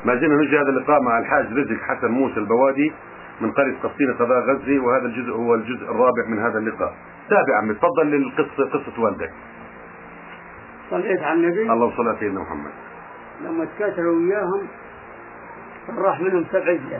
ما زلنا نجري هذا اللقاء مع الحاج رزق حسن موسى البوادي من قرية قسطينة قضاء غزة، وهذا الجزء هو الجزء الرابع من هذا اللقاء. تابع عمي، تفضل للقصة، قصة والدك. صليت على النبي. الله صلى على سيدنا محمد. لما تكاتلوا وياهم راح منهم 7 أيام.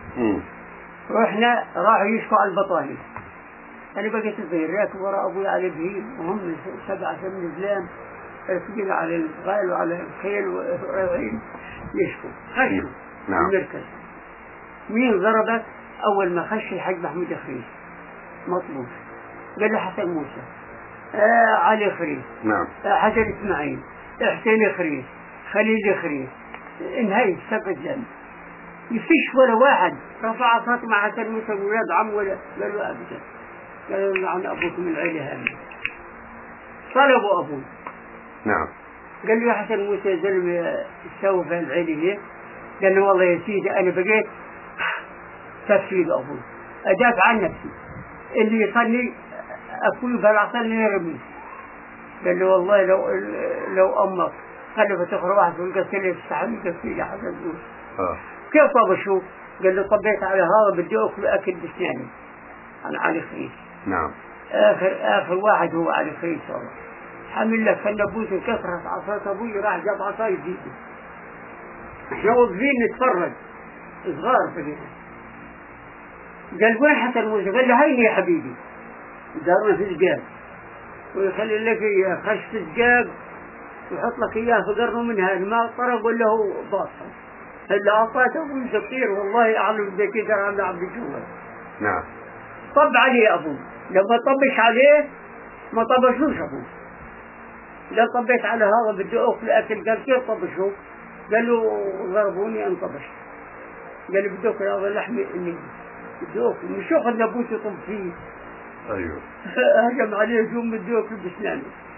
رحنا راحوا يشفوا على البطاني. أنا بقيت صغير راكب وراء أبوي على البهيم، وهم 7 8 زلام راكبين على الغال وعلى الخيل ورايحين يشفوا. خشوا نعم. المركز. مين ضربك؟ أول ما خش الحاج محمود خريف مطلوب، قال له حسن موسى، علي خريف، نعم، حسن إسماعيل، حسين خريف، خليل خريف، انهي 7 زلام. يفيش ولا واحد رفع صوت مع حسن موسى ولاد عم ولا قالوا أبدا. قالوا لعن أبوكم العيلة هامة. طلبوا أبوه. نعم. قال له يا حسن موسى يا زلمة سوى في العيلة هيك؟ قال له والله يا سيدي أنا بقيت تفسير أبوي، أدافع عن نفسي، اللي يصلي أكون بلعصني يرمي. قال له والله لو أمك خلفت أخرى واحد في القصة اللي يستحمل تفسير يا حسن موسى. كيف طب شو؟ قال له طبيت على هذا بدي أكل أكل بسناني. أنا علي خريف. نعم. آخر واحد هو علي خريف والله. حمل لك فالنبوس كسرت عصا أبوي، راح جاب عصا جديدة. احنا واقفين نتفرج صغار فقير. قال وين حسن موسى؟ قال له هيني يا حبيبي. دارنا في الزقاق ويخلي لك اياه، خش في الزقاق ويحط لك اياه في قرنه منها الماء طرق ولا هو باطل. اللي اعطاته ابوي سكير والله اعلم بك ترى انا عبد الجوال. نعم. طب عليه ابوه، لما طبش عليه ما طبشوش ابوه. لا طبيت على هذا بدي اكل اكل. قال كيف طبشوه؟ قال له ضربوني انطبش. قال لي بدي اكل هذا اللحم اني بدي اكل، مش اخذ نبوس يطب فيه. ايوه. هجم عليه هجوم بدي اكل بسنانه.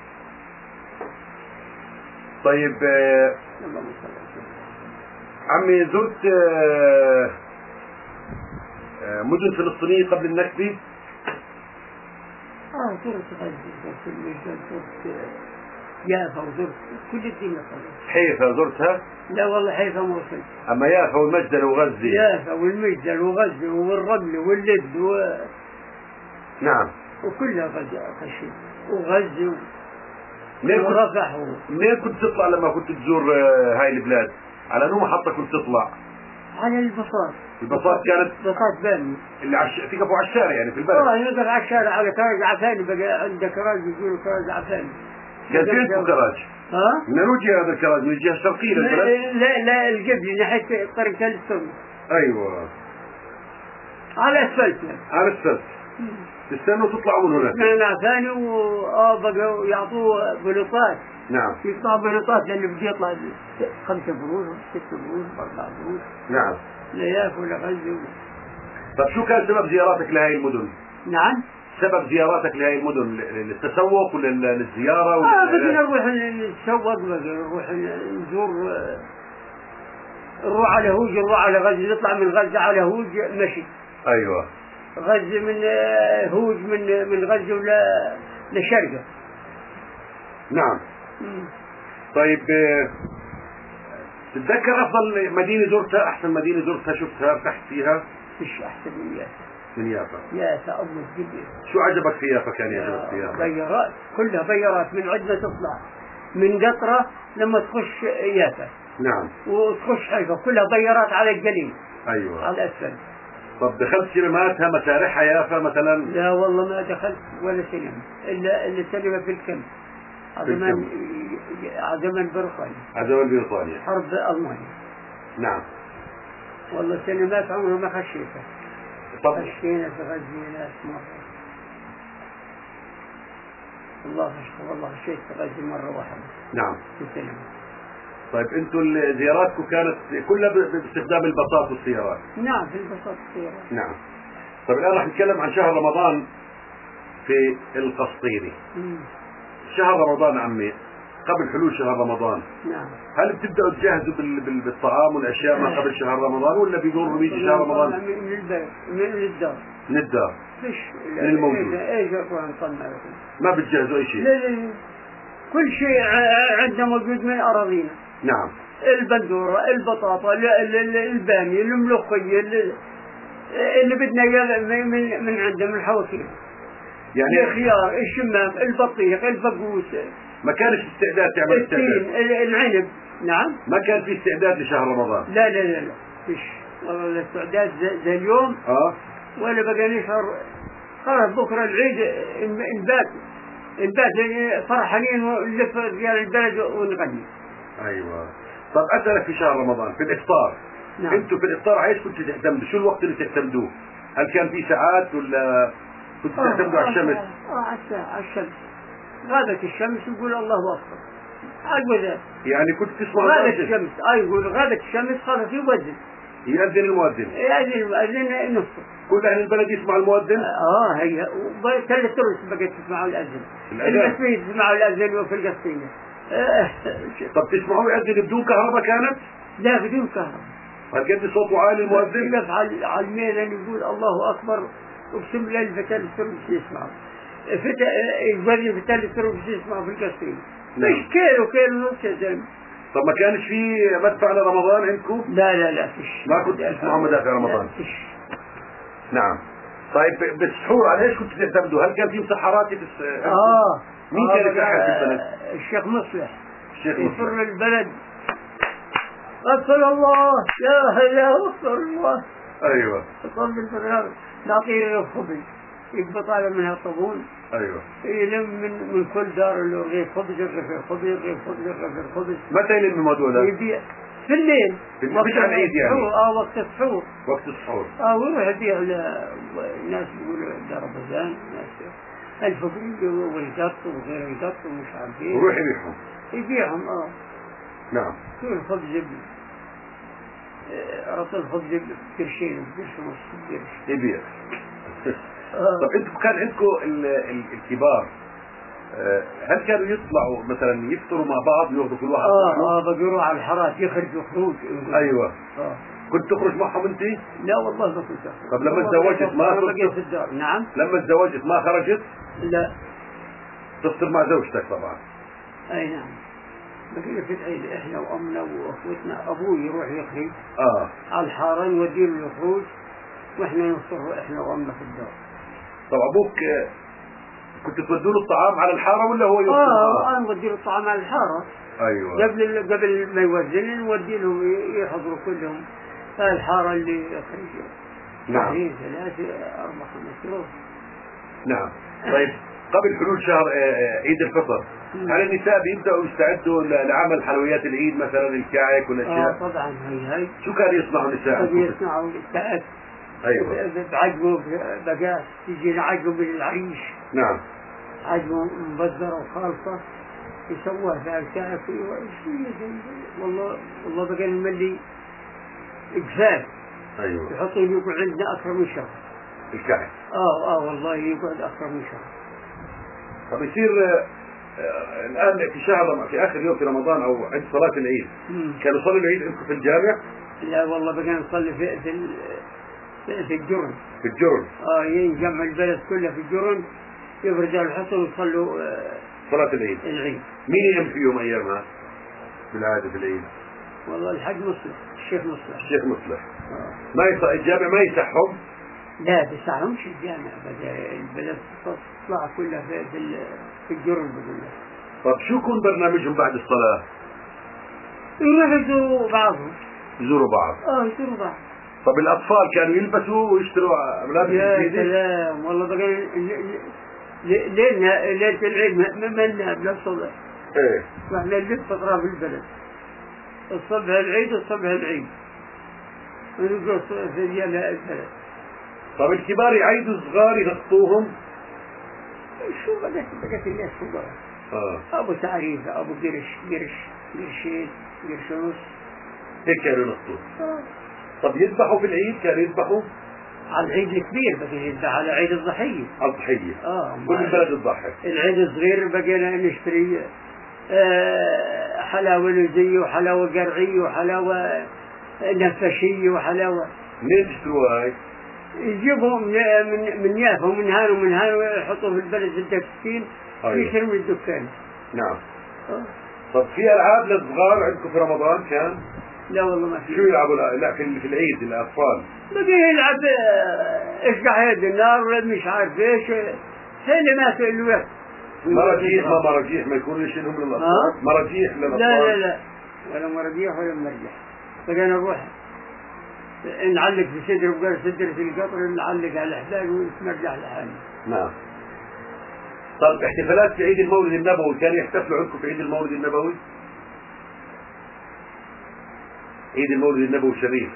طيب عمي زرت مدن فلسطينية قبل النكبة؟ زرت غزة، زرت المجد، زرت يافا، وزرت كل الدنيا طبعا. حيفا زرتها؟ لا والله حيفا ما وصلت. أما يافا والمجدل وغزة. يافا والمجدل وغزة والرمل واللد نعم. وكلها غزة خشيت وغزة ورفح. منين كنت تطلع لما كنت تزور هاي البلاد؟ على نوع محطة كنت تطلع؟ على البساط. البساط كانت بساط بامي اللي في كفو على الشارع يعني في البلد. يقف على الشارع على كراج عفاني. بقى عندك كراج يقولوا كراج عفاني. كان فين كراج؟ من وجه هذا الكراج؟ من الجهة الشرقية للبلد؟ لا القبلي ناحية طريق السن. ايوه. على اسفلت. على اسفلت. تستنوا تطلعوا من هناك. من عفاني بقوا يعطوه بلوطات. نعم. يقطع بلوطات لانه بده يطلع 5 بروج 6 بروج 4 بروج. نعم. لا ياكل ولا غزه. طيب شو كان سبب زياراتك لهي المدن؟ نعم. سبب زياراتك لهي المدن للتسوق ولا للزيارة؟ بدنا نروح نتسوق، نروح نزور، نروح على هوج، نروح على غزة، نطلع من غزة على هوج مشي. ايوه. غزة من هوج من غزة لشرقة. نعم. طيب تتذكر افضل مدينة زرتها، احسن مدينة زرتها شفتها ارتحت فيها؟ مش احسن من يافا. من يافا. يافا أول جدا. شو عجبك في يافا؟ كان يعجبك في يافا؟ بيارات، كلها بيارات من عندما تطلع من قطرة لما تخش يافا. نعم. وتخش حيفا كلها بيارات على الجليل. ايوه. على الأسفل. طب دخلت سينماتها مسارحها يافا مثلا؟ لا والله ما دخلت ولا سينما إلا السينما في الكم. زمان بريطانيا. زمان بريطانيا. حرب ألمانيا. نعم. والله سينمات عمرها ما خشيتها. طب خشينا في غزة ناس مرة. والله خشيت في غزة مرة واحدة. نعم. في السينما. طيب انتم زياراتكم كانت كلها باستخدام الباصات والسيارات؟ نعم في الباصات والسيارات. نعم. طيب الآن راح نتكلم عن شهر رمضان في القسطيني. شهر رمضان عمي قبل حلول شهر رمضان. نعم. هل بتبدأوا تجهزوا بالطعام والأشياء ما قبل شهر رمضان ولا بيمر بيجي شهر رمضان؟ من البيت من الدار. من الدار. فيش. من الموجود. ايش اروح نصنع؟ ما بتجهزوا أي شيء؟ لا كل شيء عندنا موجود من أراضينا. نعم. البندورة، البطاطا، البامية، الملوخية، اللي بدنا اياه من عنده من الحوصيل، يعني الخيار، الشمام، البطيخ، الفقوس. ما كانش استعداد تعمل التين، العنب. نعم. ما كان في استعداد لشهر رمضان. لا لا لا لا فيش والله الاستعداد زي اليوم. ولا بقى نشهر. خلاص بكره العيد نبات فرحانين ونلف رجال البلد ونغني. ايوه. طب اسالك في شهر رمضان في الافطار. نعم. انتوا في الافطار عايش كنتوا تعتمدوا شو الوقت اللي تعتمدوه؟ هل كان في ساعات ولا كنتوا تعتمدوا على الشمس؟ على الشمس. غابت الشمس يقول الله اكبر. الوذان. يعني كنت تسمع غابت الشمس. يقول غابت الشمس خلاص يوذن. يأذن المؤذن. يأذن المؤذن نصف. كل أهل البلد يسمع المؤذن؟ هي ثلاث ترس بقيت تسمعوا الأذن. القصيد تسمعوا الأذن وفي القصيدة. طب تسمعوا يأذن بدون كهرباء كانت؟ لا بدون كهرباء. هالقد صوته عالي المؤذن؟ يقف على الميدان يقول الله أكبر وبسم الله الفتاة الترس يسمعوا. يقول فتاة الترس يسمعوا في القصيدة. مش كيلو نص يا زلمة. طب ما كانش في مدفع لرمضان عندكم؟ لا فيش. ما كنت تسمعوا مدافع رمضان؟ فيش. نعم. طيب بالسحور على ايش كنتوا تعتمدوا؟ هل كان في مسحرات مين كان يسحر في البلد؟ الشيخ مصلح. الشيخ مصلح يفر البلد. غفر الله يا غفر الله. ايوه. صلي البرنامج نعطيه الخبز يبقى طالع منها طابون. ايوه. يلم من كل دار له رغيف خبز رغيف خبز رغيف خبز رغيف خبز. متى يلم الموضوع ده؟ يبيع في الليل. مش على العيد يعني. وقت السحور. وقت السحور. ويروح يبيع للناس يقولوا دار بزان ناس الفقري والقط وغير القط ومش عارف ايه. ويروح يبيعهم. نعم. كل الخبز رطل الخبز بقرشين بقرش ونص بقرش. يبيع. طب انتم كان عندكم الكبار هل كانوا يطلعوا مثلا يفطروا مع بعض ياخذوا كل واحد؟ بقوا على الحارات يخرجوا خروج. ايوه. كنت تخرج معهم انت؟ لا والله ما كنت اخرج. طب لما تزوجت ما بقيت في الدار. نعم. لما تزوجت ما خرجت؟ لا. تفطر مع زوجتك طبعا. اي نعم. بقينا في العيد احنا وامنا واخوتنا. ابوي يروح يخرج على الحاره نودي له الخروج واحنا نفطر احنا وامنا في الدار. طب ابوك كنت تودوا له الطعام على الحاره ولا هو يفطر؟ نودي له الطعام على الحاره. ايوه. قبل ما يوزن نودي لهم يحضروا كلهم الحاره اللي يخرج. نعم. 3 4 5 يوم. نعم. طيب قبل حلول شهر عيد الفطر هل النساء بيبدأوا يستعدوا لعمل حلويات العيد مثلا الكعك والاشياء؟ طبعا هي. شو كانوا يصنعوا النساء؟ يصنعوا الكعك. ايوه. بعجبه بقى يجي عجبه بالعريش. نعم. عجبه مبذرة وخالصة يسووها في الكعك. والله بقى الملي إجفاف. ايوه. يحطوا يقعد عندنا أكثر من شهر. الكعك. والله يقعد أكثر من شهر. طب يصير الآن في آخر يوم في رمضان أو عند صلاة العيد كانوا يصلوا العيد عندكم في الجامع؟ لا والله بقى نصلي في الجرن. في الجرن. ينجمع البلد كله في الجرن يفرجوا الحصن ويصلوا صلاة العيد. مين ينام فيهم أيامها بالعادة في العيد؟ والله الحاج مصلح. الشيخ مصلح. ما الجامع ما يسحهم؟ لا بيسحهمش الجامع. البلد تطلع كلها في الجرن بقول لك. طب شو يكون برنامجهم بعد الصلاة؟ يروحوا يزوروا بعضهم. يزوروا بعض. يزوروا بعض. طب الأطفال كانوا يلبسوا ويشتروا ملابس جديدة؟ يا سلام والله بقى ليلة العيد ما ننام لا الصبح. ايه. احنا نلف أطراف البلد. الصبح العيد والصبح العيد. ونقول في أيام البلد. طب الكبار يعيدوا الصغار يغطوهم؟ شو بقت الناس صغار. أبو تعريفة أبو قرشين قرش ونص. هيك كانوا ينطوا. طب يذبحوا في العيد كانوا يذبحوا؟ على العيد الكبير بقى يذبح على عيد الضحية. على الضحية. كل البلد تضحي. العيد الصغير بقينا نشتري حلاوة لوزية وحلاوة قرعية وحلاوة نفشية وحلاوة. منين تشتروها هاي؟ يجيبهم من يافا ومن هان ويحطوه في البلد في الدكتين يشتروا من الدكان. نعم. طب في العاب للصغار عندكم في رمضان كان؟ لا والله ما في. شو يلعبوا لا في العيد الاطفال؟ بقي يلعب اشقع يد النار ولا مش عارف ايش، هي اللي ما في الوقت. مراجيح ما يكونش لهم للاطفال؟ مراجيح للاطفال؟ لا ولا مراجيح ولا مرجح. بقينا نروح نعلق في صدر وقال صدر في القطر، نعلق على الحبال ونرجع لحالنا. نعم. طب احتفالات في عيد المولد النبوي كانوا يحتفلوا عندكم في عيد المولد النبوي؟ عيد المولد النبوي الشريف؟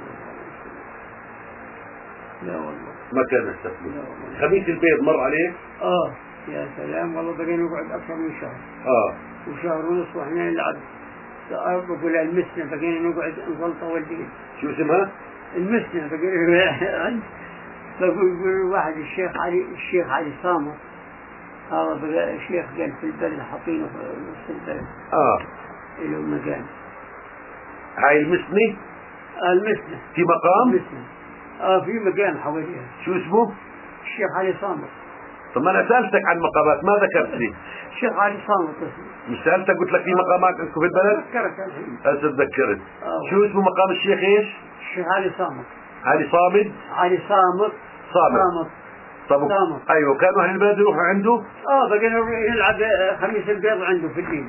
لا والله ما كانوا يحتفلوا. خميس البيض مر عليه؟ يا سلام والله بقينا نقعد أكثر من شهر. وشهر ونص واحنا نلعب. بقول المسنة بقينا نقعد نزلطة والدين. شو اسمها؟ المسنة بقينا بقول واحد الشيخ علي صامر، هذا بقى الشيخ قال في البلد حاطينه في نص البلد. له مكان. هاي المسنة؟ المسنة في مقام؟ المسنة في مكان حواليها. شو اسمه؟ الشيخ علي صامر. طب ما انا سألتك عن مقامات ما ذكرت لي. الشيخ علي صامر اسمه. مش سألتك قلت لك في مقامات عندكم في البلد؟ تذكرت الحين. هسه تذكرت. شو اسمه مقام الشيخ ايش؟ الشيخ علي صامر. علي صامد؟ علي صامر. طب ايوه كانوا اهل البلد يروحوا عنده؟ بقينا نلعب خميس البيض عنده في الليل.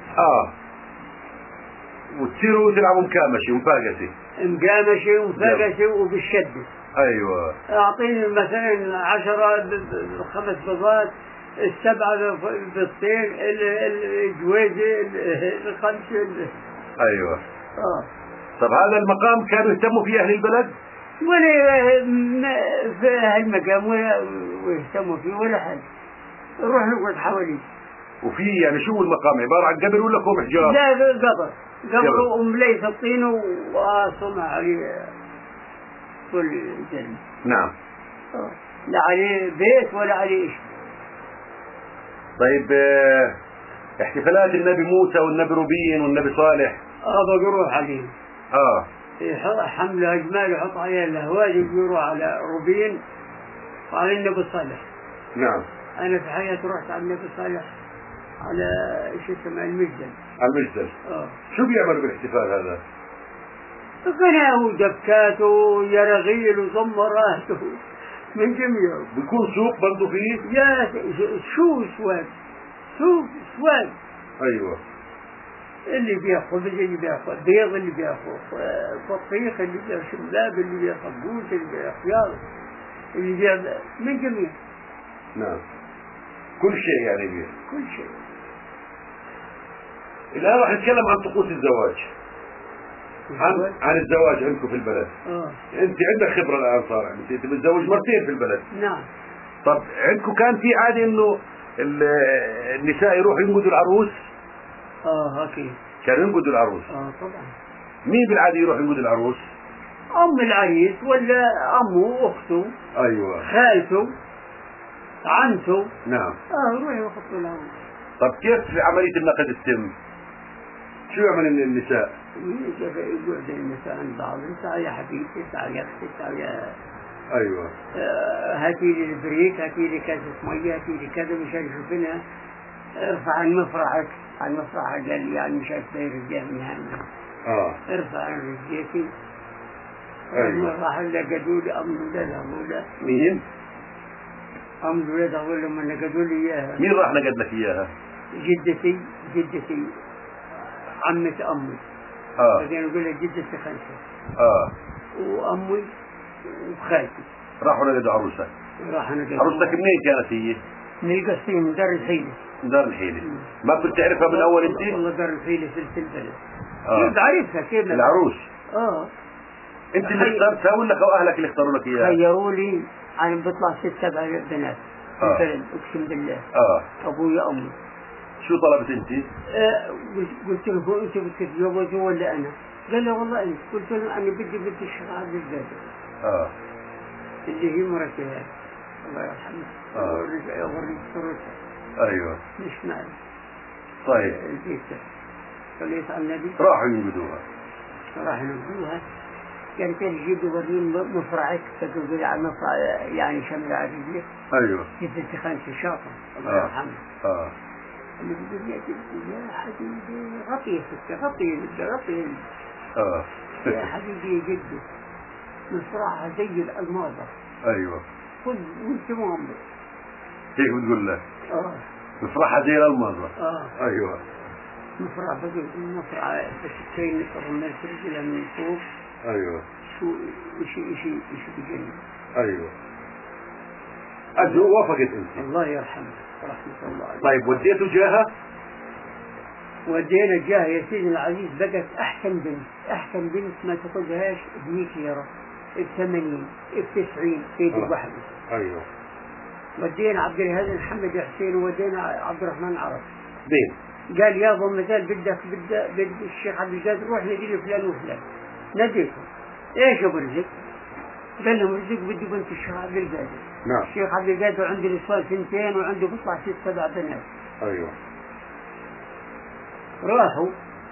وتصيروا تلعبوا مقامشة ومفاقشة وبالشدة. ايوه. اعطيني مثلا 10 5 بيضات، 7 بيضتين، الجويزة، الخمسة. ايوه. طب هذا المقام كانوا يهتموا فيه اهل البلد؟ ولا في هالمقام ويهتموا فيه ولا حاجة، نروح نقعد حواليه. وفي يعني شو المقام عبارة عن قبر ولا كوم حجار؟ لا قبر ومليس الطين وصنع عليه كل جنة. نعم. لا عليه بيت ولا عليه شيء. طيب احتفالات النبي موسى والنبي روبين والنبي صالح بروح عليه. حمل أجمال يحط عليها الهواج يروح على روبين وعلى النبي صالح. نعم. أنا في حياتي رحت على النبي صالح على شو اسمه المجدل. المجدل. شو بيعملوا بالاحتفال هذا؟ غناء ودبكات ويرغيل وزمرات من جميع. بيكون سوق برضه فيه؟ يا سوق سواد. ايوه. اللي بياخذ اللي بياخذ بيض، اللي بياخذ بطيخ، اللي بياخذ شباب، اللي بياخذ بوت، اللي بياخذ خيار، اللي بياخذ من جميع. نعم. كل شيء يعني بيه. كل شيء. الآن راح نتكلم عن طقوس الزواج. عن الزواج عندكم في البلد. انت عندك خبرة الآن صار يعني انت متزوج مرتين في البلد. نعم. طب عندكم كان في عادة انه النساء يروحوا ينقذوا العروس؟ اكيد. كانوا ينقذوا العروس؟ طبعا. مين بالعادة يروح ينقذ العروس؟ أم العريس ولا أمه، أخته. أيوة. خالته، عمته. نعم. روحي وخطوا العروس. طب كيف عملية النقد تتم؟ شو يعمل النساء؟ يقعد النساء عند بعض، تعال يا حبيبتي، تعال يا أختي، تعال يا. أيوة. هاتي لي البريك، هاتي لي كاسة مية، هاتي لي كذا، مش عارف شوفنا. ارفع عن مفرعك قال لي يعني مش عارف الرجال من هنا. ارفع عن رجليتي. أيوة. راح لقدوا لي أم الولاد. مين؟ أم الولاد أقول لهم أن لقدوا لي إياها. مين راح لقد لك إياها؟ جدتي عمة أمي. بعدين أقول لها جدتي خالتي. وأمي وخالتي. راحوا لقدوا عروسك. عروستك منين كانت هي؟ من القصيم، من دار الحيلة. دار الحيلة. ما كنت تعرفها من أول أنت؟ والله دار الحيلة في البلد. كيف عرفتها كيف؟ العروس. أنت اللي اخترتها ولا أهلك اللي اختاروا لك إياها؟ خيروا لي، أنا بطلع 6 7 بنات في البلد، أقسم بالله. أبوي أمي. شو طلبت أنت؟ قلت له أنت بتتزوجوا ولا أنا؟ قال لي والله أنت. قلت له أنا بدي الشيخ عبد القادر. اللي هي مرتي هاي الله يرحمها. أوريك صورتها. أيوة. مش معي. طيب. البيت صليت على النبي. راحوا ينقذوها. كانت تجيب ورين مفرعك، فتقول على مفرع يعني شمل على رجلك. ايوه. جبت خانتي شاطر الله يرحمها. اللي بدهم يأتي يا حبيبي غطي غطي يا حبيبي جدي مصراعها زي الألماظة. ايوه خذ وانت مؤمن هيك بتقول لك مصراعها زي الألماظة. ايوه مصراع بقول مصراع بس كاين نقر الناس رجلها من فوق. ايوه شو إشي بجنن. ايوه أجو وافقت انت. الله يرحمه رحمة الله عليه. طيب وديته جاهة؟ ودينا جاهة يا سيدي العزيز. بقت أحسن بنت ما تاخذهاش ب100 ليرة ب80 ب90 في واحدة. ايوه ودينا عبد الهادي محمد حسين وودينا عبد الرحمن عرب. بين قال يابا مازال بدك الشيخ عبد القادر روح نادي له فلان وفلان. ناديته ايش ابو رزق؟ قال لهم رزق بدي بنت الشيخ عبد القادر. نعم. الشيخ عبد القادر عنده نسوان 2 وعنده بيطلع 6 7 بنات. ايوه راحوا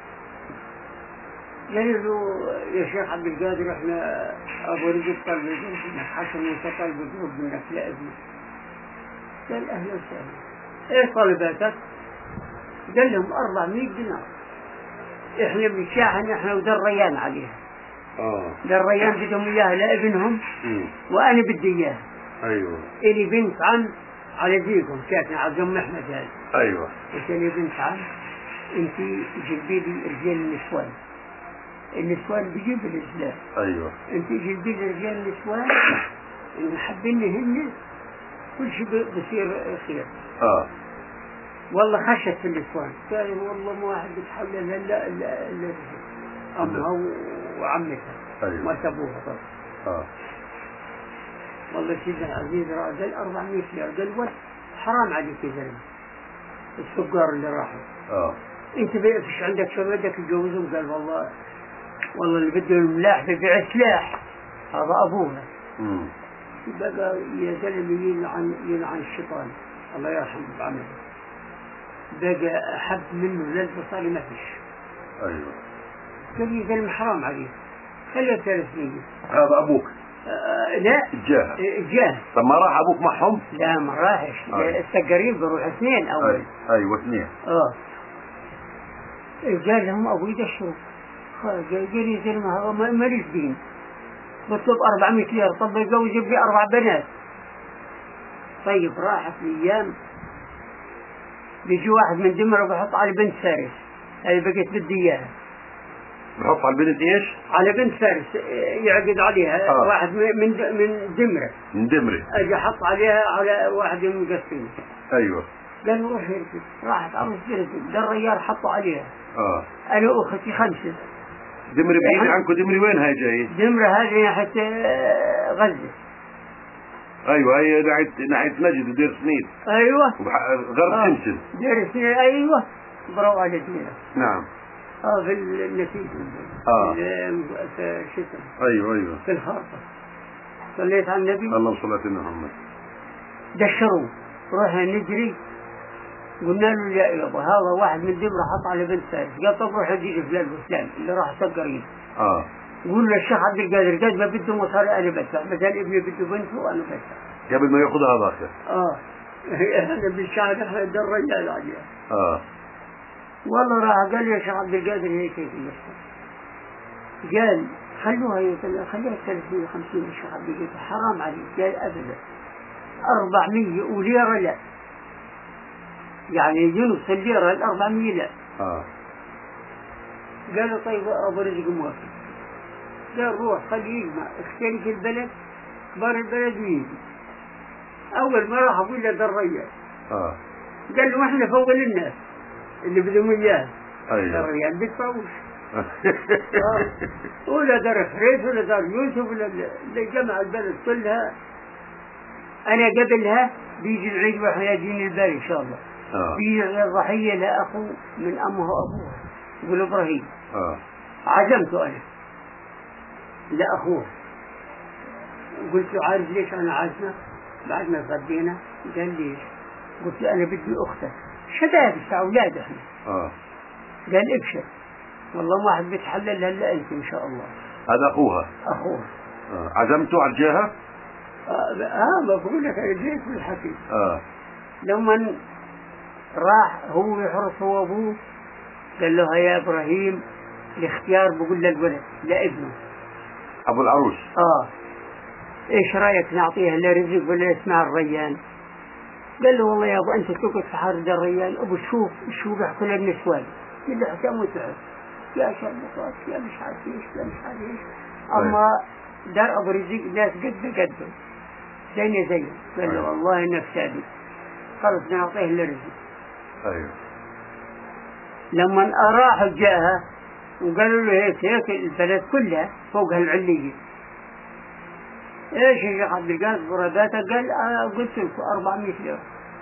قالوا له يا شيخ عبد القادر احنا ابو رزق طلب منك حسن موسى طلب منك لا ابني. قال اهلا وسهلا. ايش طلباتك؟ قال لهم 400 دينار. احنا بنشاحن احنا وده الريان عليها. ده الريان بدهم اياها لابنهم وانا بدي اياها. ايوه الي بنت عم على ذيكم كاتنا على ام احمد هذا. ايوه قلت لي بنت عم انت جلبي لي رجال النسوان بيجيب الاسلام. ايوه انت جلبي لي رجال النسوان ان حبينهن كل شيء بصير خير. والله خشت في النسوان. قال والله ما واحد بتحلل الا امها وعمتها. أيوة. ما سابوها طبعا. والله سيدنا العزيز قال 400 ليرة. قال ولد حرام عليك يا زلمه السكر اللي راحوا. انت فيش عندك شو بدك تجوزهم؟ قال والله اللي بده الملاح ببيع سلاح هذا ابونا. بقى يا زلمه يلعن الشيطان الله يرحمه بعمله. بقى أحب منه للبصاري ما فيش. أيوة. قال لي زلمة حرام عليك خليه 3 سنين. هذا أبوك؟ لا الجاه. طب ما راح أبوك معهم؟ لا ما راحش. السجارين بروح 2 أول. أيوة 2. قال لهم أبوي يدشروا. قال لي زلمة هذا ماليش دين بطلب 400 ليرة. طب يجوز يجيب لي 4 بنات. طيب راحت الأيام بيجي واحد من دمرة وبحط على بنت فارس. هاي بقيت بدي اياها. بحط على البنت ايش؟ على بنت فارس يعقد عليها. واحد من دمرة. من دمرة. اجي احط عليها على واحد من قسيم. ايوه. قال روح هيك. راحت عروس جلد ده الريال حطوا عليها. انا واختي 5. دمرة بعيدة عنكم. دمرة وين هاي جاي؟ دمرة هذه ناحية غزة. ايوه هي ناحية نجد ودير سنين. ايوه غرب سمسم. دير سنين ايوه برافو عليك. نعم. في النتيجة. في الشتاء. ايوه في الخارطة. صليت على النبي. اللهم صل على محمد. دشروا روحنا نجري. قلنا له يا يابا هذا واحد من دمرة حط على بنت فارس. قال طب روح اديني فلان وفلان اللي راح سكرين. قول له الشيخ عبد القادر قد ما بده مصاري انا بدفع. مثلا ابني بده بنته وانا بدفع. قبل ما ياخذها هذاك. انا بالشهر احنا ده الرجال عليها. والله راح قال لي يا شيخ عبد القادر هيك قال خلوها 350 الشيخ عبد القادر حرام عليك. قال ابدا 400 وليرة لا يعني ينص الليرة 400 لا. قالوا طيب ابو رزق موافق. قال روح خليه يجمع اختلف البلد كبار البلد ويجي. اول ما راح اقول له ده الريال. قال له احنا فوق الناس اللي بدهم اياه. الريال بيدفعوش. ولا دار فريد ولا دار يوسف ولا اللي جمع البلد كلها. انا قبلها بيجي العيد واحنا يجيني البال ان شاء الله. بيجي الضحيه لاخو من امه وابوها يقول ابراهيم. عزمته انا لأخوه. قلت له عارف ليش أنا عازمه؟ بعد ما غدينا قال ليش؟ قلت له أنا بدي أختك شباب أولاد إحنا. قال ابشر والله ما حد بيتحلل هلا أنت إن شاء الله. هذا أخوها. عزمته على الجهة؟ بقول لك أنا جيت في الحكي. لما راح هو يحرص هو وابوه، قال له يا ابراهيم الاختيار بقول للولد لابنه ابو العروس ايش رايك نعطيها لرزق ولا اسمها الريان؟ قال له والله يا ابو انت تقعد في حارة الريان، ابو شوف بيحكوا للنسوان اللي حكام وتعب يا شربطات يا مش عارف ايش يا مش عارف ايش، اما دار ابو رزق ناس قد زي قال له والله نفسي خلص نعطيه لرزق. ايوه. لما راحوا جاها وقالوا له هيك البلد كلها فوق هالعلية، ايش يا شيخ عبد القادر قراباتها؟ قال قلت لكم 400 ليرة.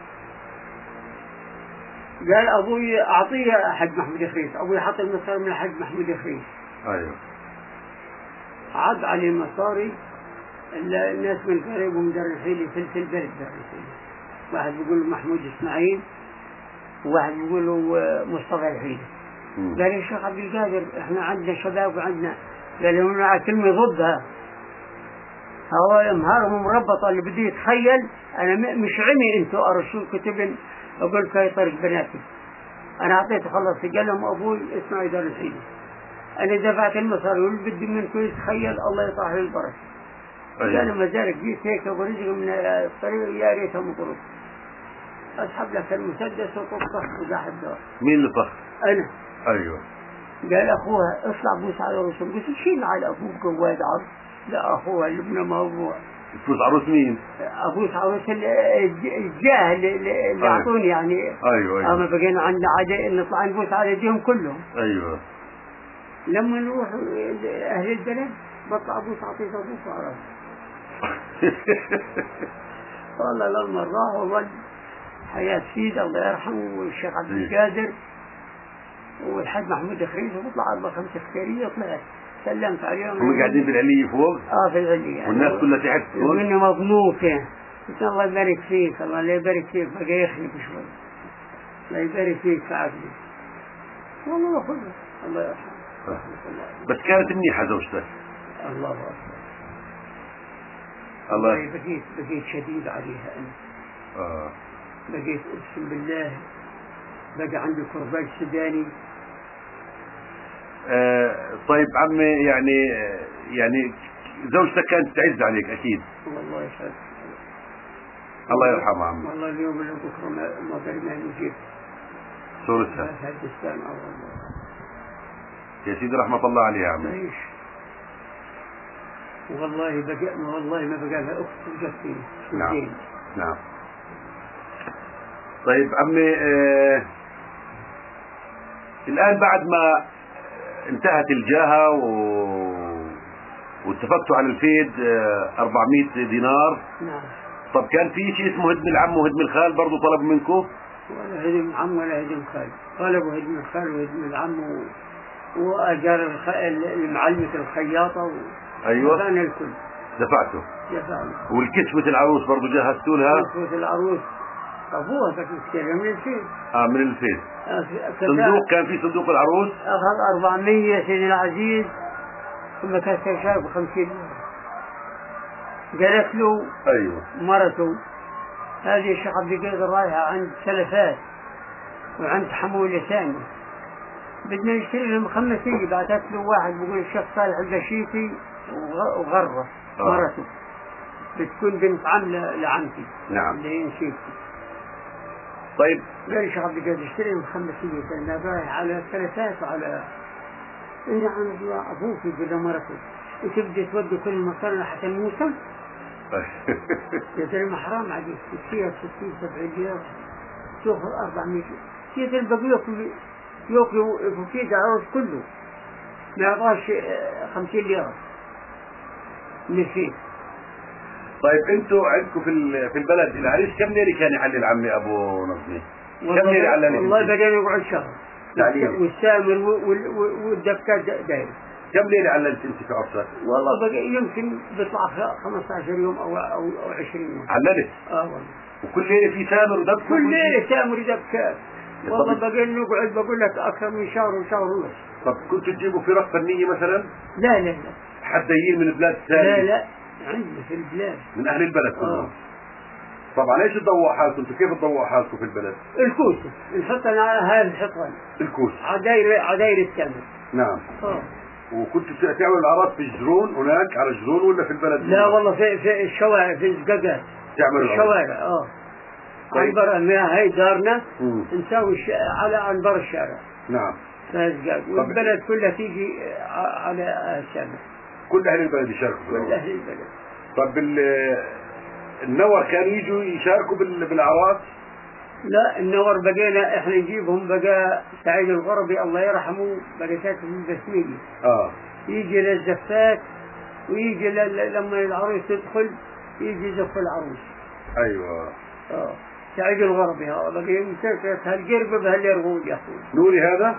قال ابوي اعطيه حج محمود خريس، ابوي حط المصاري من حج محمود خريس. ايوه. عاد عليه مصاري الناس من قريب ومدر الحيلي في البلد در الحيلي، واحد بيقول له محمود اسماعيل وواحد بيقول له مصطفى الحيلي. قال يا شيخ عبد القادر احنا عندنا شباب وعندنا، قال لهم كلمة ضدها، هو امهارهم مربطة اللي بدي يتخيل انا مش عمي انتو ارسول كتب اقول كاي طريق بناتي، انا اعطيته خلص. قال لهم ابوي اسمعوا دار الحيلي انا دفعت المصاري واللي بدي منكم يتخيل الله يطاح البركة. قال ما ذلك جيت هيك ابو رزق من الطريق يا ريتها مطرود، اسحب لك المسدس وطخ وزاح الدار. مين اللي طخ؟ انا. ايوه. قال اخوها اطلع بوس على رسول، قلت شيل على ابوك جواد عرض. لا اخوها اللي ابن موضوع. تفوز عروس مين؟ ابوس عروس الجاهل اللي اعطوني يعني. ايوه. اما بقينا عندنا عاده نطلع نبوس على ايديهم كلهم. ايوه. لما نروح اهل البلد بطلع ابوس اعطيه ابوس على والله لما راح وظل حياة سيد الله يرحمه والشيخ عبد القادر والحاج محمود خريج، وبطلع 4-5 اختيارية طلعت سلمت عليهم. هم قاعدين في العلية فوق؟ في العلية والناس كلها تحت فوق؟ مني مضموكة. قلت الله يبارك فيك، الله لا يبارك فيك، بقى يخلف شوي الله يبارك فيك في عقلي والله أخذه الله يرحمه. بس كانت منيحة زوجتك؟ الله أكبر. الله. بقيت شديد عليها أنا. بقيت أقسم بالله بقى عندي كرباج سوداني. طيب عمي يعني زوجتك كانت تعز عليك أكيد. والله يسعدك. الله يرحمها عمي. والله اليوم اللي بكرة ما قرينا نجيب صورتها. هالدستان والله. يا سيدي رحمة الله عليه يا عمي. عيش. والله ما بقى لها أخت وجدتي. نعم. طيب عمي الآن بعد ما انتهت الجاهة واتفقتوا على الفيد 400 دينار. نعم. طب كان في شيء اسمه هدم العم وهدم الخال برضو طلب منكم؟ ولا هدم عم ولا هدم خال، طلبوا هدم الخال وهدم العم وأجار المعلمة الخياطة أيوة. دفعنا الكل. دفعته. دفعنا. والكسوة العروس برضو جهزتوا لها؟ كسوة العروس أبوها كانت مشتريها من الفيل. من الفيل. صندوق كان في صندوق العروس؟ أخذ 400 سيدي العزيز، ثم كان شارب 50 قالت له أيوة مرته هذه الشيخ عبد القادر رايحة عند سلفات وعند حمولة ثانية بدنا نشتري لهم خمسية. بعثت له واحد بيقول الشيخ صالح البشيتي وغرة مرته بتكون بنت عم لعمتي. نعم. اللي هي نشيتي. طيب قال الشيخ عبد القادر اشتري لهم خمسية، كان رايح على سلفات وعلى إذا عن أبوك يقول له مرته أنت بدي تودي كل المصاري حتى الموسم؟ يا زلمة حرام عليك، فيها 60-70 ليرة تأخذ 400. يا زلمة بقوا يأكلوا في العروس كله ما يعطاش 50 ليرة من فيه. طيب انتوا عندكم في البلد العريس كم ليلة كان يحلل عمي ابو نظمي؟ كم ليلة على والله بدنا نقعد شهر تعليم والسامر والدكات داير. كم ليلة عللت انت في عرسك؟ والله بقى يمكن بيطلع 15 يوم او 20 يوم. عللت؟ والله. وكل ليلة في سامر ودبكة؟ كل ليلة سامر ودبكات. والله بقى نقعد بقول لك اكثر من شهر وشهر ونص. طب كنتوا تجيبوا فرق فنية مثلا؟ لا حتى يجي من البلاد الثانية؟ لا عندنا في البلاد من اهل البلد كلهم. طبعا ايش تضوء حالكم؟ انتوا كيف تضوء حالكم في البلد؟ الكوسة نحط على هذا الحصان. الكوسة. عداير التمر. نعم. وكنتوا تعملوا الأعراس في الجرون هناك على الجرون ولا في البلد؟ لا والله في الشوارع، في الزقاقات. تعملوا الشوارع. طيب. عنبر هاي دارنا نسوي على عنبر الشارع. نعم. والبلد كلها تيجي على الشارع. كل أهل البلد يشاركوا. كل أهل البلد. طب النور كانوا يجوا يشاركوا بالأعراس؟ لا، النور بقينا احنا نجيبهم. بقى سعيد الغربي الله يرحمه بقى ساكن في البسمية. يجي للزفات ويجي لما العروس تدخل يجي يزف العروس. ايوه. سعيد الغربي بقى يمسك هالقرب بهاليرغول يا اخوي. نوري هذا؟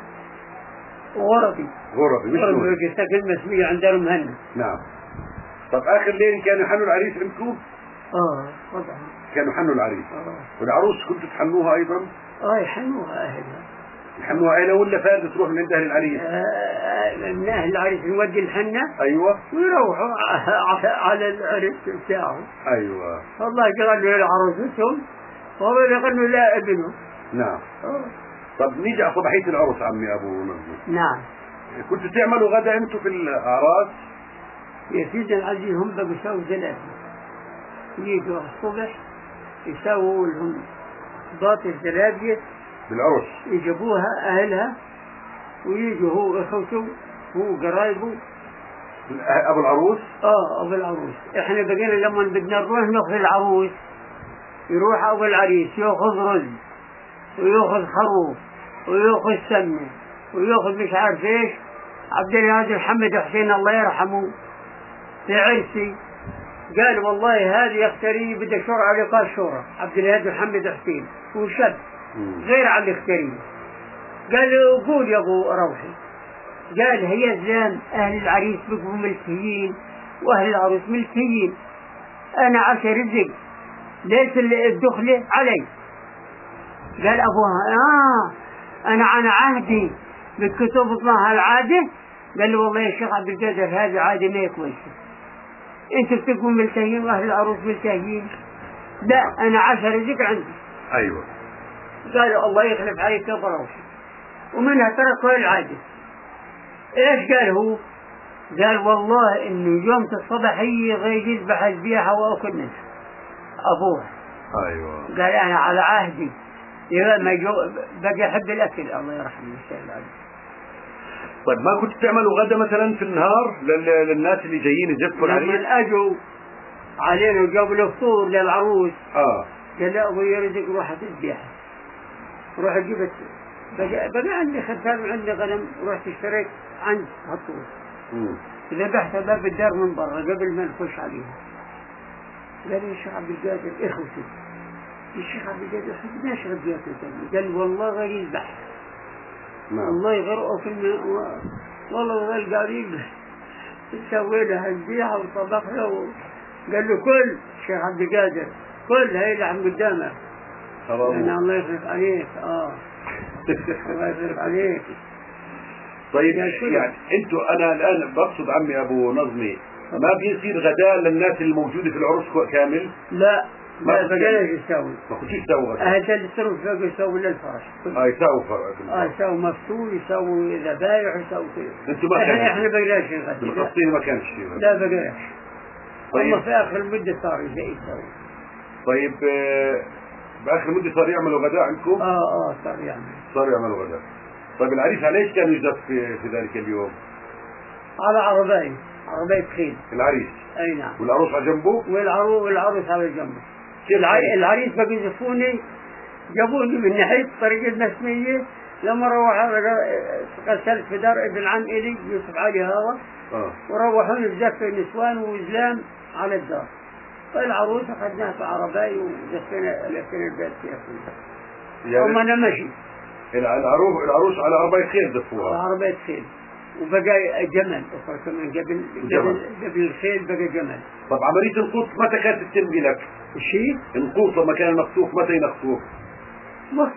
غربي مش نوري. بقى ساكن المسمية عندنا مهند. نعم. طب اخر ليل كانوا يحنوا العريس عندكم؟ طبعا كانوا يحنوا العريس. والعروس كنتوا تحنوها ايضا؟ يحنوها اهلها. يحنوها اهلها ولا فارده تروح من عند اهل العريس؟ من اهل العريس نودي الحنه. ايوه. ويروحوا على العريس بتاعه. ايوه. والله يغنوا لعروستهم وهو يغنوا لا ابنه. نعم. طب نيجي على صباحيه العرس عمي ابو نظمي. نعم. كنتوا تعملوا غدا انتم في الاعراس؟ يا سيدنا العزيز هم بقوا يسووا زلازل. يجوا الصبح يسووا لهم باطل الزلابية بالعرس. يجيبوها أهلها ويجوا هو إخوته هو قرايبه. أبو العروس؟ أبو العروس. إحنا بقينا لما بدنا نروح ناخذ العروس يروح أبو العريس ياخذ رز وياخذ خروف وياخذ سمنة وياخذ مش عارف إيش. عبد الهادي محمد حسين الله يرحمه في عرسي قال والله هذه يختاري بدي شرع لقاء الشورى. عبد الهادي محمد حسين هو شاب غير عن يختاري. قال له قول يا ابو روحي. قال هي زلام اهل العريس بقوا ملكيين واهل العروس ملكيين. انا عشر رزق ليس الدخله علي. قال ابوها انا عن عهدي بالكتب الله العاده. قال له والله يا شيخ عبد القادر هذه عاده ما كويسه. انت بتبقوا ملتهين واهل العروس ملتهين. لا انا 10 رزق عندي. ايوه. قال الله يخلف عليك يا بروحي. ومنها تركوا العاده. ايش قال هو؟ قال والله انه يوم الصباحيه غير يذبح الذبيحه واكل منها ابوها. ايوه. قال انا على عهدي ما بقى يحب الاكل الله يرحمه الشيخ العزيز. طيب ما كنت تعملوا غدا مثلا في النهار للناس اللي جايين يزفوا العريس؟ لما اجوا علينا وجابوا له فطور للعروس. قال لا ابوي يرزق روح تذبيحه. روح جبت بقى عندي خدام عندي غنم ورحت اشتريت عند هالطور. ذبحت باب الدار من برا قبل ما نخش عليها. قال لي الشيخ عبد القادر اخوتي. الشيخ عبد القادر ما شغل بياته. قال والله غير يذبح. الله يغرقه في والله غير قريب سوي له الذبيحه وطبخ له. قال له كل الشيخ عبد القادر كل هاي لحم قدامك. الله يخلف عليك. الله يخلف عليك. طيب يعني انتوا انا الان بقصد عمي ابو نظمي ما بيصير غداء للناس الموجوده في العرس كامل؟ لا ما بقيناش يسوي. ما كنتوش تسووا غداء؟ اهل السرور فوق يسووا للفرش. يسووا فرش. يسووا مفتول يسووا ذبايح يسووا كذا. انتوا ما كان احنا بقيناش غدا. بالقصير ما كانش فيه غدا. لا بقيناش. طيب. هم في اخر المده صار يسوي. طيب باخر المده صار يعملوا غداء عندكم؟ صار يعملوا غداء. طيب العريس عليش كان يجلس في ذلك اليوم؟ على عربية خيل. العريس؟ اي نعم. والعروس على جنبه؟ والعروس على جنبه. العريس بقوا يزفوني جابوني من ناحية طريق المسمية. لما روح غسلت في دار ابن عم إلي يوسف علي هوا. وروحوني بزف نسوان وزلام على الدار. فالعروس أخذناها في عربية ولفينا البيت فيها كلها. وما أنا ماشي. العروس على عربية خيل دفوها. على عربية خيل. وبقى جمل أخرى كمان قبل الخيل بقى جمل. طب عملية النقوط متى كانت تتم لك؟ الشيء؟ النقوط لما كان مفتوح متى ينقطوه؟ وقت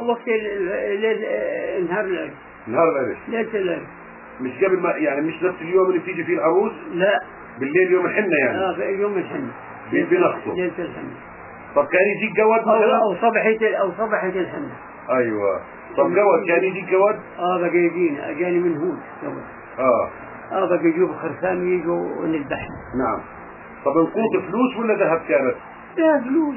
نهار العرس. نهار العرس. ليلة العرس. مش قبل ما يعني مش نفس اليوم اللي بتيجي فيه العروس؟ لا. بالليل يوم الحنة يعني؟ يوم الحنة. بنقطوا. ليلة الحنة. طب كان يجيك قود مثلا؟ أو صبحة الحنة. أيوة. طب قود كان يجيك قود؟ بقى يجينا أجاني من هون قود. بقى يجيبوا خرسان يجوا ونذبحهم. نعم. طب القوط فلوس ولا ذهب كانت؟ لا فلوس.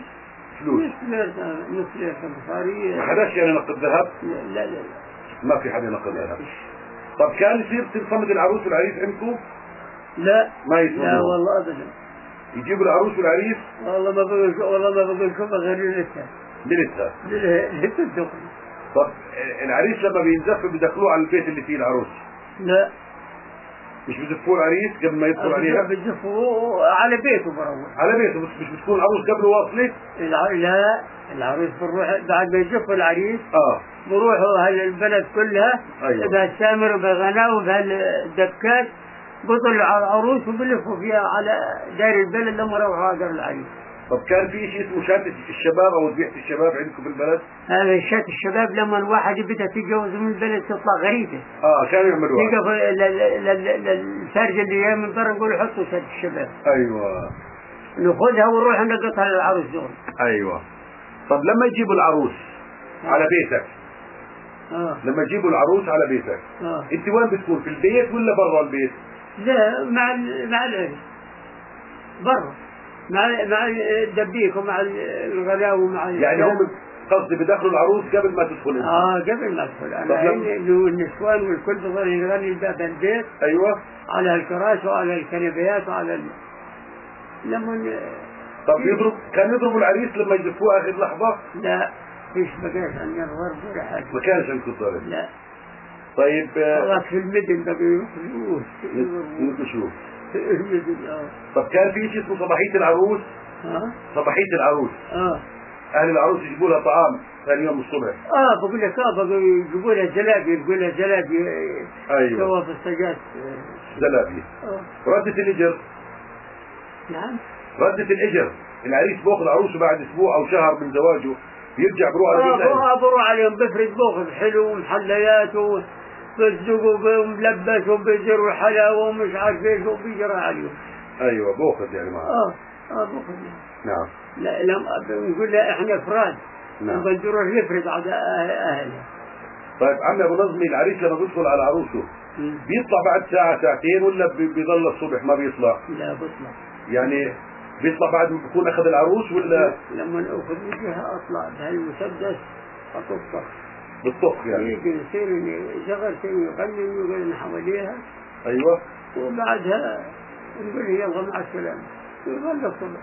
نص ليرة مصاري. ما حداش يعني نقد ذهب؟ لا ما في حدا ينقد ذهب. طب كان يصير تنصمد العروس والعريس عندكم؟ لا ما يصمدوا. لا والله ابدا. يجيبوا العروس والعريس؟ والله ما بقول شوفها غير ليلتها. ليلتها الدخل. طب العريس لما بينزف بيدخلوه على البيت اللي فيه العروس؟ لا مش بيزفوه العريس قبل ما يدخل عليها؟ بيزفوه على بيته بروح. على بيته مش بتكون العروس قبله واصله؟ لا العروس بنروح بعد ما يزفوا العريس بروحوا البلد كلها. أيوة. بهالسامر وبغناء وبهالدبكات بيطلعوا على العروس وبلفوا فيها على داير البلد لما روحوا على العريس. طب كان في شيء اسمه شات الشباب او ذبيحة الشباب عندكم بالبلد؟ هذا شات الشباب لما الواحد بدها تتجوز من البلد تطلع غريبة. كانوا يعملوها. يقف الفرج اللي جاي من برا نقول حطوا شات الشباب. ايوه. ناخذها ونروح نلقطها للعروس دول. ايوه. طب لما يجيبوا العروس على بيتك. لما يجيبوا العروس على بيتك. انت وين بتكون؟ في البيت ولا برا البيت؟ لا مع العريس. برا. مع الدبيك ومع الغلاء ومع يعني هم قصدي بدخلوا العروس قبل ما تدخل انت. قبل ما ادخل انا. النسوان والكل بظل يغني باب البيت. ايوه. على الكراسي وعلى الكنبيات وعلى لما. طب كان يضربوا العريس لما يزفوه اخر لحظه؟ لا فيش بقاش عندنا ضرب ولا حاجه. ما كانش عندكم ضرب؟ لا. طيب في المدن بقوا يخرجوه. طب كان في شيء اسمه صباحية العروس؟ صباحية العروس. اهل العروس يجيبوا لها طعام ثاني يوم الصبح. بقول لك بقوا يجيبوا لها جلابي. يقول لها جلابي. ايوه. سوا في السجاد. جلابي. ردة الاجر. نعم. ردة الاجر. العريس بياخذ عروسه بعد اسبوع او شهر من زواجه بيرجع بروح على بيته. بروح عليهم بفرد بوخذ حلو ومحليات وبزق وملبس وبزر وحلاوه ومش عارف ايش وبيجرى عليهم. ايوه بوخذ يعني معه. بوخذ. نعم. لا نقول لها احنا افراد. نعم. بنروح نفرد على اهلها. طيب عمي ابو نظمي العريس لما بيدخل على عروسه بيطلع بعد ساعة ساعتين ولا بيضل الصبح ما بيطلع؟ لا بيطلع. يعني بيطلع بعد ما بيكون اخذ العروس ولا؟ لما اخذ وجهها اطلع بهالمسدس اطفح. بالطخ يعني. يجي يصير شغل ثاني يغني ويقول حواليها. ايوه. وبعدها نقول يلا مع السلامة. يظل الصبح.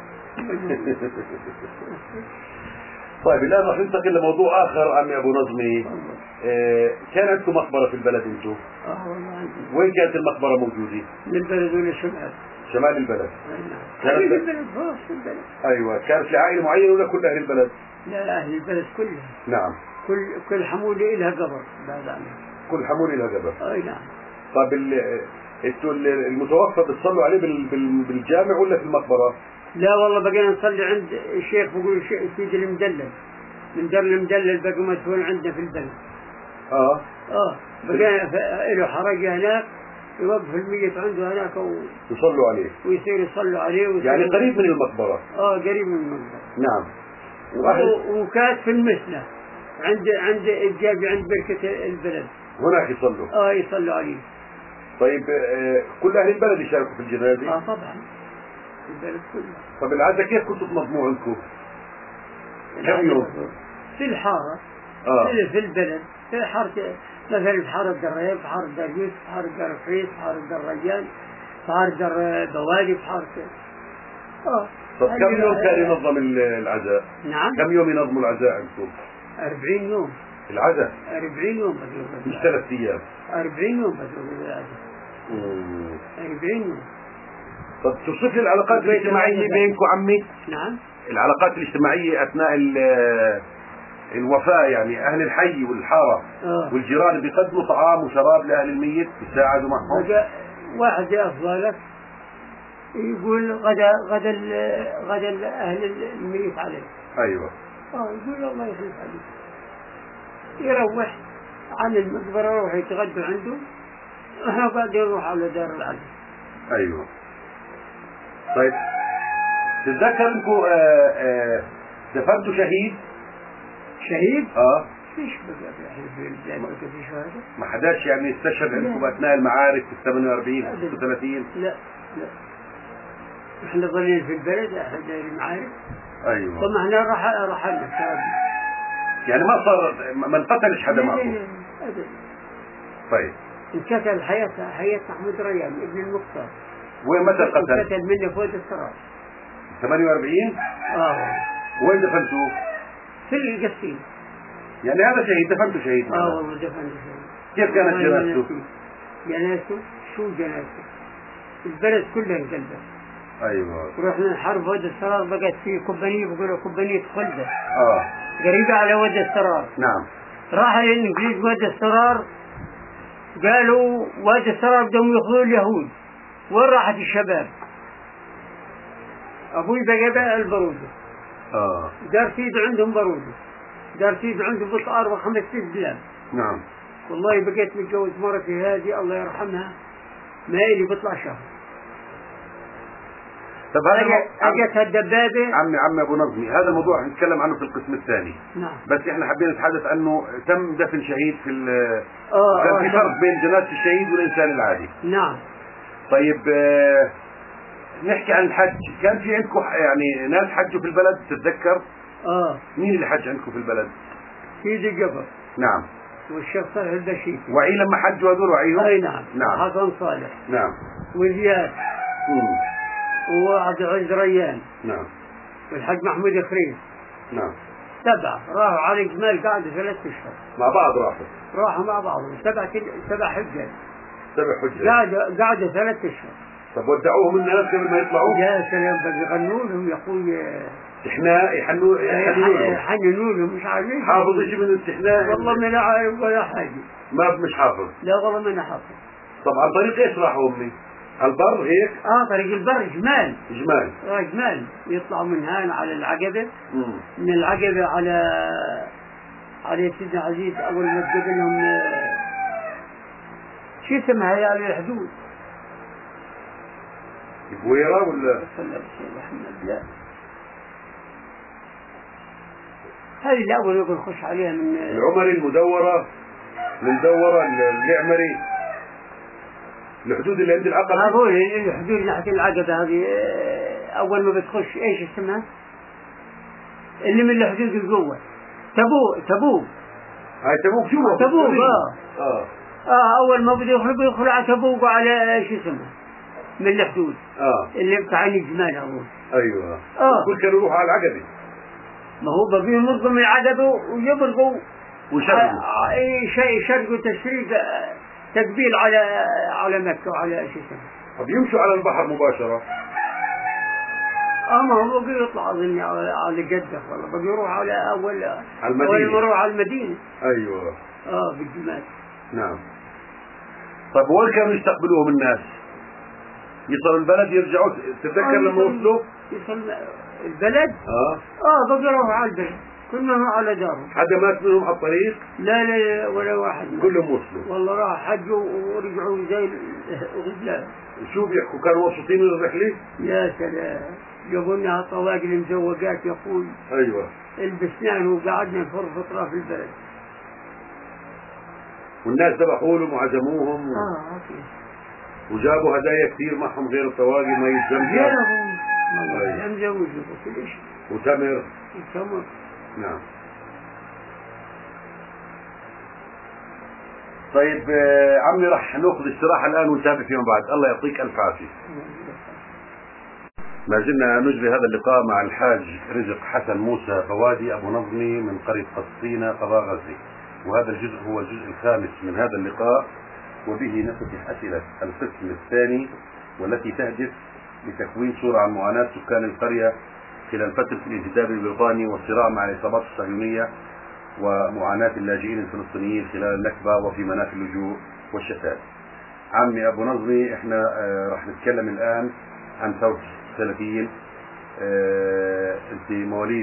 طيب الان راح ننتقل لموضوع اخر عمي ابو نظمي. كان عندكم مقبرة في البلد انتم؟ والله عندي. وين كانت المقبرة موجودة؟ للبلد ولا الشمال؟ شمال البلد. كانت البلد فوق البلد. ايوه. كانت لعائلة معينة ولا كل اهل البلد؟ لا اهل البلد كلها. نعم. كل حمولة لها قبر بعد عنها. كل حمولة لها قبر. اي نعم. طيب انتوا المتوفى بتصلوا عليه بالجامع ولا في المقبرة؟ لا والله بقينا نصلي عند الشيخ بقول سيدي المدلل. من دار المدلل بقى مسؤول عندنا في البلد. بقينا له حرقة هناك يوقف الميت عنده هناك يصلوا عليه. ويصير يصلوا عليه. يعني قريب من المقبرة. قريب من المقبرة. نعم. وكانت في المسنة عند الجابي عند بركة البلد. هناك يصلوا. يصلوا عليه. طيب كل اهل البلد يشاركوا في الجنازة؟ طبعا. البلد كلها. طب العادة كيف كنتوا تنظموا عندكم؟ كم يوم؟ في الحارة. في البلد. في حارة مثلا في حارة الدريب، في حارة الدريس، في حارة الدرفيس، في حارة الدريان، في حارة البوادي، في حارة. طب كم يوم كان ينظم العزاء؟ نعم. كم يوم ينظموا العزاء عندكم؟ 40 يوم. العزاء؟ 40 يوم بس. مش 3 أيام. 40 يوم بس العزاء. 40 يوم. طب توصف لي العلاقات الاجتماعية بينكم عمي؟ نعم. العلاقات الاجتماعية أثناء الوفاة يعني أهل الحي والحارة والجيران بيقدموا طعام وشراب لأهل الميت بيساعدوا معهم؟ واحد أفضلك يقول غدا أهل الميت عليه. أيوة. يقول الله يخلف عليه. يروح عن المقبرة يروح يتغدى عنده بعد يروح على دار العزاء. أيوة. طيب تتذكر انكم دفنتوا شهيد؟ شهيد؟ فيش بقى في البلاد بقى في شهداء؟ ما حداش يعني استشهد عندكم أثناء المعارك في 48 36؟ لا لا، احنا ظلين في البلد، احنا دايرين معارك. ايوه. ثم احنا رحلنا يعني ما صار ما انقتلش حدا معكم؟ ابدا. طيب انقتل حياة محمود ريان ابن المختار. وين متى انقتل؟ انقتل منه فوق السرار 48. وين دفنتوه؟ في القصيم. يعني هذا شهيد دفنته شهيد؟ والله دفنته شهيد. كيف كانت جنازته؟ جنازته شو جنازته؟ البلد كلها انقلبت. ايوه. ورحنا الحرب وادي السرار، بقت في كوبانيه بيقولوا كوبانيه خلده اه قريبه على وادي السرار. نعم. راح الانجليز وادي السرار، قالوا وادي السرار بدهم ياخذوا اليهود. وين راحت الشباب؟ ابوي بقى البروده. دار سيد عندهم بروده، دار سيد عنده بطء 4 5 6 بلاد. نعم. والله بقيت متجوز مرتي هذه الله يرحمها، ما إلي بطلع شهر. طب هذا اجت الدبابه. عمي ابو نظمي، هذا الموضوع هنتكلم عنه في القسم الثاني. نعم. بس احنا حابين نتحدث انه تم دفن شهيد في كان في فرق بين جنازة الشهيد والانسان العادي. نعم. طيب نحكي عن الحج. كان في عندكم يعني ناس حجوا في البلد تتذكر؟ مين اللي حج عندكم في البلد؟ سيدي جبر. نعم. والشيخ صالح البشير. وعي لما حجوا هذول وعيهم؟ اي نعم. نعم. حسن صالح. نعم. وزياد. وعبد العزيز ريان. نعم. والحاج محمود خريف. نعم. 7 راحوا على جمال، قعدوا 3 أشهر مع بعض. راحوا مع بعضهم 7 حجاج. 7 حجاج. قعدوا 3 أشهر. طب ودعوهم الناس قبل ما يطلعوا؟ يا سلام، بقى يغنوا لهم يا اخوي استحناء، يحنوا لهم مش عارفين. حافظ شيء من الاستحناء؟ والله ما انا عارف ولا حاجه. ما مش حافظ؟ لا والله ما انا حافظ. طب عن طريق ايش راحوا امي؟ البر هيك؟ طريق البر جمال. جمال يطلعوا من هان على العقبه. من العقبه على سيدنا عزيز. اول ما تقابلهم شو اسمها يا الحدود؟ بويرة ولا؟ لا هذه اللي أول يقول خش عليها من العمري، المدورة العمري، الحدود اللي عند العقبة. هذول الحدود ناحية العقبة هذه. أول ما بتخش إيش اسمها؟ اللي من الحدود الجوة تبوك. هاي تبوك جوا. تبوك. أول ما بده يدخل على تبوك وعلى إيش اسمه من الحدود. اللي بتاع الجمال أول. أيوة. كل كانوا يروحوا على العقبة. ما هو بقيهم يرقوا من العقبة ويبرقوا شرقوا تشريق تقبيل على مكة وعلى شيء ثاني. طب يمشوا على البحر مباشرة؟ ما هو بقي يطلع أظن على جدة، والله بقي يروح على أول ما يروح على المدينة. أيوة. بالجمال. نعم. طب وين كانوا يستقبلوهم الناس؟ يصلوا البلد يرجعوا؟ تتذكر لما وصلوا؟ يصل البلد؟ بقي يروح على البلد، كلهم على دارهم. حدا مات منهم على الطريق؟ لا ولا واحد. كلهم وصلوا؟ والله راح حجوا ورجعوا زي الغزلان. شو بيحكوا كانوا مبسوطين من الرحلة؟ يا سلام، جابوا لنا طواقي المزوقات يا اخوي. ايوه. البسنان وقعدنا نفر في اطراف البلد. والناس ذبحوا لهم وعزموهم وجابوا هدايا كثير معهم غير الطواقي، مي الزمزم. زمزم وجبوا كل شيء. وتمر. نعم. طيب عمي راح ناخذ استراحة الآن ونتابع فيما بعد. الله يعطيك ألف عافية. ما زلنا نجري هذا اللقاء مع الحاج رزق حسن موسى فوادي أبو نظمي من قرية قسطينة قضاء غزي، وهذا الجزء هو الجزء الخامس من هذا اللقاء، وبه نفتح أسئلة القسم الثاني والتي تهدف لتكوين صورة عن معاناة سكان القرية خلال فترة الانتداب البريطاني والصراع مع العصابات الصهيونية ومعاناة اللاجئين الفلسطينيين خلال النكبة وفي مناخ اللجوء والشتات. عمي أبو نظمي، احنا راح نتكلم الآن عن ثورة 30. انت مواليد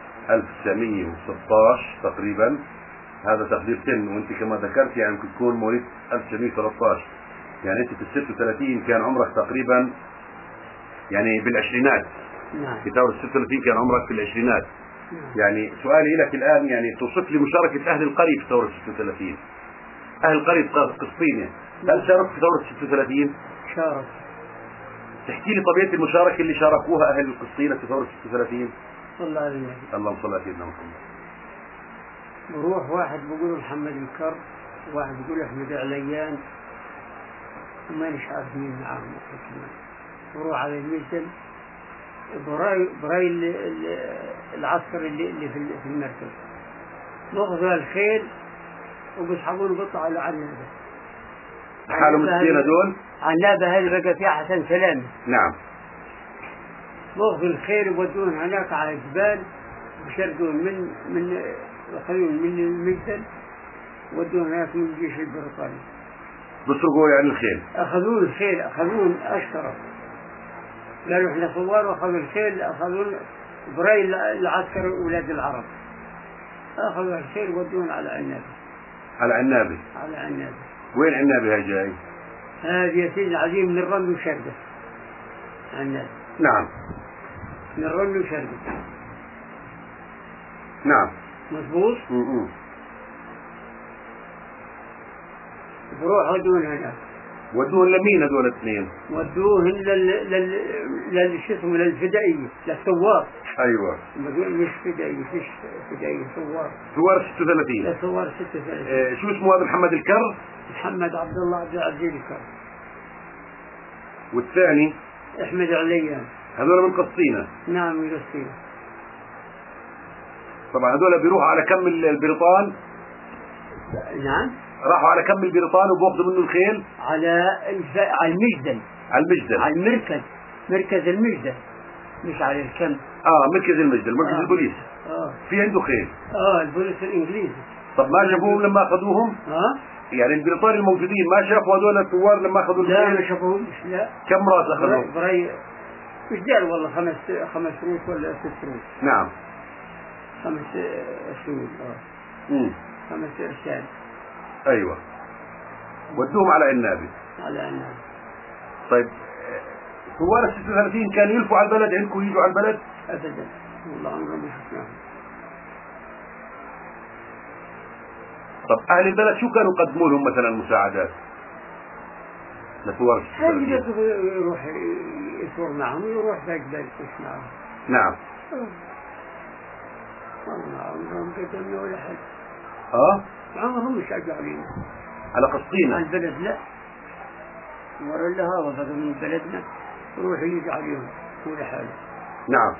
1916 تقريبا، هذا تقدير سن، وانت كما ذكرت يعني ممكن تكون مواليد 1913، يعني انت في 36 كان عمرك تقريبا يعني بالعشرينات. نعم. في ثورة 36 كان عمرك في العشرينات. يعني سؤالي لك الآن يعني توصف لي مشاركة أهل القرية في ثورة 36. أهل قرية قسطينة هل شاركوا في ثورة 36؟ شارك. تحكي لي طبيعة المشاركة اللي شاركوها أهل قسطينة في ثورة 36. صلى على النبي. اللهم صل على سيدنا محمد. بروح واحد بيقول محمد الكر، واحد بيقول أحمد عليان، وما مش عارف مين معاهم كمان. بروح على الميزان براي العسكر اللي في المركز، ناخذ الخيل وبيسحبون بيطلعوا على عنابة. حالهم مسكين هذول؟ عنابة هذه بقى فيها حسن سلامة. نعم. ناخذ الخيل ويودون هناك على الجبال، ويشردون يخلون من الميزان ودون هناك من الجيش البريطاني. بسرقوا يعني الخيل؟ أخذون الخيل، أخذون أشتروا، قالوا إحنا ثوار وأخذوا الخيل، أخذون براي العسكر أولاد العرب، أخذوا الخيل ودون على عنابة. على عنابة؟ على عنابة. وين عنابة هاي جاي؟ هذه يا سيدي العظيم من الرمل وشردة. عنابة. نعم. من الرمل وشردة. نعم. مضبوط؟ بروح ودون هناك. ودوهن لمين هذول الاثنين؟ ودوهن للفدائية، للثوار. ايوه. مش فدائية، فيش فدائية، ثوار. ثوار 36. لا ثوار 36. شو اسمه هذا؟ محمد الكر؟ محمد عبد الله عبد العزيز الكر. والثاني؟ احمد عليان. هذول من قسطينة؟ نعم من قسطينة. طبعا هذول بيروحوا على كم البريطان؟ نعم. راحوا على كم البريطان وباخذوا منه الخيل؟ على المجدل. على المجدل. على المركز، مركز المجدل، مش على الكم. مركز المجدل، مركز البوليس. في عنده خيل. البوليس الانجليزي. طب ما شافوهم لما اخذوهم؟ يعني البريطاني الموجودين ما شافوا هذول الثوار لما اخذوا الخيل؟ لا ما شافوهم. لا. كم راس اخذوا؟ مش دار والله 5 روس ولا 6 روس. نعم. 5 سنين. 5 ارسال. ايوه. ودوهم على عنابة. على عنابة. طيب ثوار 36 كانوا يلفوا على البلد عندكم يجوا على البلد؟ ابدا والله عمرنا ما شفناهم. طب اهل البلد شو كانوا يقدموا لهم مثلا مساعدات لثوار 36؟ يروح يصور معهم، يروح باقي بلد معهم. نعم. والله عمرهم قدمنا ولا حد. عمرهم مش شجعوا علينا. على قسطينة؟ على البلد لا. مرة لها وفقوا من بلدنا يروح يجي عليهم ولا حاجة. نعم.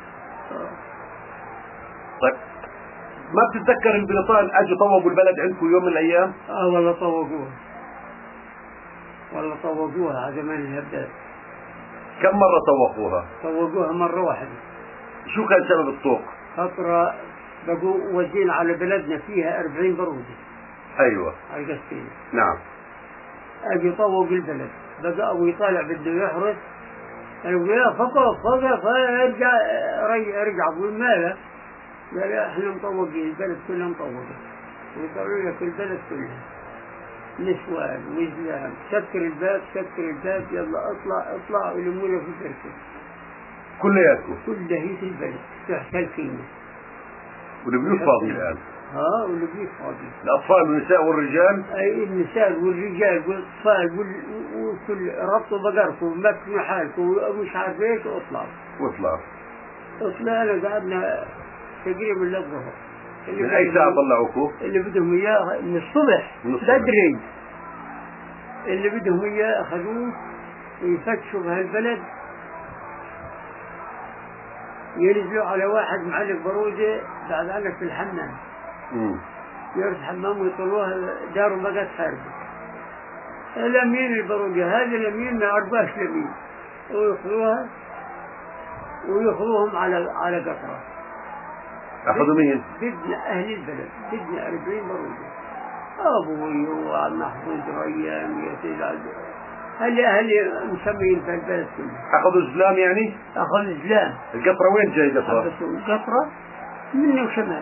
طيب ما بتتذكر البريطان اجوا طوقوا البلد عندكم يوم من الايام؟ والله طوقوها. والله طوقوها على زمان الهبدات. كم مرة طوقوها؟ طوقوها مرة واحدة. شو كان سبب الطوق؟ فترة بقوا وزين على بلدنا فيها 40 برودة. ايوه. على قسطينة. نعم. اجي طوق البلد، بقى ابوي طالع بده يحرس، يقول يا فقط ارجع ابوي ماله؟ قال احنا مطوقين البلد كلها مطوقة، ويطلعوا لك البلد كلها نسوان وزلام، سكر الباب يلا اطلع ولمونا في البركة كلياتكم؟ كلها في البلد تحتل فينا. والبيوت فاضية الآن؟ والبيوت فاضية. الأطفال والنساء والرجال؟ أي النساء والرجال والأطفال وكل ربطوا بقركم ومكنوا حالكم ومش عارف ايش واطلعوا. أنا قعدنا تقريبا للظهر. من أي ساعة طلعوكم؟ اللي بدهم إياه من الصبح بدري. اللي بدهم إياه أخذوه ويفتشوا بهالبلد، ينزلوا على واحد معلق برودة بعد عنك في الحمام. يرس حمام ويطلوها داروا بقت حربة. الأمين البرودة هذا الأمين ما عرفاش الأمين، ويأخذوهم على قطرة. أخذوا مين؟ بدنا أهل البلد، بدنا 40 برودة. أبوي وعم محفوظ ريان يا سيد أهل مسمين في البلد كله. أخذوا زلام يعني؟ أخذوا زلام. القطرة وين جاي قطرة؟ القطرة منه وشمال.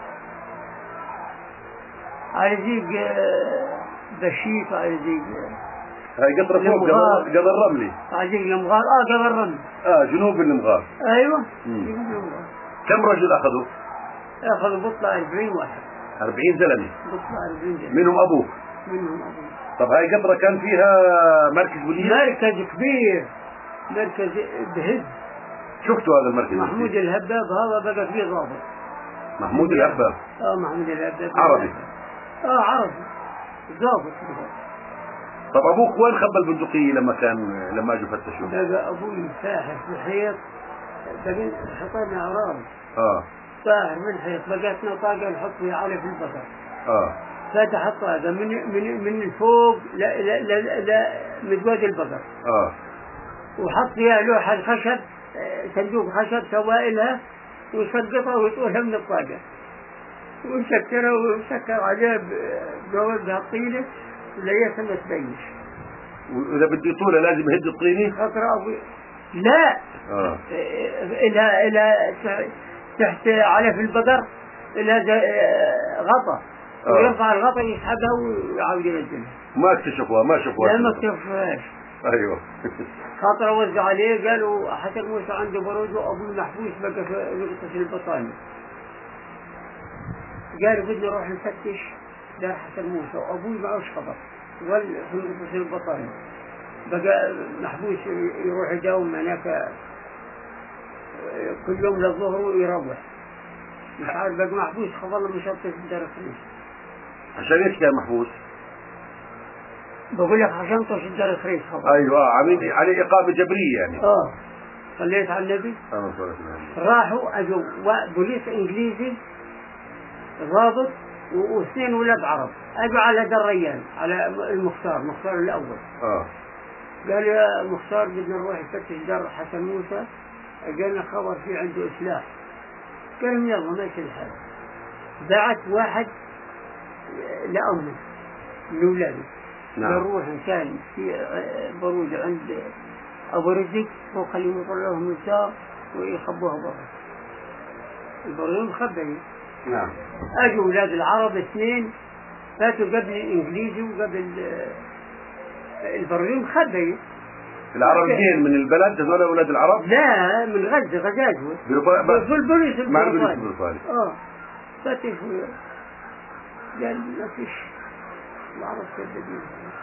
على زيق بشيط، على زيق هاي قطرة فوق قدر الرملي. على زيق المغار. قدر الرملي. جنوب المغار. أيوة. جنوب المغار. كم رجل أخذوا؟ أخذوا بطلة 40 واحد. 40 زلمة؟ بطلة 40 زلمة. منهم أبوك؟ منهم أبوك. طب هاي قطرة كان فيها مركز بوليس؟ مركز كبير، مركز بهز. شفتوا هذا المركز؟ محمود الهباب هذا بقى فيه ضابط. محمود الهباب؟ محمود الهباب عربي؟ عربي ضابط. طب أبوك وين خبى البندقية لما أجوا فتشوا؟ بقى أبوي ساحر في الحيط، بقى حطينا أعراض. ساحر في الحيط، بقتنا طاقة نحط فيها على في البقر. فتح الطاقة من الفوق لا مزود البقر. وحط فيها لوحة خشب، صندوق خشب سوائلها، وسقطها ويطولها من الطاقة، وسكرها وسكر عليها بوزها الطينة ليتها ما تبيش. وإذا بدي يطولها لازم يهد الطينة؟ خطر أبوي لا. إلى تحت على في البقر إلى غطا، ويرفع الغطا يسحبها ويعاود ينزلها. ما اكتشفوها؟ ما شافوها؟ لا ما اكتشفوهاش. ايوه. خاطر وزع عليه، قالوا حسن موسى عنده برود وابوي محبوس بقى في نقطة البطانة. قالوا بدنا نروح نفتش دار حسن موسى، وابوي معوش خبر ظل في نقطة البطانة، بقى محبوس يروح يداوم هناك كل يوم للظهر ويروح، مش عارف بقى محبوس خبر له مشطف في دار الخميس. عشان ايش كان محبوس؟ بقول لك عشان طش الدار الخريس خبر. ايوه عاملين عليه اقامه جبريه يعني. صليت على النبي. راحوا اجوا بوليس انجليزي ضابط واثنين ولاد عرب، اجوا على دار ريان، على مختار الاول. قال يا مختار بدنا نروح نفتش دار حسن موسى، جانا خبر في عنده اصلاح. قال يلا ماشي الحال. بعت واحد لأمه من اولاده. نروح كان في برود عند أبو رزق فوق اللي يطلعوهم يسار ويخبوها برا. البرود مخبئين. أجوا أولاد العرب اثنين فاتوا قبل الإنجليزي وقبل البرود مخبئين. العرب جين من البلد هذول أولاد العرب؟ لا من غزاجوة. في البوليس البريطاني. فتشوا قال ما فيش العرب كذابين.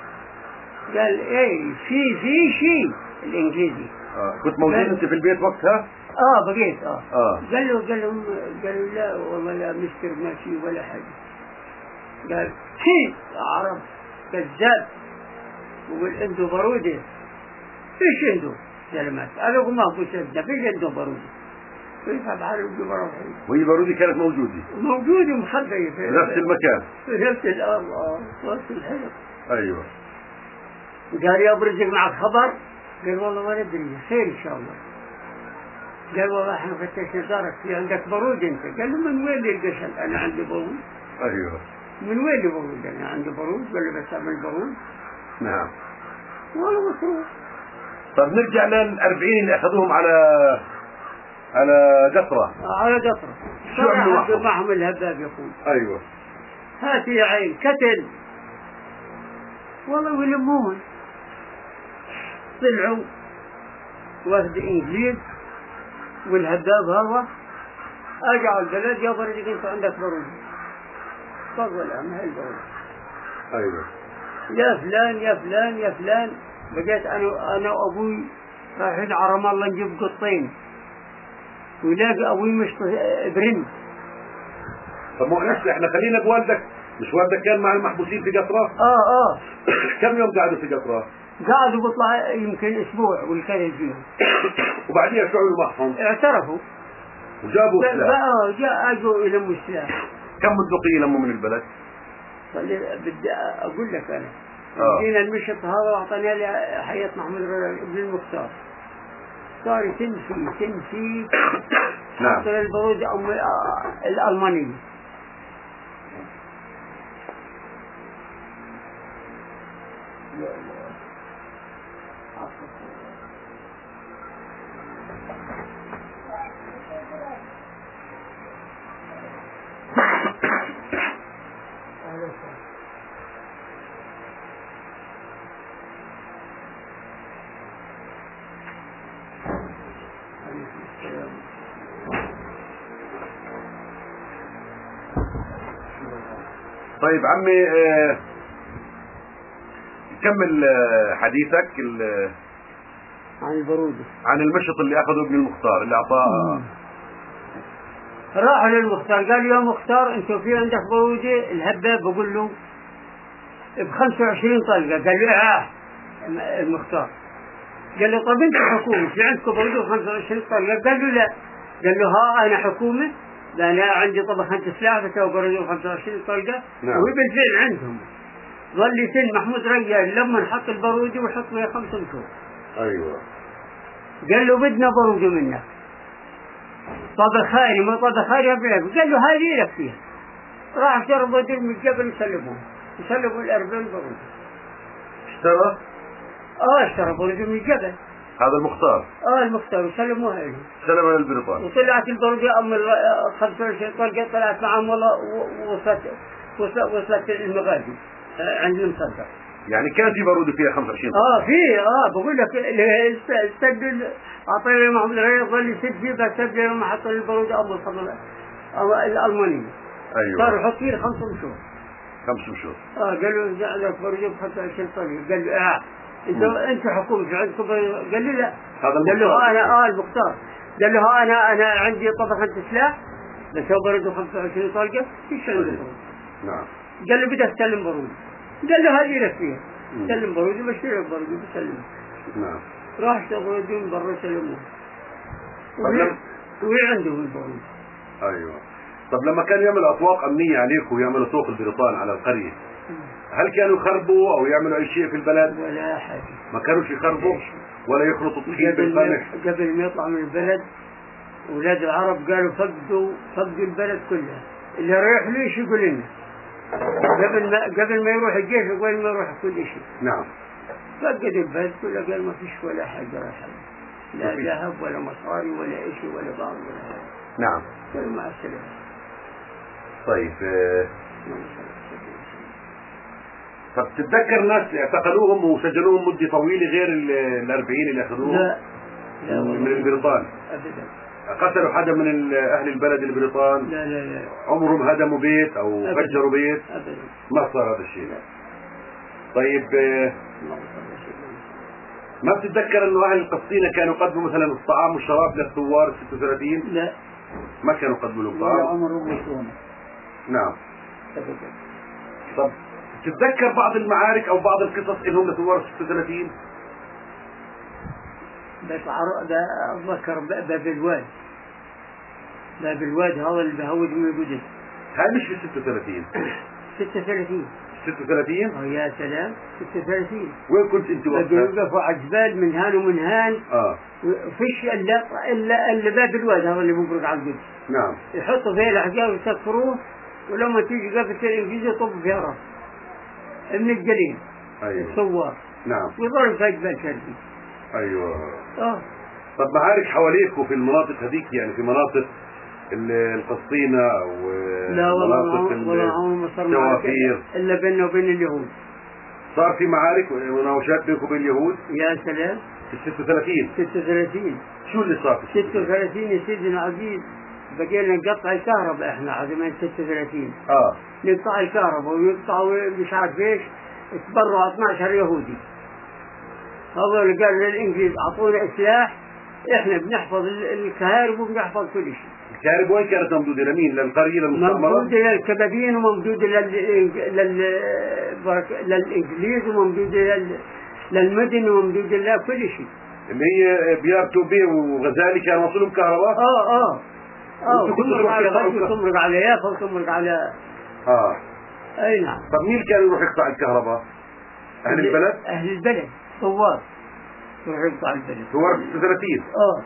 قال ايه في شيء الانجليزي. كنت موجود انت في البيت وقتها؟ بقيت. قال لهم لا والله لا مستر ما في ولا حاجه. قال في عرب كذاب وقال عنده بروده. فيش عنده كلمات قالوا ما هو كذاب فيش عنده بروده. كيف افعل ببروده؟ وهي بروده كانت موجوده مخبيه في نفس المكان، في نفس الارض وسط الحيط. ايوه. قال يا ابو رزق معك خبر؟ قال والله ما ندري، خير ان شاء الله. قال والله احنا فتشنا دارك في عندك برود انت. قال له من وين لي القشل؟ انا عندي برود. ايوه. من وين لي برود؟ انا عندي برود. قال له بس اعمل برود. نعم. والله مصروف. طب نرجع لل40 اللي اخذوهم على قطرة. على قطرة. شو عملوا معهم الهباب يقول. ايوه. هات يا عين كتل. والله ويلمون. طلعوا وفد انجليز والهباب هذا اجعوا البلد يا برد انت عندك برود. تفضل اعمل البرود. ايوه. يا فلان يا فلان يا فلان. بقيت انا وابوي رايحين على رام الله نجيب قطين، ويلاقي ابوي مش برن. طب مو احنا خلينا بوالدك، مش والدك كان مع المحبوسين في قطرة؟ كم يوم قعدوا في قطرة؟ قعدوا بطلع يمكن اسبوع والكلام فيهم. وبعدين شو عملوا معهم؟ اعترفوا وجابوا سلاح. اجوا يلموا السلاح. كم بندقية لموا من البلد؟ بدي اقول لك انا جينا المشط هذا واعطينا لي حياة محمود بن المختار. صار تنفي نعم. حتى البرود الألمانية. طيب عمي كمل حديثك عن البرود، عن المشط اللي اخذه ابن المختار اللي اعطاه. راح للمختار قال يا مختار انت في عندك برودة الهباب، بقول له ب 25 طلقة. قال له المختار قال له طب انت حكومة في عندكم برودة ب 25 طلقة؟ قال له لا. قال له ها انا حكومة، لا انا عندي طبخة سلاح بتسوي برودة ب 25 طلقة. نعم. وهي بالفعل عندهم. ظل يتن محمود رجال لما نحط البرودة وحط لي 5 شهور. ايوه. قال له بدنا برودة منك، طبخ خيري ما طبخ خيري قال له هذه لك فيها. راح جربوا دير من الجبل يسلموا الأربعين برودة. اشترى برودة من الجبل هذا المختار. المختار وسلموها له. سلمها للبريطاني. وطلعت البرودة 25 طلقة طلعت معهم والله وصلت المغازي عند المصدر. يعني كان في برودة فيها 25 في بقول لك استبدل اعطيني محمد رياض ظل يسد فيه بستبدل لما حط البرودة الألمانية. ايوه. صار يحط فيه 5 شهور. 5 شهور. قالوا جعلك برودة ب 25 طلقة. قال له انت حكومة عندكم؟ قال له لا. قال له انا المختار. قال له انا عندي طبقة سلاح بس هو برودة 25 طلقة فيش عندي برودة. نعم. قال له بدك تسلم برودة. قال له هذه لك فيها. سلم برودة بشتري برودة بسلمها. نعم. راح اشترى برودة من برا سلموها. وعندهم البرودة. ايوه. طب لما كانوا يعملوا اطواق امنية عليكم ويعملوا سوق البريطان على القرية، هل كانوا يخربوا او يعملوا اي شيء في البلد؟ ولا حاجة. ما كانوش يخربوا ولا يخلطوا طحين بالقمح؟ قبل ما يطلع من البلد اولاد العرب قالوا فقدوا البلد كلها. اللي رايح ليش يقول لنا قبل ما يروح الجيش وقبل ما يروح كل شيء. نعم. فقد البلد كلها. قال ما فيش ولا حاجة رايحة، لا ذهب ولا مصاري ولا شيء ولا بعض ولا حاجة. نعم. قالوا مع السلامة. طيب طب تتذكر ناس اعتقلوهم وسجنوهم مدة طويلة غير ال40 اللي اخذوهم؟ لا من البريطان ابدا. قتلوا حدا من اهل البلد البريطان؟ لا. عمرهم هدموا بيت او أبداً. فجروا بيت؟ ابدا. ما صار هذا الشيء. طيب ما بتتذكر انه اهل القسطينة كانوا يقدموا مثلا الطعام والشراب للثوار 36؟ لا ما كانوا يقدموا لهم ولا طعام. عمرهم يسوونه. نعم. ابدا. طب تتذكر بعض المعارك او بعض القصص انهم لثوار 36؟ بس اتذكر باب الواد هذا اللي بهود من الجدد. هاي مش في 36. 36. 36؟ يا سلام 36. وين كنت انت وقتها؟ يوقفوا على الجبال من هان ومن هان. فيش الا باب الواد هذا اللي مبرق على القدس. نعم. يحطوا فيه الاحجار ويسكروه، ولما تيجي قفة الانجليزي يطب فيها راس من الجليل. ايوه. الثوار. نعم. ويضرب في جبال شرقي. ايوه. طب معارك حواليك وفي المناطق هذيك، يعني في مناطق القسطينة او مناطق التوافير الا بيننا وبين اليهود؟ صار في معارك ومناوشات بينكم وبين اليهود؟ يا سلام. في 36. 36. شو اللي صار في 36 يا سيدنا عزيز؟ بقينا نقطع الكهرباء احنا عزمان 36. نقطع الكهرباء ويقطعوا مش عارف ايش. تبرعوا 12 يهودي. هذول قالوا للانجليز اعطونا سلاح، احنا بنحفظ الكهارب وبنحفظ كل شيء. الكهارب وين كانت ممدودة؟ لمين؟ للقرية للمستعمرة؟ ممدودة للكبابين وممدودة للانجليز وممدودة للمدن وممدودة لكل شيء. اللي هي بيار توبي وغزالي كانوا وصلهم كهرباء؟ وتمرق على غزة وتمرق على يافا وتمرق على اي نعم. طب مين كان يروح يقطع الكهرباء؟ اهل البلد؟ اهل البلد ثوار يروح يقطع البلد. ثوار 36؟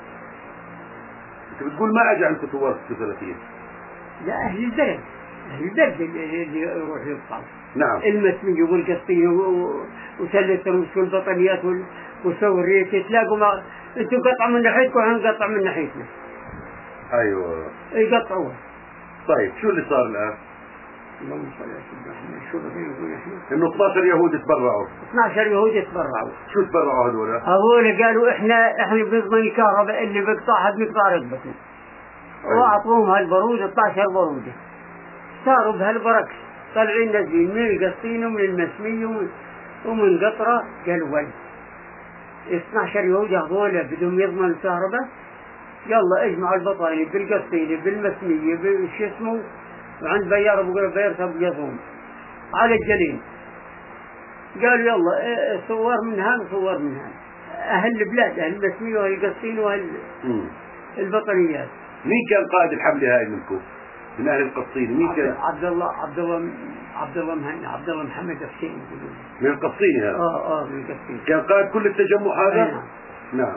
انت بتقول ما اجى عندكم ثوار 36؟ لا اهل البلد اللي يروح يقطع. نعم. المسمية والقسطية وسلة الروس والبطنيات والسورية تلاقوا انتم قطعوا من ناحيتكم وهنقطع من ناحيتنا. ايوه. يقطعوها. طيب شو اللي صار الان؟ اللهم صل على سيدنا محمد. شو بدنا نقول احنا؟ انه 12 يهود تبرعوا. 12 يهود تبرعوا. شو تبرعوا هذول؟ هذول قالوا احنا بنضمن الكهرباء اللي بقطعها بمقدار رقبتنا. واعطوهم هالبرودة 12 برودة. صاروا بهالبركة طالعين نازلين من القصيم ومن المسمية ومن قطرة جلول 12 يهودي هذول بدهم يضمنوا الكهرباء. يلا اجمعوا البطايق بالقصيم بالمسمية بالشو اسمه وعند بيار بقول بيار تبيضهم على الجليل. قالوا يلا صور من هان صور من هان. أهل البلاد أهل المسمية وأهل القصيم وأهل البطنيات. مين كان قائد الحملة هاي منكم؟ من أهل القصيم مين كان؟ عبد الله محمد حسين من القصيم هذا؟ من القصيم. كان قائد كل التجمع هذا؟ نعم.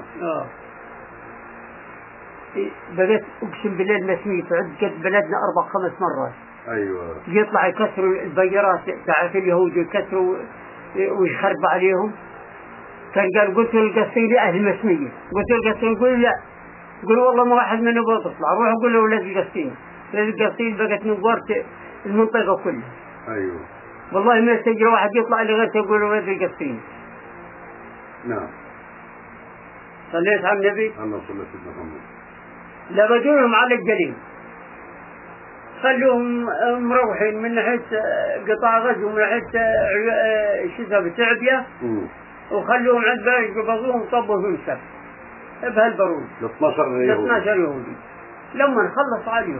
بدأت أقسم بالله المسمية تعد قد بلدنا 4-5 مرات. أيوة. يطلع يكسروا البيارات تاعت اليهود يكسروا ويخرب عليهم. كان قال قلت القصيم لأهل المسمية، قلت القصيم يقول لا، يقول والله ما واحد منه بيطلع، روح قول له ولاد القصيم. ولاد القصيم بقت نورت المنطقة كلها. أيوه. والله ما يستجري واحد يطلع لغير يقول له ولاد القصيم. نعم. صليت على النبي. الله صلى الله عليه وسلم. لا بدونهم على الجليل. خلوهم مروحين من ناحية قطاع غزة ومن ناحية شو اسمه تعبية. وخلوهم عند بالك يقبضوهم طبوا في السبت بهالبارود 12 يهودي. لما نخلص عليهم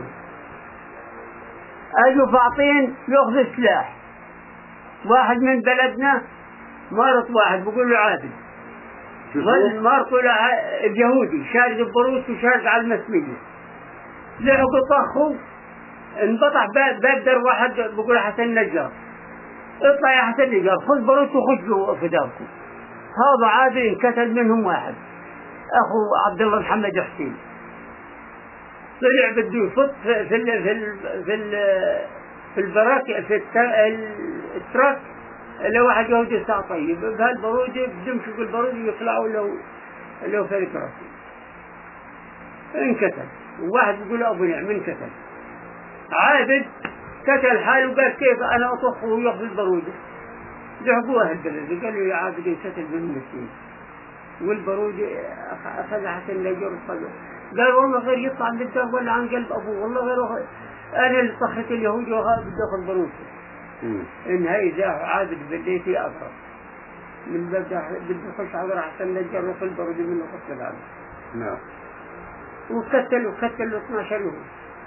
اجوا فاعطين ياخذ سلاح. واحد من بلدنا مارط واحد بقول له عادل مارطوا اليهودي شارد البروس وشارد على المسمية. لعبوا طخوا انبطح بقدر واحد بقول حسن النجار اطلع يا حسن النجار خذ بروس وخش له فداكم. هذا عادل انقتل منهم واحد اخو عبد الله محمد حسين. طلع بده يفط في البراك في التراك لو واحد يهودي ساعة طيب بهالبرود بدمشق البرود يطلعوا لو في الكراسي انقتل. وواحد يقول ابو نعم انقتل. عابد قتل حاله وقال كيف انا اطخ وياخذ البرود. ذهبوا اهل البلد قالوا يا عابد انقتل بالمسكين والبرود اخذ حسن النجار وصدر. قال والله غير يطلع من الدار ولا عن قلب ابوه والله غير انا اللي طخت اليهود وهذا بدي اخذ برود. ان هاي ذا عابد بديتي اقرب من بدا بده يخش على حسن النجار وفي البرود منه قتل العالم. نعم. وقتل 12 يهود.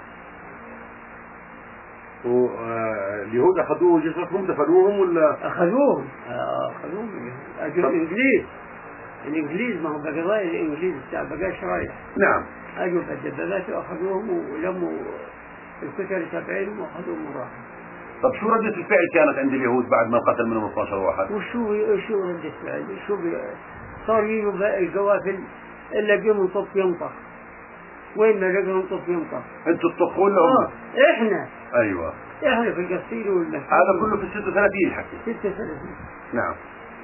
واليهود اخذوه جثثهم دفنوهم ولا؟ اخذوهم اجوا الانجليز ما هو بقضايا الانجليز بتاع بقاش رايح. نعم. اجوا بالدبابات واخذوهم ولموا الكتل تبعينهم واخذوهم وراحوا. طب شو ردة الفعل كانت عند اليهود بعد ما قتل منهم 12 واحد؟ وشو ردة الفعل؟ صار يجوا القوافل الا بيوم طف ينطخ. وين ما لقوا طف ينطخ؟ انتوا تطخون لهم؟ احنا. ايوه. احنا في القصير والمسجد. هذا كله في 36 الحكي. 36. نعم.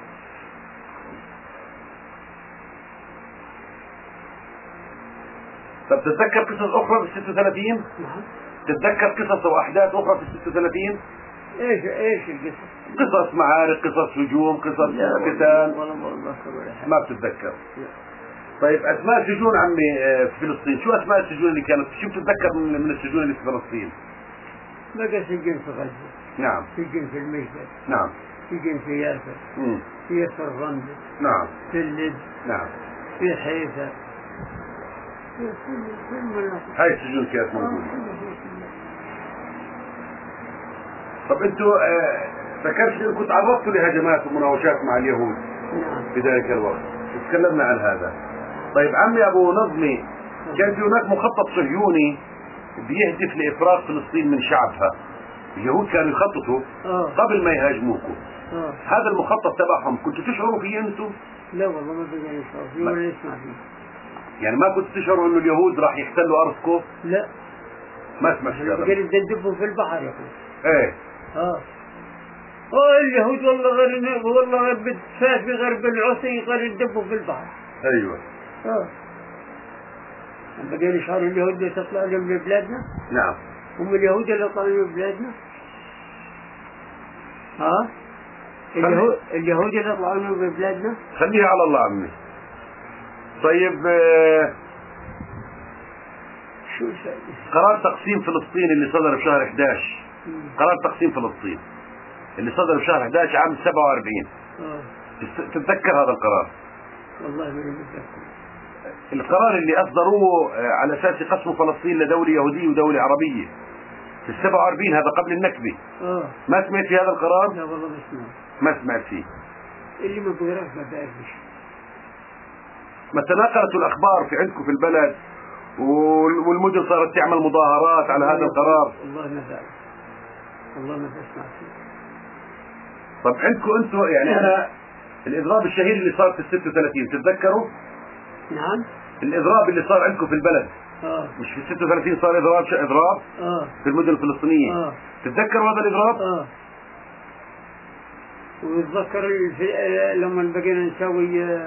طب تتذكر قصص اخرى في 36؟ نعم. تتذكر قصص واحداث اخرى في 36؟ ايش القصص؟ قصص معارك، قصص هجوم، قصص قتال. ما بتتذكر. طيب اسماء سجون عمي في فلسطين، شو اسماء السجون اللي كانت؟ شو بتتذكر من السجون اللي في فلسطين؟ بقى سجن في غزة. نعم. سجن في المشهد. نعم. سجن في يافا. في يافا الرمل. نعم. في اللد. نعم. في حيفا. هاي السجون كانت موجودة. طب انتوا ذكرت انكم تعرضتوا لهجمات ومناوشات مع اليهود. نعم. في ذلك الوقت تكلمنا عن هذا. طيب عمي ابو نظمي، كان في هناك مخطط صهيوني بيهدف لافراغ فلسطين من شعبها. اليهود كانوا يخططوا قبل ما يهاجموكم. هذا المخطط تبعهم كنتوا تشعروا فيه انتم؟ لا والله ما بدنا نشعر فيه ولا نسمع فيه. يعني ما كنتوا تشعروا انه اليهود راح يحتلوا ارضكم؟ لا. ما سمعت هذا. قالوا ندبهم في البحر يا اخوي. ايه. اليهود والله غير بتفات في غرب العصي غير يدبوا في البحر. ايوه. بقى يشعروا اليهود اللي تطلع لهم من بلادنا. نعم. هم اليهود اللي طلعوا من بلادنا. اليهود اللي طلعوا من بلادنا. خليها على الله عمي. طيب شو قرار تقسيم فلسطين اللي صدر بشهر 11 قرار تقسيم فلسطين اللي صدر بشهر 11 عام 47. تتذكر هذا القرار؟ والله ما أتذكر. القرار اللي أصدروه على أساس قسم فلسطين لدولة يهودية ودولة عربية في 47، هذا قبل النكبة. ما سمعت في هذا القرار؟ لا والله ما سمعت. ما سمعت فيه. اللي ما بقراش ما بعرفش. ما تناقلت الأخبار في عندكم في البلد والمدن صارت تعمل مظاهرات على هذا القرار؟ والله ما بعرف، والله ما بسمع فيه. طب عندكم انتم يعني أنا الإضراب الشهير اللي صار في 36 تتذكروا؟ نعم. الإضراب اللي صار عندكم في البلد مش في 36 صار إضراب في المدن الفلسطينية. تتذكروا هذا الإضراب؟ ويتذكر لما بقينا نسوي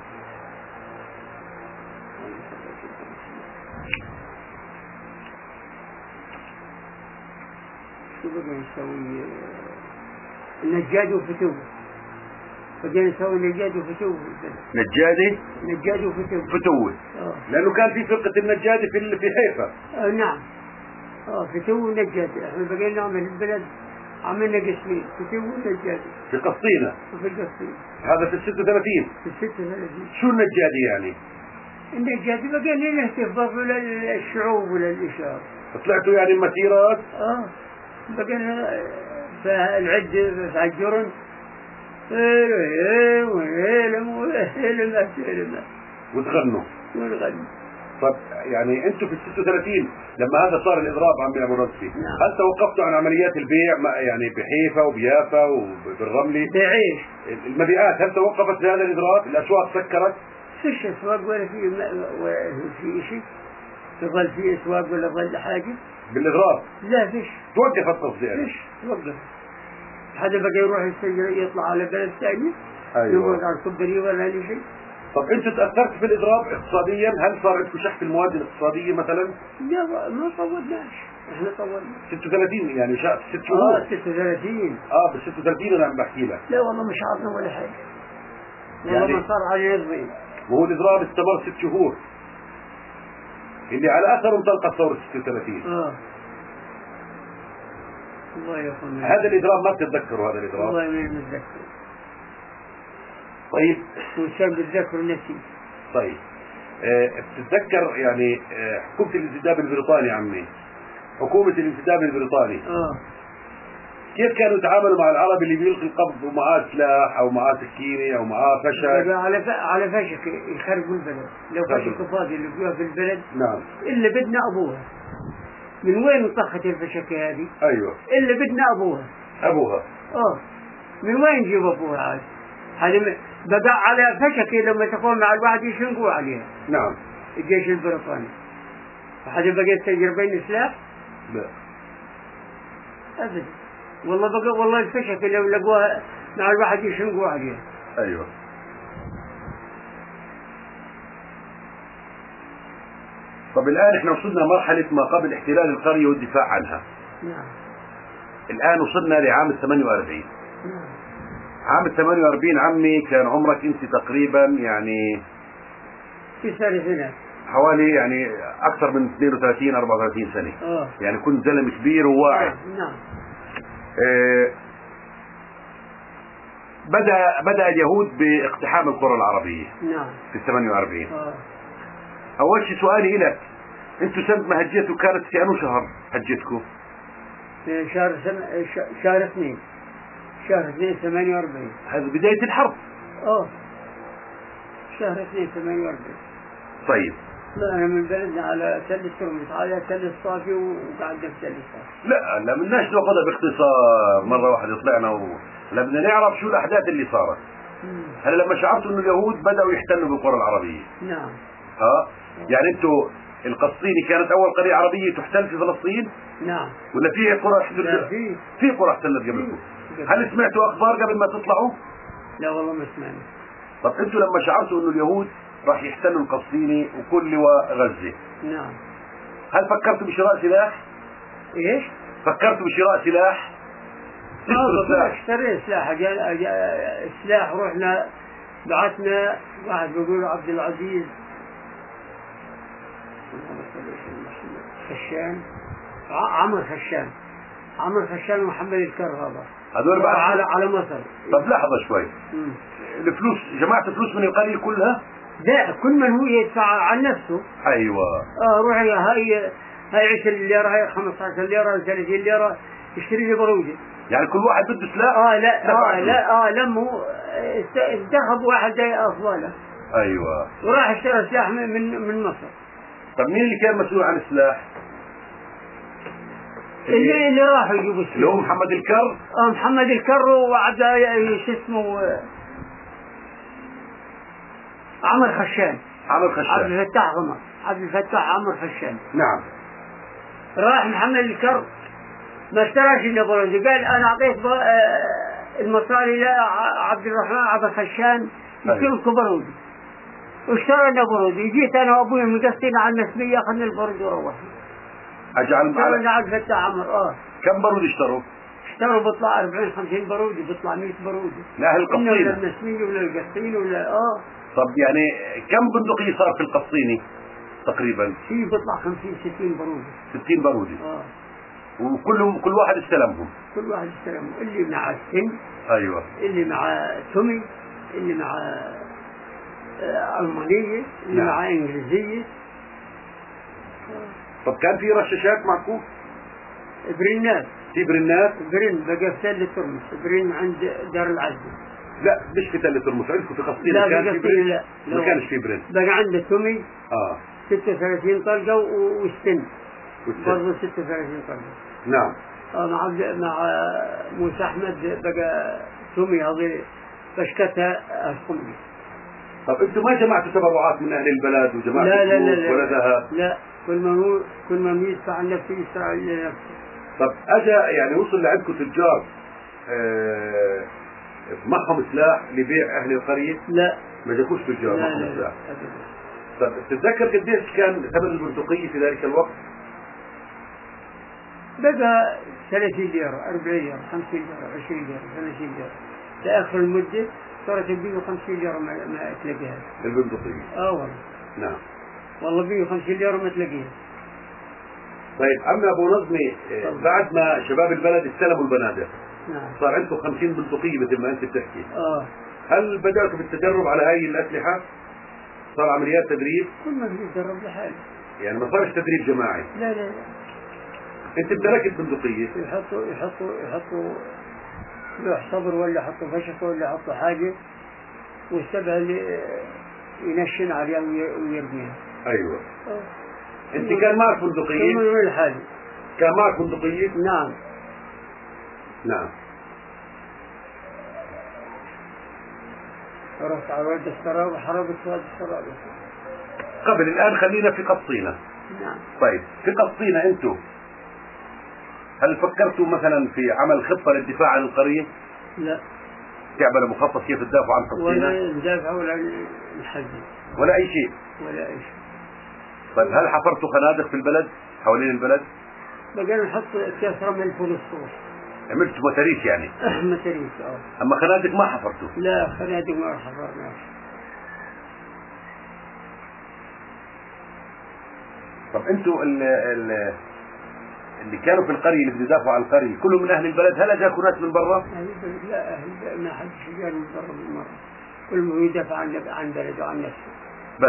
شو بقينا نسوي النجاد وفتوه. بقينا نسوي نجاد وفتوه. نجاد وفتوه. لأنه كان في فرقة النجادي في حيفا. نعم. فتوه ونجاد. احنا بقينا نعمل البلد عملنا قسمين، فتوه ونجادي. في قسطينة. وفي القسطينة. هذا في 36. في 36. شو النجادي يعني؟ النجادي بقينا نهتف برضه للشعوب وللإشارة. طلعتوا يعني مسيرات؟ بقينا فالعد في الجرن وتغنوا. طب يعني انتم في 36 لما هذا صار الاضراب عمي ابو نصفي، هل توقفتوا عن عمليات البيع يعني بحيفا وبيافا وبالرملي؟ بعيش المبيعات هل توقفت في هذا الاضراب؟ الاسواق سكرت؟ فيش اسواق ولا في شيء. تظل في اسواق ولا ظل حاجه بالاضراب؟ لا فيش. توقفت تصدير؟ فيش توقف. حدا بقى يروح يستجر يطلع على بلد ثاني. ايوه. يقعد على الكبري ولا شيء. طب انتوا تاثرت في الاضراب اقتصاديا؟ هل صار عندكم شح في المواد الاقتصاديه مثلا؟ لا ما طولناش، احنا طولنا 36 يعني 6 شهور. 36. بال 36 انا عم بحكي لك. لا والله مش عارفنا ولا حاجه. والله يعني ما صار علينا ضغيط. وهو الاضراب استمر 6 شهور اللي على اثره انطلقت ثوره 36. الله يرحمه. هذا الاضراب ما بتتذكروا هذا الاضراب؟ والله ما بتذكر. طيب وكان بتذكر نفسي. طيب بتتذكر يعني حكومة الانتداب البريطاني عمي، حكومة الانتداب البريطاني كيف كانوا يتعاملوا مع العربي اللي بيلقي القبض ومعاه سلاح او معاه سكينه او معاه فشل؟ على فشك يخربوا البلد. لو فشك فاضي اللي فيها في البلد. نعم. إلا بدنا أبوها. من وين انطخت الفشكة هذه؟ ايوه. إلا بدنا أبوها. من وين نجيب أبوها عاد؟ هذه بقى على فشكة لما تكون مع الواحد يشنقوا عليها. نعم. الجيش البريطاني. هذه بقيت تجربين سلاح؟ لا. أبدا. والله الفشكة لو لقوها مع الواحد يشنقوا عليها. ايوه. طب الآن احنا وصلنا مرحلة ما قبل احتلال القرية والدفاع عنها. نعم. الآن وصلنا لعام 48. نعم. عام 48 عمي كان عمرك انت تقريبا يعني في سنة حوالي يعني اكثر من 32 34 سنة. يعني كنت زلمة كبير وواعي. نعم. بدأ اليهود باقتحام القرى العربية. نعم. في 48. أول شيء سؤالي لك، أنتوا سنة ما هجيتوا كانت في أنو شهر هجيتكم؟ شهر 2 48. هذا بداية الحرب. شهر 2 48. طيب. طلعنا من بلدنا على تل الترمس على تل الصافي وقعدنا في تل الصافي. لا بدناش ناخذها باختصار مرة واحدة طلعنا لا بدنا نعرف شو الأحداث اللي صارت. هلا لما شعرتوا إنه اليهود بدأوا يحتلوا بالقرى العربية. نعم. يعني أنتوا القسطيني كانت أول قرية عربية تحتل في فلسطين؟ نعم. ولا في قرى احتلت؟ في قرى احتلت قبلكم. هل سمعتوا أخبار قبل ما تطلعوا؟ لا والله ما سمعنا. طب أنتوا لما شعرتوا إنه اليهود راح يحتلوا القسطيني وكل لواء غزة. نعم. هل فكرتوا بشراء سلاح؟ ايش؟ فكرتوا بشراء سلاح؟ اشترينا سلاح. سلاح رحنا بعثنا واحد بيقول عبد العزيز خشان عمر خشان عمر خشان ومحمد الكر هذا هذول بعد على مصر. طب لحظة شوي، الفلوس جمعت فلوس من القرية كلها؟ لا، كل من هو يدفع عن نفسه. ايوه. روحي هاي 20 ليرة، هاي 15 ليرة، 30 ليرة، اشتري لي برودة. يعني كل واحد بده سلاح؟ لا لموا انتخب واحد زي أفضاله. ايوه. وراح اشترى سلاح من مصر. طب مين اللي كان مسؤول عن السلاح؟ اللي راحوا يجيبوا السلاح اللي هو محمد الكر؟ محمد الكر وعبد شو اسمه عمر خشان. عبد الفتاح غمر، عبد الفتاح عمر خشان. نعم. راح محمد الكر ما اشتراش النبروزي، قال انا اعطيت المصاري لعبد الرحمن عبد خشان يشتري لكم برودي، واشترى النبروزي. جيت انا وابوي مقصين على المسمية، اخذنا البرودي وروحنا. اشترى عبد الفتاح عمر. كم برودي اشتروا؟ اشتروا بيطلع 40 50 برودي، بيطلع 100 برودي. لا القصينة ولا المسمية ولا القصينة ولا طب يعني كم بندقية صار في القصينة تقريبا؟ في بيطلع 50 60 برودي. 60 برودي. كل واحد استلمهم. كل واحد استلمهم، اللي مع السن. ايوه. اللي مع تومي، اللي مع ألمانية، اللي مع إنجليزية. طب كان في رشاشات معكم؟ برينات. في برينات؟ برين بقى في تل ترمس، برين عند دار العزة. لا مش في تل ترمس، عندكم في قسطينة لا كان في برين؟ لا ما كانش في برين. بقى عند تومي 36 طلقة والسن برضه 36 طلقة. نعم. مع موسى أحمد بقى تومي هذه بشكتها الخمسة. طب انتم ما جمعتوا تبرعات من اهل البلد وجمعتوا فلوس ولا ذهب؟ لا، كل ما يدفع عن نفسه يدفع لنفسه. طب اجا يعني وصل لعندكم تجار معهم سلاح لبيع اهل القرية؟ لا ما جاكوش تجار معهم سلاح. لا. طب تتذكر قديش كان ثمن البندقية في ذلك الوقت؟ بقى 30 ليرة، 40 ليرة، 50 ليرة، 20 ليرة، 30 ليرة. لآخر المدة صارت 150 ليرة ما تلاقيها البندقية. والله. نعم. والله 150 ليرة ما تلاقيها. طيب عمي ابو نظمي، بعد ما شباب البلد استلموا البنادق نعم صار عندكم 50 بندقية مثل ما انت بتحكي. هل بدأتوا بالتدرب على هاي الأسلحة؟ صار عمليات تدريب؟ كل ما بيتدرب لحاله. يعني ما صارش تدريب جماعي؟ لا. انت امتلكت بندقية؟ يحطوا لوح صبر، ولا يحطوا فشخة، ولا يحطوا حاجة، والسبع اللي ينشن عليها ويرميها. ايوه. انت كان معك بندقية؟ كل حاجة. كان معك بندقية؟ نعم. رحت على واد السراب وحربت واد السراب. قبل الآن خلينا في قسطينة. نعم. طيب في قسطينة انتم هل فكرتوا مثلا في عمل خطة للدفاع عن القرية؟ لا. تعملوا مخطط كيف تدافعوا عن قسطينة؟ ولا ندافع ولا نحدد ولا أي شيء؟ ولا أي شيء. طيب هل حفرتوا خنادق في البلد حوالين البلد؟ بقينا نحط أكياس رمل فوق السور. عملتوا متاريس يعني؟ متاريس. أما خنادق ما حفرتوا؟ لا، خنادق ما حفرناش. طب انتوا اللي كانوا في القرية اللي بيدافعوا عن القرية كلهم من أهل البلد، هل أجاكم ناس من برا؟ لا، أهل البلد ما حد جاء من برا بالمرة، كل ما يدافع عن بلده وعن نفسه بس.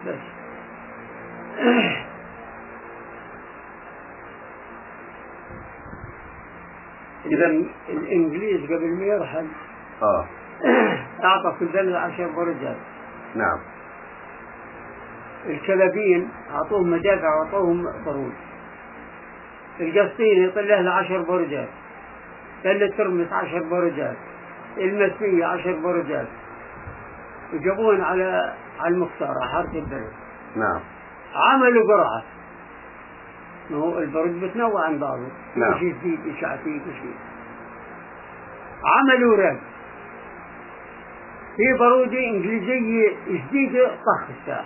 إذا الإنجليز قبل ما يرحل أعطى في البلد 10 برجات. نعم. الكلابين أعطوهم مدافع وأعطوهم بارود. القسطيني طلع له 10 برجات. تل ترمس 10 برجات. المسمية 10 برجات. وجابوهم على المختار حارة البلد. نعم. عملوا قرعة. هو البرد بتنوع عن بعضه. نعم. شيء جديد، شيء شيء. عملوا رد. في برودة إنجليزية جديدة طخ الساعة.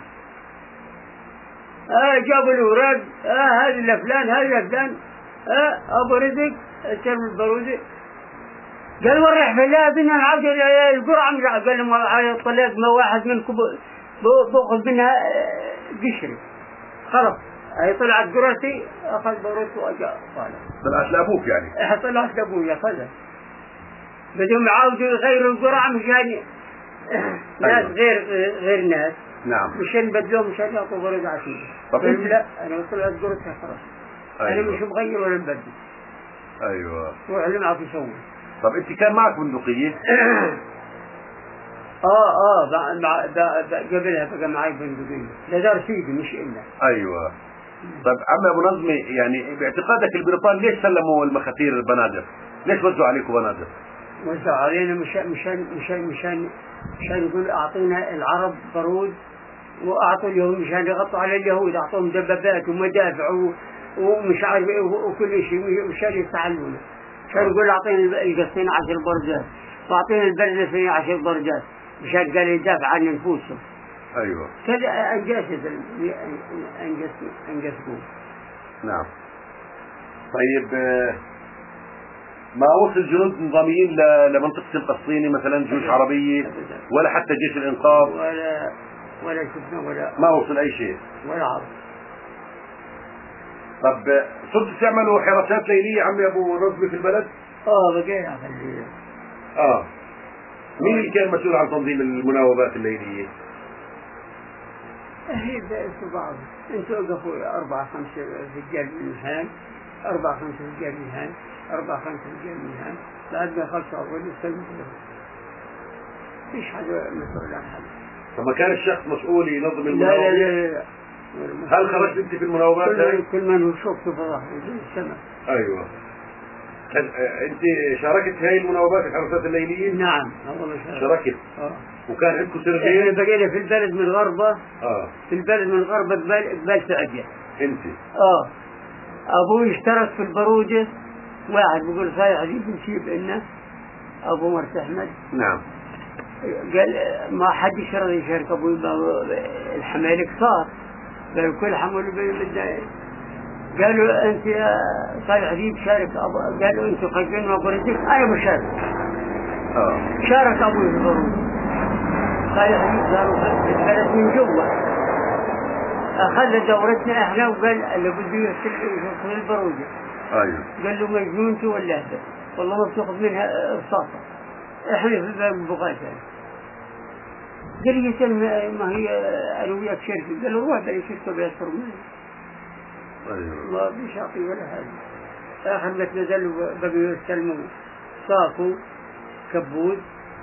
جابوا الأوراق، هذه لفلان هذه لفلان، أبو رزق ترم البرودة. قال ورح بالله بدنا نعود القرعة. قال لهم على الطلاق ما واحد منكم بأخذ منها قشري. خلاص هي طلعت قرتي أخذ برته وأجا طالع. طلعت لأبوك يعني؟ طلعت لأبويا خذها. بدهم يعاودوا يغيروا القرعة مشان ناس غير ناس. نعم. مشان بدلوهم مشان يعطوا برد عشية. طب لا أنا طلعت قرتها خلاص. أيوة. أنا مش مغير ولا مبدل. أيوة. روح اللي معك يسوي. طب أنت كان معك بندقية؟ قبلها بقى معي بندقية. لدار سيدي مش إلا. أيوة. طب عم أبو نظمي يعني باعتقادك البريطان ليش سلموا المخاتير البنادق؟ ليش وزعوا عليكم بنادق؟ وزعوا علينا مشان يقول أعطينا العرب بارود، وأعطوا اليهود مشان يغطوا على اليهود، أعطوهم دبابات ومدافع ومش عارف وكل شيء مشان يستعلمونا. مشان يقول أعطينا القصين 10 برجات وأعطينا البلد 10 برجات مشان قال يدافع عن نفوسهم. أيوة. كذا أنجزكم. نعم. طيب ما وصل جنود نظاميين لمنطقة القصيني مثلا جيوش عربية ولا حتى جيش الإنقاذ؟ ولا شفنا ولا ما وصل أي شيء ولا عرب. طب صرتوا تعملوا حراسات ليلية عمي أبو نظمي في البلد؟ بقينا في الليل. مين اللي كان مسؤول عن تنظيم المناوبات الليلية؟ هي بعض. انتوا وقفوا 4-5 رجال من هان، 4-5 رجال من هان، 4-5 رجال من هان، بعد ما خلصوا أول يستلموا. فيش حدا مسؤول عن حدا. فما كان الشخص مسؤول ينظم المناوبات؟ لا. هل خرجت انت في المناوبات هاي؟ كل من شوفته في ظهري زي السماء. ايوه. انت شاركت هاي المناوبات الحراسات الليلية؟ نعم والله شاركت. وكان عندكم سر احنا بقينا في البلد من غربة. في البلد من غربة قبال سعودية. انت؟ ابوي اشترك في البروجة، واحد بيقول صايع عزيز نسيب لنا ابو مرت احمد. نعم. قال ما حد يشرد يشارك ابوي الحمالك صار. قالوا كل حمل بدنا. قالوا انت يا صايع عزيز شارك قالوا انتوا خايفين ما بريدك انا بشارك. شارك ابوي في البروجة. صايع عزيز صاروا في البلد من جوا. أخذ دورتنا إحنا وقال اللي بده يشتري البروجة. أيوه. قال له مجنون أنت ولا هذا؟ والله ما بتأخذ منها رصاصة. إحنا في باب البقايا. قال لي يسلم ما هي أنا وياك شركة. قال له روح بلي شركة بيصفر مني. أيوه. ما بيش أعطي ولا حاجة. آخر ما تنزلوا بقوا يستلموا صافو كبوت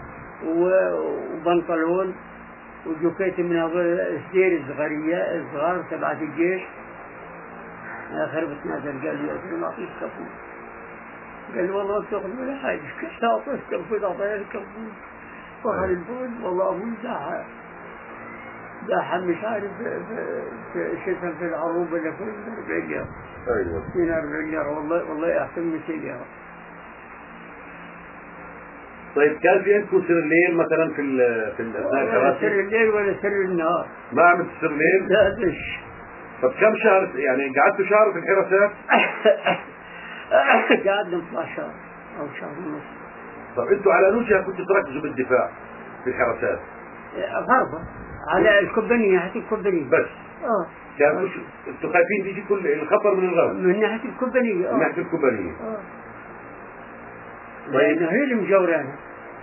وبنطلون وجوكيت من هذول السدير الصغار تبعت الجيش. آخر بتنازل قال لي أنا ما أعطيك كبوت. قال لي والله ما بتأخذ ولا حاجة. كيف أعطيك كبوت؟ أعطيني كبوت. وخل البول والله أبوي داحة مش عارف شفا في العروب ولا في 40 ليرة. أيوه. 40 ليرة والله أحسن من 200 ليرة. طيب كان في عندكم سر الليل مثلا في اثناء الحراسة؟ سر الليل ولا سر النهار؟ ما عملت سر الليل؟ لا دش. طب كم شهر يعني قعدتوا شهر في الحراسات؟ قعدنا 12 شهر او شهر ونص. طب انتوا على نوجه كنتوا تركزوا بالدفاع في الحراسات؟ غربة على الكوبانية، ناحية الكوبانية بس. كان انتوا خايفين يجي كل الخطر من الغرب؟ من ناحية الكوبانية. من ناحية الكوبانية. طيب هي اللي مجورانا.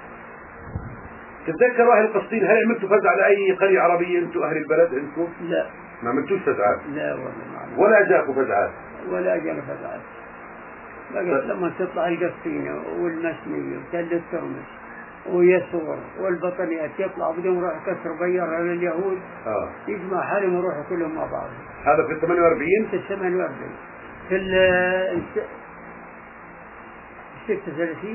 تتذكروا اهل فلسطين هل عملتوا فزع على اي قرية عربية انتوا اهل البلد انتوا؟ لا. ما عملتوش فزعات؟ لا والله ما عملت. ولا اجاكوا فزعات؟ ولا اجانا فزعات. بقيت لما تطلع القصينة والمسنية وتل الترمس ويسور والبطنيات يطلع بدهم يروح كسر بيار على اليهود. يجمع حالهم ويروحوا كلهم مع بعض. هذا في 48؟ في 48. في 36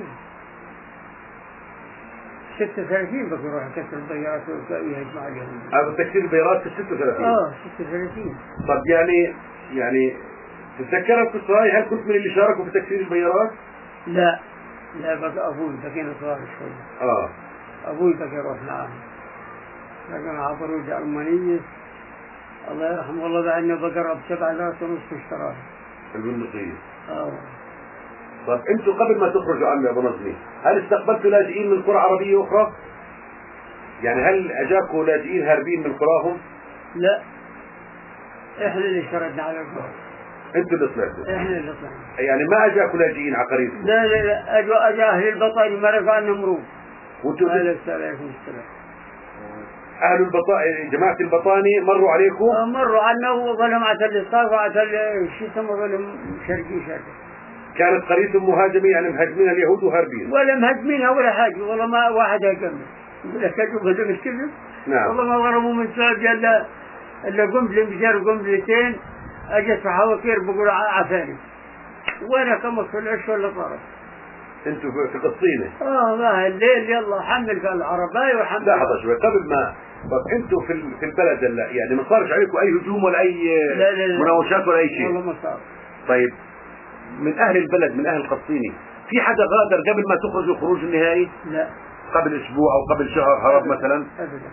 بقوا يروحوا كسر البيارات ويهجموا اليهود. هذا تكسير البيارات في 36؟ 36. طب يعني تتذكر القصة هاي؟ هل كنت من اللي شاركوا في تكسير البيارات؟ لا بقى أبوي بقينا صغار شوي. أبوي بقى يروح معهم. بقى مع بروج ألمانية الله يرحمه والله بعدنا بقرب 7,500 اشتراها. البندقية. طب انتوا قبل ما تخرجوا عمي ابو نظمي هل استقبلتوا لاجئين من قرى عربية اخرى؟ يعني هل اجاكوا لاجئين هاربين من قراهم؟ لا احنا اللي شردنا على القبر. انتوا اللي طلعتوا؟ احنا اللي طلعنا. يعني ما اجاكم لاجئين على قريتكم؟ لا لا لا، اجا اهل البطاني مرقوا عنا مرور. وانتوا عليكم السلام. اهل البطاني، جماعة البطاني مروا عليكم؟ مروا عنا وظلم عتل الصاف وعتل شو يسمى ظلم شرقي. كانت قريتهم مهاجمين، يعني مهاجمين اليهود وهاربين؟ ولا مهاجمينها ولا حاجة، والله ما واحد هاجمنا. يقول لك هاجموا هذول الكذب. نعم. والله ما ضربوا من السعودية الا قنبلة بجار قنبلتين، اجت في حواكير بقول عفاري. وانا كم في العشر اللي طارت. انتوا في قصينة؟ ما الليل يلا حمل في العرباية وحمل. لحظة شوي قبل ما، طب انتوا في البلد هلا يعني ما صارش عليكم اي هجوم ولا اي لا مناوشات ولا اي شيء؟ والله ما صار. طيب من اهل البلد، من اهل قسطينة، في حدا غادر قبل ما تخرجوا الخروج النهائي؟ لا. قبل اسبوع او قبل شهر هرب مثلا؟ ابدا.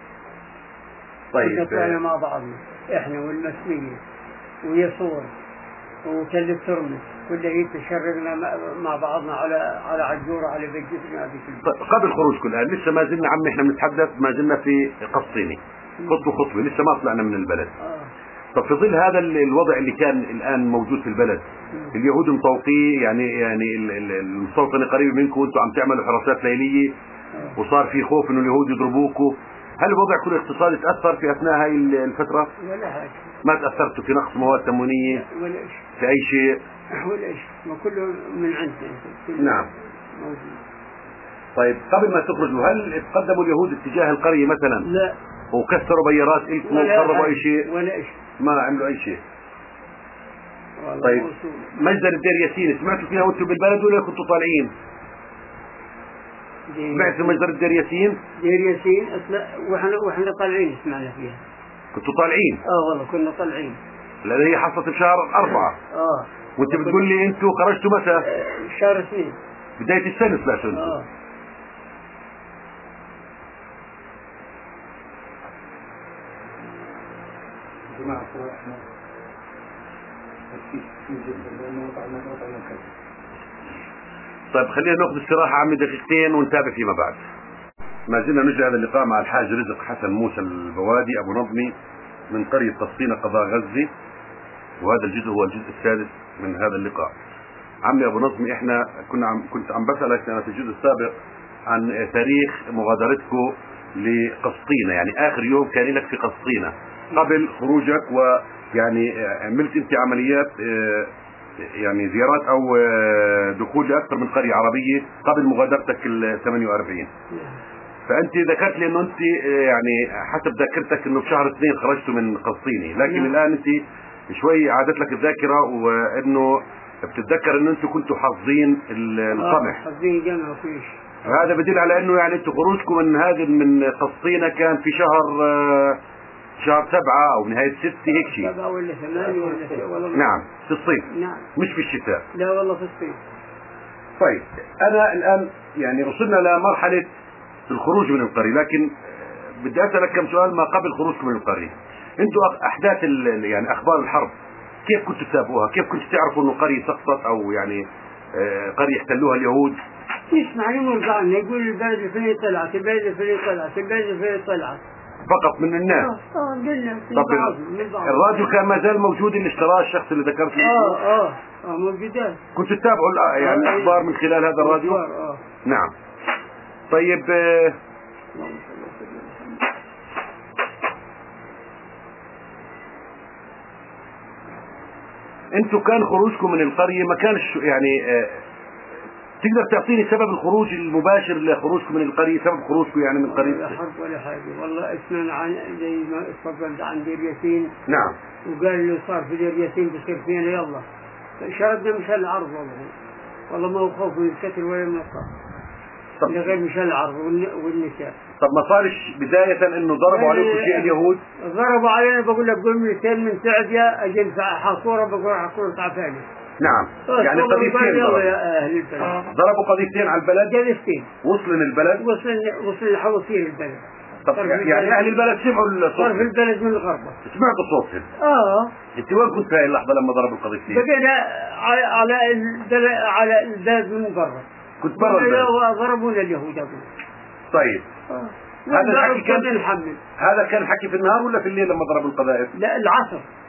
طيب طلعنا مع بعضنا احنا والمسؤولية ويسور وكل الترمس كلها تشرقنا مع بعضنا على عجورة على بيتنا هذيك. قبل خروجكم الان لسه ما زلنا عمي، احنا بنتحدث ما زلنا في قسطينة خطوة لسه ما طلعنا من البلد. طب في ظل هذا الوضع اللي كان الان موجود في البلد، اليهود مطوقين يعني المستوطنة قريبة منكم وانتم عم تعملوا حراسات ليلية وصار في خوف انه اليهود يضربوكم، هل الوضع كله اقتصادي تأثر في اثناء هاي الفترة؟ ولا حاجة. ما تأثرتوا في نقص مواد تموينية؟ ولا شيء. في اي شيء؟ ولا شيء، ما كله من عندنا. نعم. موجود. طيب قبل ما تخرجوا هل تقدموا اليهود اتجاه القرية مثلا؟ لا. وكسروا بيارات لكم وخربوا اي شيء؟ ولا شيء. ما عملوا اي شيء. طيب مجزرة دير ياسين سمعتوا فيها وانتم بالبلد ولا كنتوا طالعين؟ سمعتوا مجزرة دير ياسين؟ دير ياسين واحنا طالعين سمعنا فيها. كنتوا طالعين؟ والله كنا طالعين. لأن هي حصلت بشهر 4. وانت بتقول لي انتوا خرجتوا متى؟ شهر 2 بداية السنة طلعتوا انتوا. جماعة احنا طيب خلينا ناخذ استراحة عمي دقيقتين ونتابع فيما بعد. ما زلنا نجري هذا اللقاء مع الحاج رزق حسن موسى البوادي أبو نظمي من قرية قسطينة قضاء غزة، وهذا الجزء هو الجزء السادس من هذا اللقاء. عمي أبو نظمي احنا كنت عم بسألك أنا في الجزء السابق عن تاريخ مغادرتكم لقسطينة، يعني آخر يوم كان لك في قسطينة قبل خروجك، ويعني عملت انت عمليات يعني زيارات او دخول لاكثر من قرية عربية قبل مغادرتك ال 48. فانت ذكرت لي انه انت يعني حسب ذاكرتك انه بشهر 2 خرجتوا من قسطينة، لكن الان انت شوي عادت لك الذاكرة وانه بتتذكر انه انتم كنتوا حافظين القمح. حافظين جمع وفيش. هذا بدل على انه يعني انتم خروجكم من قسطينة كان في شهر 7 او نهاية 6 هيك شيء. 7 ولا 8 ولا 6 والله. نعم في الصيف. نعم. مش في الشتاء. لا والله في الصيف. طيب انا الان يعني وصلنا لمرحلة الخروج من القرية، لكن بدي اسألك كم سؤال ما قبل خروجكم من القرية. انتوا احداث يعني اخبار الحرب كيف كنتوا تتابعوها؟ كيف كنتوا تعرفوا انه قرية سقطت او يعني قرية احتلوها اليهود؟ يسمع يمر عنه يقول البلد الفلاني طلعت، البلد الفلاني طلعت، البلد الفلاني طلعت. فقط من الناس؟ قلنا طب الراديو كان ما زال موجود اللي اشتراه الشخص اللي ذكرت لي؟ موجودات. كنتوا تتابعوا يعني الاخبار من خلال هذا الراديو؟ نعم. طيب انتوا كان خروجكم من القرية ما كانش يعني تقدر تعطيني سبب الخروج المباشر لخروجكم من القرية، سبب خروجكم يعني من القرية؟ ولا حرب ولا حاجة والله. اسمعنا عن زي ما اتفضلت عن دير ياسين. نعم. وقال له صار في دير ياسين بصير فينا يلا شردنا مشان العرض والله ما هو خوف من القتل ولا من الصف غير مشان العرض والنساء. طب ما صارش بداية انه ضربوا عليكم شيء اليهود؟ ضربوا علينا بقول لك قومتين من سعديا اجل حصورة بقول حصورة عفاني. نعم. يعني قذيفتين ضربوا قذيفتين على البلد؟ قذيفتين. وصلن البلد؟ وصل لحوصير البلد. طب يعني اهل البلد سمعوا الصوت؟ صار في البلد من الغربة. سمعتوا صوتهم؟ انت وين كنت في هاي اللحظة لما ضربوا القذيفتين؟ بقينا على البلد من برا. كنت برا البلد؟ ضربونا اليهود أقول. طيب. هذا الحكي كان نحمل. هذا كان حكي في النهار ولا في الليل لما ضربوا القذائف؟ لا العصر.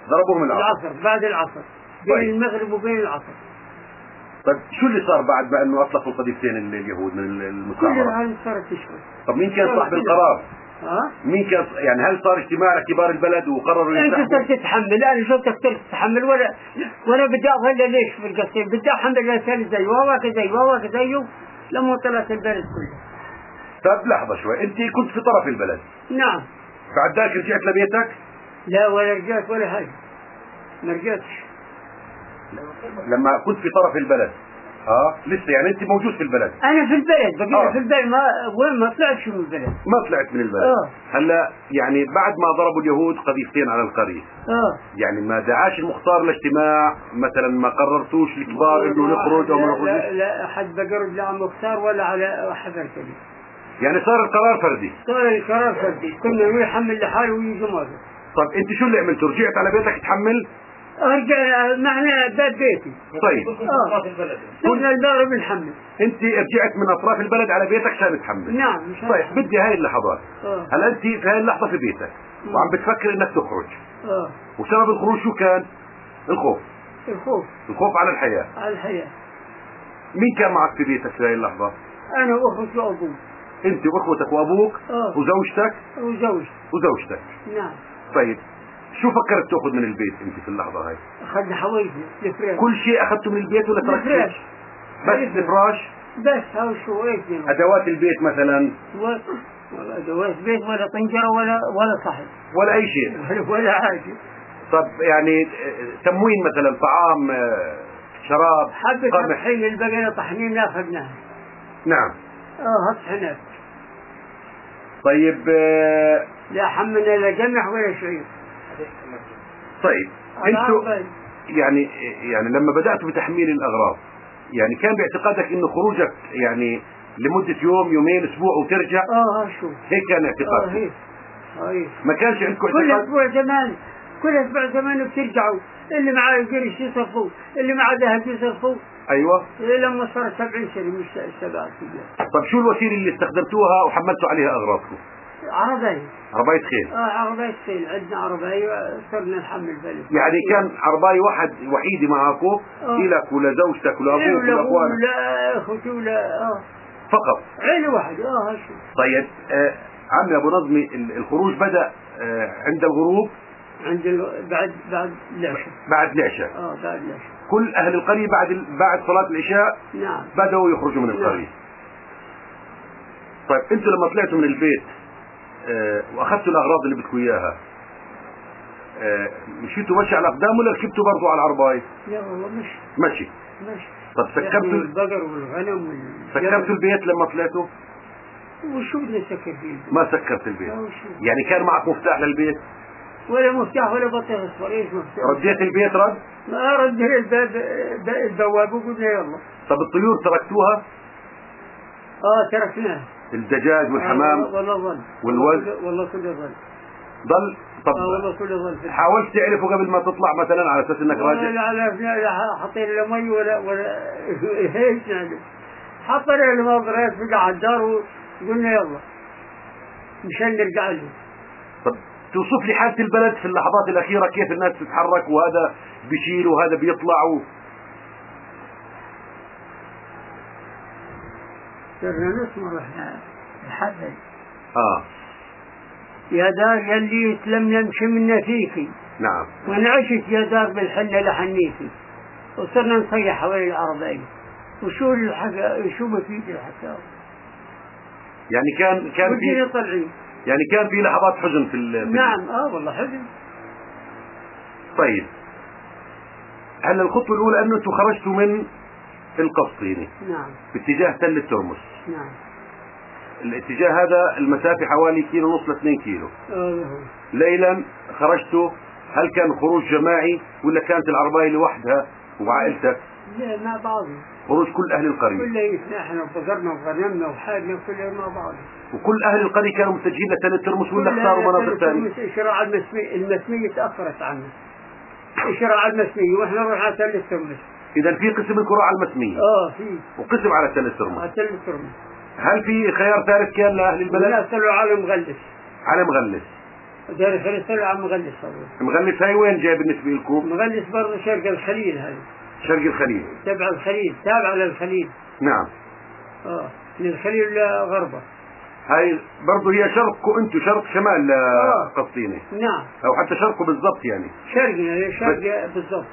ضربوه من العصر بعد العصر، بين طيب. المغرب وبين العصر. طيب شو اللي صار بعد ما انه اطلقوا القذيفتين اليهود من كل المستعمره؟ العالم صارت تشوف. طب مين كان صاحب القرار؟ ها؟ مين كان يعني هل صار اجتماع لكبار البلد وقرروا انت ينسحبوا؟ صرت تتحمل، انا شفتك صرت تتحمل ولا بدي اظل ليش في القصيم، بدي احمل لسان زي وهواك زيه لما طلعت البلد كله. طب لحظه شوي، انت كنت في طرف البلد. نعم. بعد ذاك رجعت لبيتك؟ لا ولا رجعت ولا حاجه، ما رجعتش. لما كنت في طرف البلد لسه يعني انت موجود في البلد؟ انا في البلد بقيت في البلد، ما طلعتش من البلد. ما طلعت من البلد. هلا يعني بعد ما ضربوا اليهود قذيفتين على القريه يعني ما دعاش المختار لاجتماع مثلا؟ ما قررتوش الكبار انه نخرج او ما نخرجش؟ لا حد بقرب لا على المختار ولا على حدا كبير. يعني صار القرار فردي؟ صار القرار فردي، كنا يحمل لحاله ويجي ماذا. طب انت شو اللي عملته؟ رجعت على بيتك تحمل؟ ارجع معنا باب بيتي. طيب كنا المغرب نحمل. انت رجعت من اطراف البلد على بيتك عشان تحمل؟ نعم. طيب بدي هاي اللحظات. هلا انت في هاي اللحظه في بيتك وعم بتفكر انك تخرج. وسبب الخروج شو كان؟ الخوف على الحياه. مين كان معك في بيتك في هاي اللحظه؟ انا واخوتي وابوي. انت واخوتك وابوك وزوجتك؟ وزوجتك. نعم. طيب شو فكرت تاخذ من البيت انت في اللحظه هاي؟ اخذنا حوايجي الفراش. كل شيء اخذته من البيت ولا تركت شيء؟ بس الفراش؟ بس هاو شو ايش ادوات البيت مثلا؟ ولا ادوات بيت ولا طنجره ولا صحن ولا اي شيء ولا حاجه. طب يعني تموين مثلا، طعام، شراب، حبة الحين اللي بقينا طحنين اخذناها. نعم. هالطحنات. طيب لا حملنا لا جمح ولا شعير. طيب انتوا يعني لما بدأتوا بتحميل الأغراض يعني كان باعتقادك انه خروجك يعني لمدة يوم يومين اسبوع وترجع؟ شو هيك كان اعتقادك؟ ما كانش عندكم كل اسبوع زمان بترجعوا، اللي معاه قرش يصرفوه، اللي معاه ذهب يصرفوه. ايوه. لما صار 70 سنة مش 7 سنين. طب شو الوسيلة اللي استخدمتوها وحملتوا عليها اغراضكم؟ عرباية خيل. عرباية خيل، عندنا عرباية صرنا نحمل بلد. يعني كان عرباية وحيدة معاكم إلك ولزوجتك ولأبوك ولأخوانك؟ لا أخوتي ولا فقط عيلة واحدة. هالشيء. طيب عمي أبو نظمي، الخروج بدأ عند الغروب؟ بعد العشاء. بعد العشاء. بعد العشاء. كل أهل القرية بعد صلاة العشاء نعم بدأوا يخرجوا من القرية. طيب أنتوا لما طلعتوا من البيت واخذتوا الاغراض اللي بدكم اياها، مشيتوا مشي على الاقدام ولا ركبتوا برضو على العربايه؟ لا والله مشي. طب سكرتوا البقر والغنم سكرتوا البيت لما طلعتوا؟ وشو بدنا نسكر فيه؟ ما سكرت البيت. يعني كان معك مفتاح للبيت؟ ولا مفتاح ولا بطيخ اصفر. ايش مفتاح؟ رديت البيت رد؟ ما رديت البواب وقلنا يلا. طب الطيور تركتوها؟ تركناها. الدجاج والحمام والله ظل. والوز والله كله ظل. طب والله كله ظل. حاولت تعرفه قبل ما تطلع مثلا على اساس انك راجع؟ لا حطينا له مي ولا هيك يعني. حطينا له مبريات في على الدار وقلنا يلا مشان نرجع له. طب توصف لي حالة البلد في اللحظات الأخيرة، كيف الناس تتحرك وهذا بيشيل وهذا بيطلع صرنا نسمر احنا الحبل. يا دار يلي يتلملم شمنا فيكي. نعم. ونعشت يا دار بالحنة لحنيكي. وصرنا نصيح حوالي العربية. وشو بفيد الحكاوي. يعني كان في طلعين. يعني كان في لحظات حزن في نعم. والله حزن. طيب هلا الخطوة الأولى أنه أنتم خرجتوا من القسطيني. نعم. باتجاه تل الترمس. نعم. الاتجاه هذا المسافة حوالي 1.5 كيلو ل2 كيلو. ليلا خرجتوا، هل كان خروج جماعي ولا كانت العرباية لوحدها وعائلتك؟ لا مع بعض. خروج كل أهل القرية؟ كلنا احنا وبقرنا وغنمنا وحالنا كلنا مع بعض. وكل أهل القرية كانوا متجهين لتل الترمس ولا اختاروا مناطق ثانية؟ الشراعة المسمية تأخرت عنا. الشراعة المسمية واحنا نروح على تل الترمس. إذا في قسم القراءة المسمية؟ في. وقسم على تل الترمس. على تل الترمس. هل في خيار ثالث كان لأهل البلد؟ لا، طلعوا على مغلس. على مغلس. دار فلسطين عم مغلس هذا. مغلس هاي وين جاي بالنسبة لكم؟ مغلس برضه شرق الخليل هذا. شرق الخليل. تبع الخليل، تابع للخليل. نعم. من الخليل لغربه. هاي برضه هي شرقكم انتم، شرق شمال قسطينة. نعم. او حتى شرقكم بالضبط يعني. شرقنا شرق بالضبط.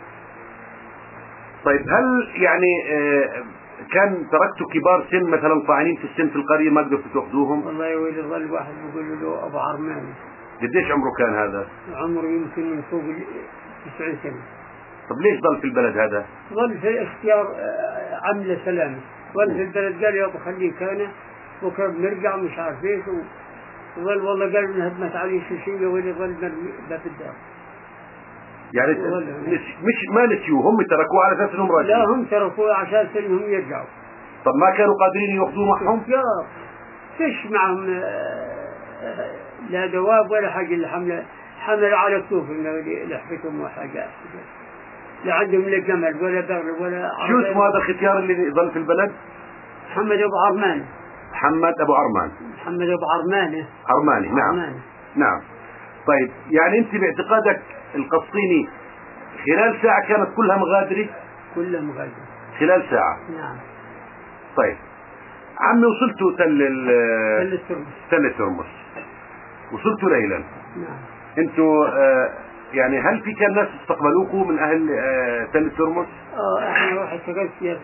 طيب هل يعني كان تركتوا كبار سن مثلا طاعنين في السن في القرية ما قدرتوا تاخذوهم؟ والله يا ولد ظل واحد بيقول له ابو عرمان. قديش عمره كان هذا؟ عمره يمكن من فوق 90 سنة. طب ليش ضل في البلد هذا؟ ظل في اختيار عمله سلامة، ظل في البلد قال يا ابو خليك انا بكره بنرجع مش عارف ايش، وظل والله قال انهدمت عليه شيء يا ولد ظل مرمي في الدار. يعني مش ما نسيوه، هم تركوه على اساس انهم راجعين. لا هم تركوه عشان انهم يرجعوا. طب ما كانوا قادرين ياخذوه معهم؟ يا فيش معهم لا دواب ولا حاجه، اللي حمل على كتوفهم لحفتهم وحاجه، لا عندهم لا جمل ولا بغل ولا. شو اسمه هذا الختيار اللي ظل في البلد؟ محمد ابو عرمان. محمد ابو عرمان. محمد ابو عرمانه. عرماني نعم. عرماني. نعم. طيب يعني انت باعتقادك القسطيني خلال ساعة كانت كلها مغادرة؟ كلها مغادرة خلال ساعة. نعم. طيب عمي وصلتوا تل ترمس، وصلتوا ليلا. نعم. انتوا يعني هل في كان ناس استقبلوكم من اهل تل ترمس؟ احنا واحد سكنت فيها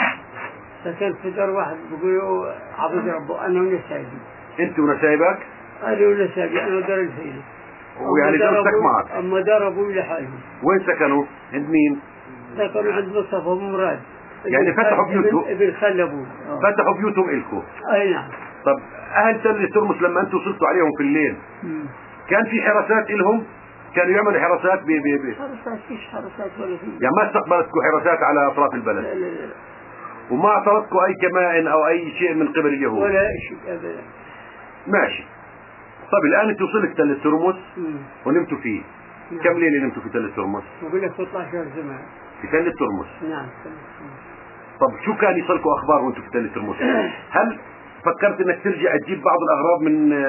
سكنت في دار واحد بيقولوا عبد ربه، انا ونسايبي. انت ونسايبك؟ انا ونسايبي، انا ودار الفيلة. ويعني زوجتك معك؟ اما دار ابوي لحالهم. وين سكنوا؟ عند مين؟ سكنوا عند مصطفى ابو مراد. يعني فتحوا بيوتهم؟ ابن خال ابوي. فتحوا بيوتهم الكم؟ اي نعم. طب اهل تل ترمس لما انتم وصلتوا عليهم في الليل كان في حراسات لهم؟ كانوا يعملوا حراسات حراسات؟ فيش حراسات ولا في. يعني ما استقبلتكم حراسات على اطراف البلد؟ لا لا لا. وما اعترضتكم اي كمائن او اي شيء من قبل اليهود؟ ولا شيء ابدا. ماشي. طب الان انت وصلت تل ترمس ونمتوا فيه. نعم. كم ليله نمتوا في تل ترمس؟ بقول لك 12 زمان. في تل ترمس؟ نعم. طب شو كان يصلكوا اخبار وانتم في تل ترمس؟ هل فكرت انك ترجع تجيب بعض الاغراض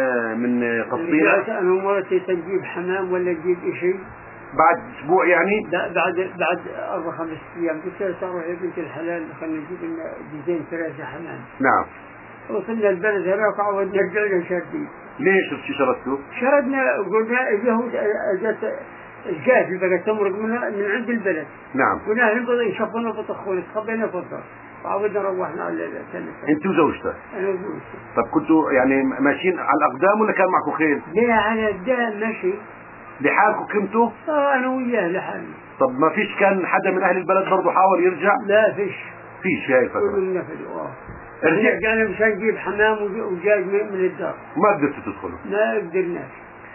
من قسطينة؟ انا مرتي تجيب حمام ولا تجيب شيء بعد اسبوع يعني؟ بعد 4-5 ايام قلت لها تروح يا بنت الحلال خلينا نجيب لنا جزئين 3 حمام. نعم. وصلنا البلد هناك وعودنا رجعنا شاردين. ليش شو شردتوا؟ شردنا قلنا اليهود اجت الجاهل بقى تمرق من عند البلد. نعم. قلنا لهم يشوفونا بطخون تخبينا فضل وعودنا روحنا على الثلاثة. انت وزوجتك؟ انا وزوجتي. طب كنتوا يعني ماشيين على الاقدام ولا كان معكم خيل؟ لا على الدام ماشي. لحالكم كنتوا؟ انا وياه لحالي. طب ما فيش كان حدا من اهل البلد برضه حاول يرجع؟ لا فيش هاي الفترة. كلهم نفذوا. رجعنا مشان نجيب حمام ودجاج من الدار. ما قدرتوا تدخلوا؟ ما قدرناش.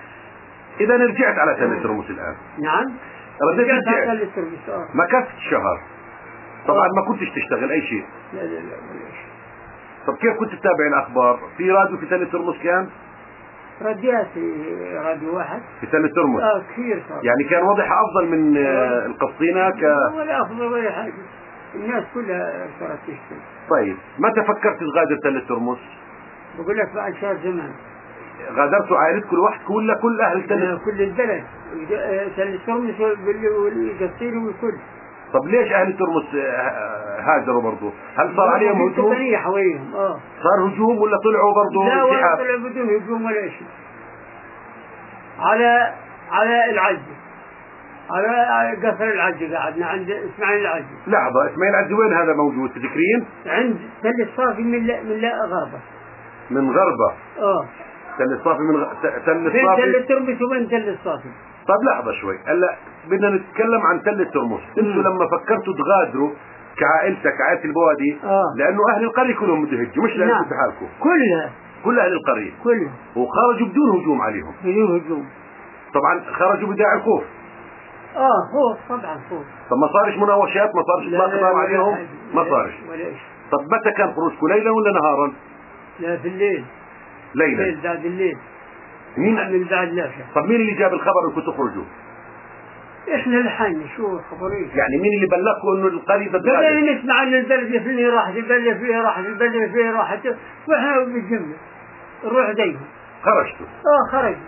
اذا رجعت على تل ترمس الان؟ نعم. رجعت على تل ترمس. ما كفت شهر. طبعا ما كنتش تشتغل اي شيء. لا ولا شيء. طب كيف كنت تتابع الاخبار؟ في راديو في تل ترمس كان؟ راديو واحد في تل ترمس. كثير صار. يعني كان وضعها افضل من القسطينة ولا افضل ولا حاجه، الناس كلها صارت تشتغل. طيب متى فكرت تغادر تل ترمس؟ بقول لك بعد شهر زمان. غادرتوا عائلتكم لوحدكم ولا كل اهل تل؟ كل البلد تل ترمس والقسطينة والكل. طب ليش اهل ترمس هاجروا برضه؟ هل صار عليهم هجوم؟ حواليهم صار هجوم ولا طلعوا برضه؟ لا ولا طلعوا بدون هجوم ولا شيء. على العزة، على قصر العزة قعدنا عند اسماعيل العزة. لحظة، اسماعيل العزة وين هذا موجود تذكرين؟ عند تل الصافي من لا غربة. من غربة؟ تل الصافي تل الصافي. تل ترمس وين تل الصافي؟ طب لحظة شوي، هلا بدنا نتكلم عن تل ترمس. انتوا لما فكرتوا تغادروا كعائلتك عائلة البوادي لانه اهل القرية كلهم بده يهجوا مش لانكم بحالكم. كل اهل القرية كلها وخرجوا بدون هجوم عليهم. بدون هجوم. طبعا خرجوا بداعي خوف. خوف طبعا خوف. طب ما صارش مناوشات؟ ما صارش اطلاق عليهم؟ ما صارش. طب متى كان خروجكم، ليلا ولا نهارا؟ لا في الليل. ليلا بعد الليل. مين من بعد العشاء. طب مين اللي جاب الخبر انكم تخرجوا؟ احنا لحالنا شو خبرين. يعني مين اللي بلغكم انه القرية بدنا نسمع ان البلد فيه راحت، البلد فيه راحت، البلد فيه راحت، واحنا بالجملة نروح دايما. خرجتوا؟ خرج.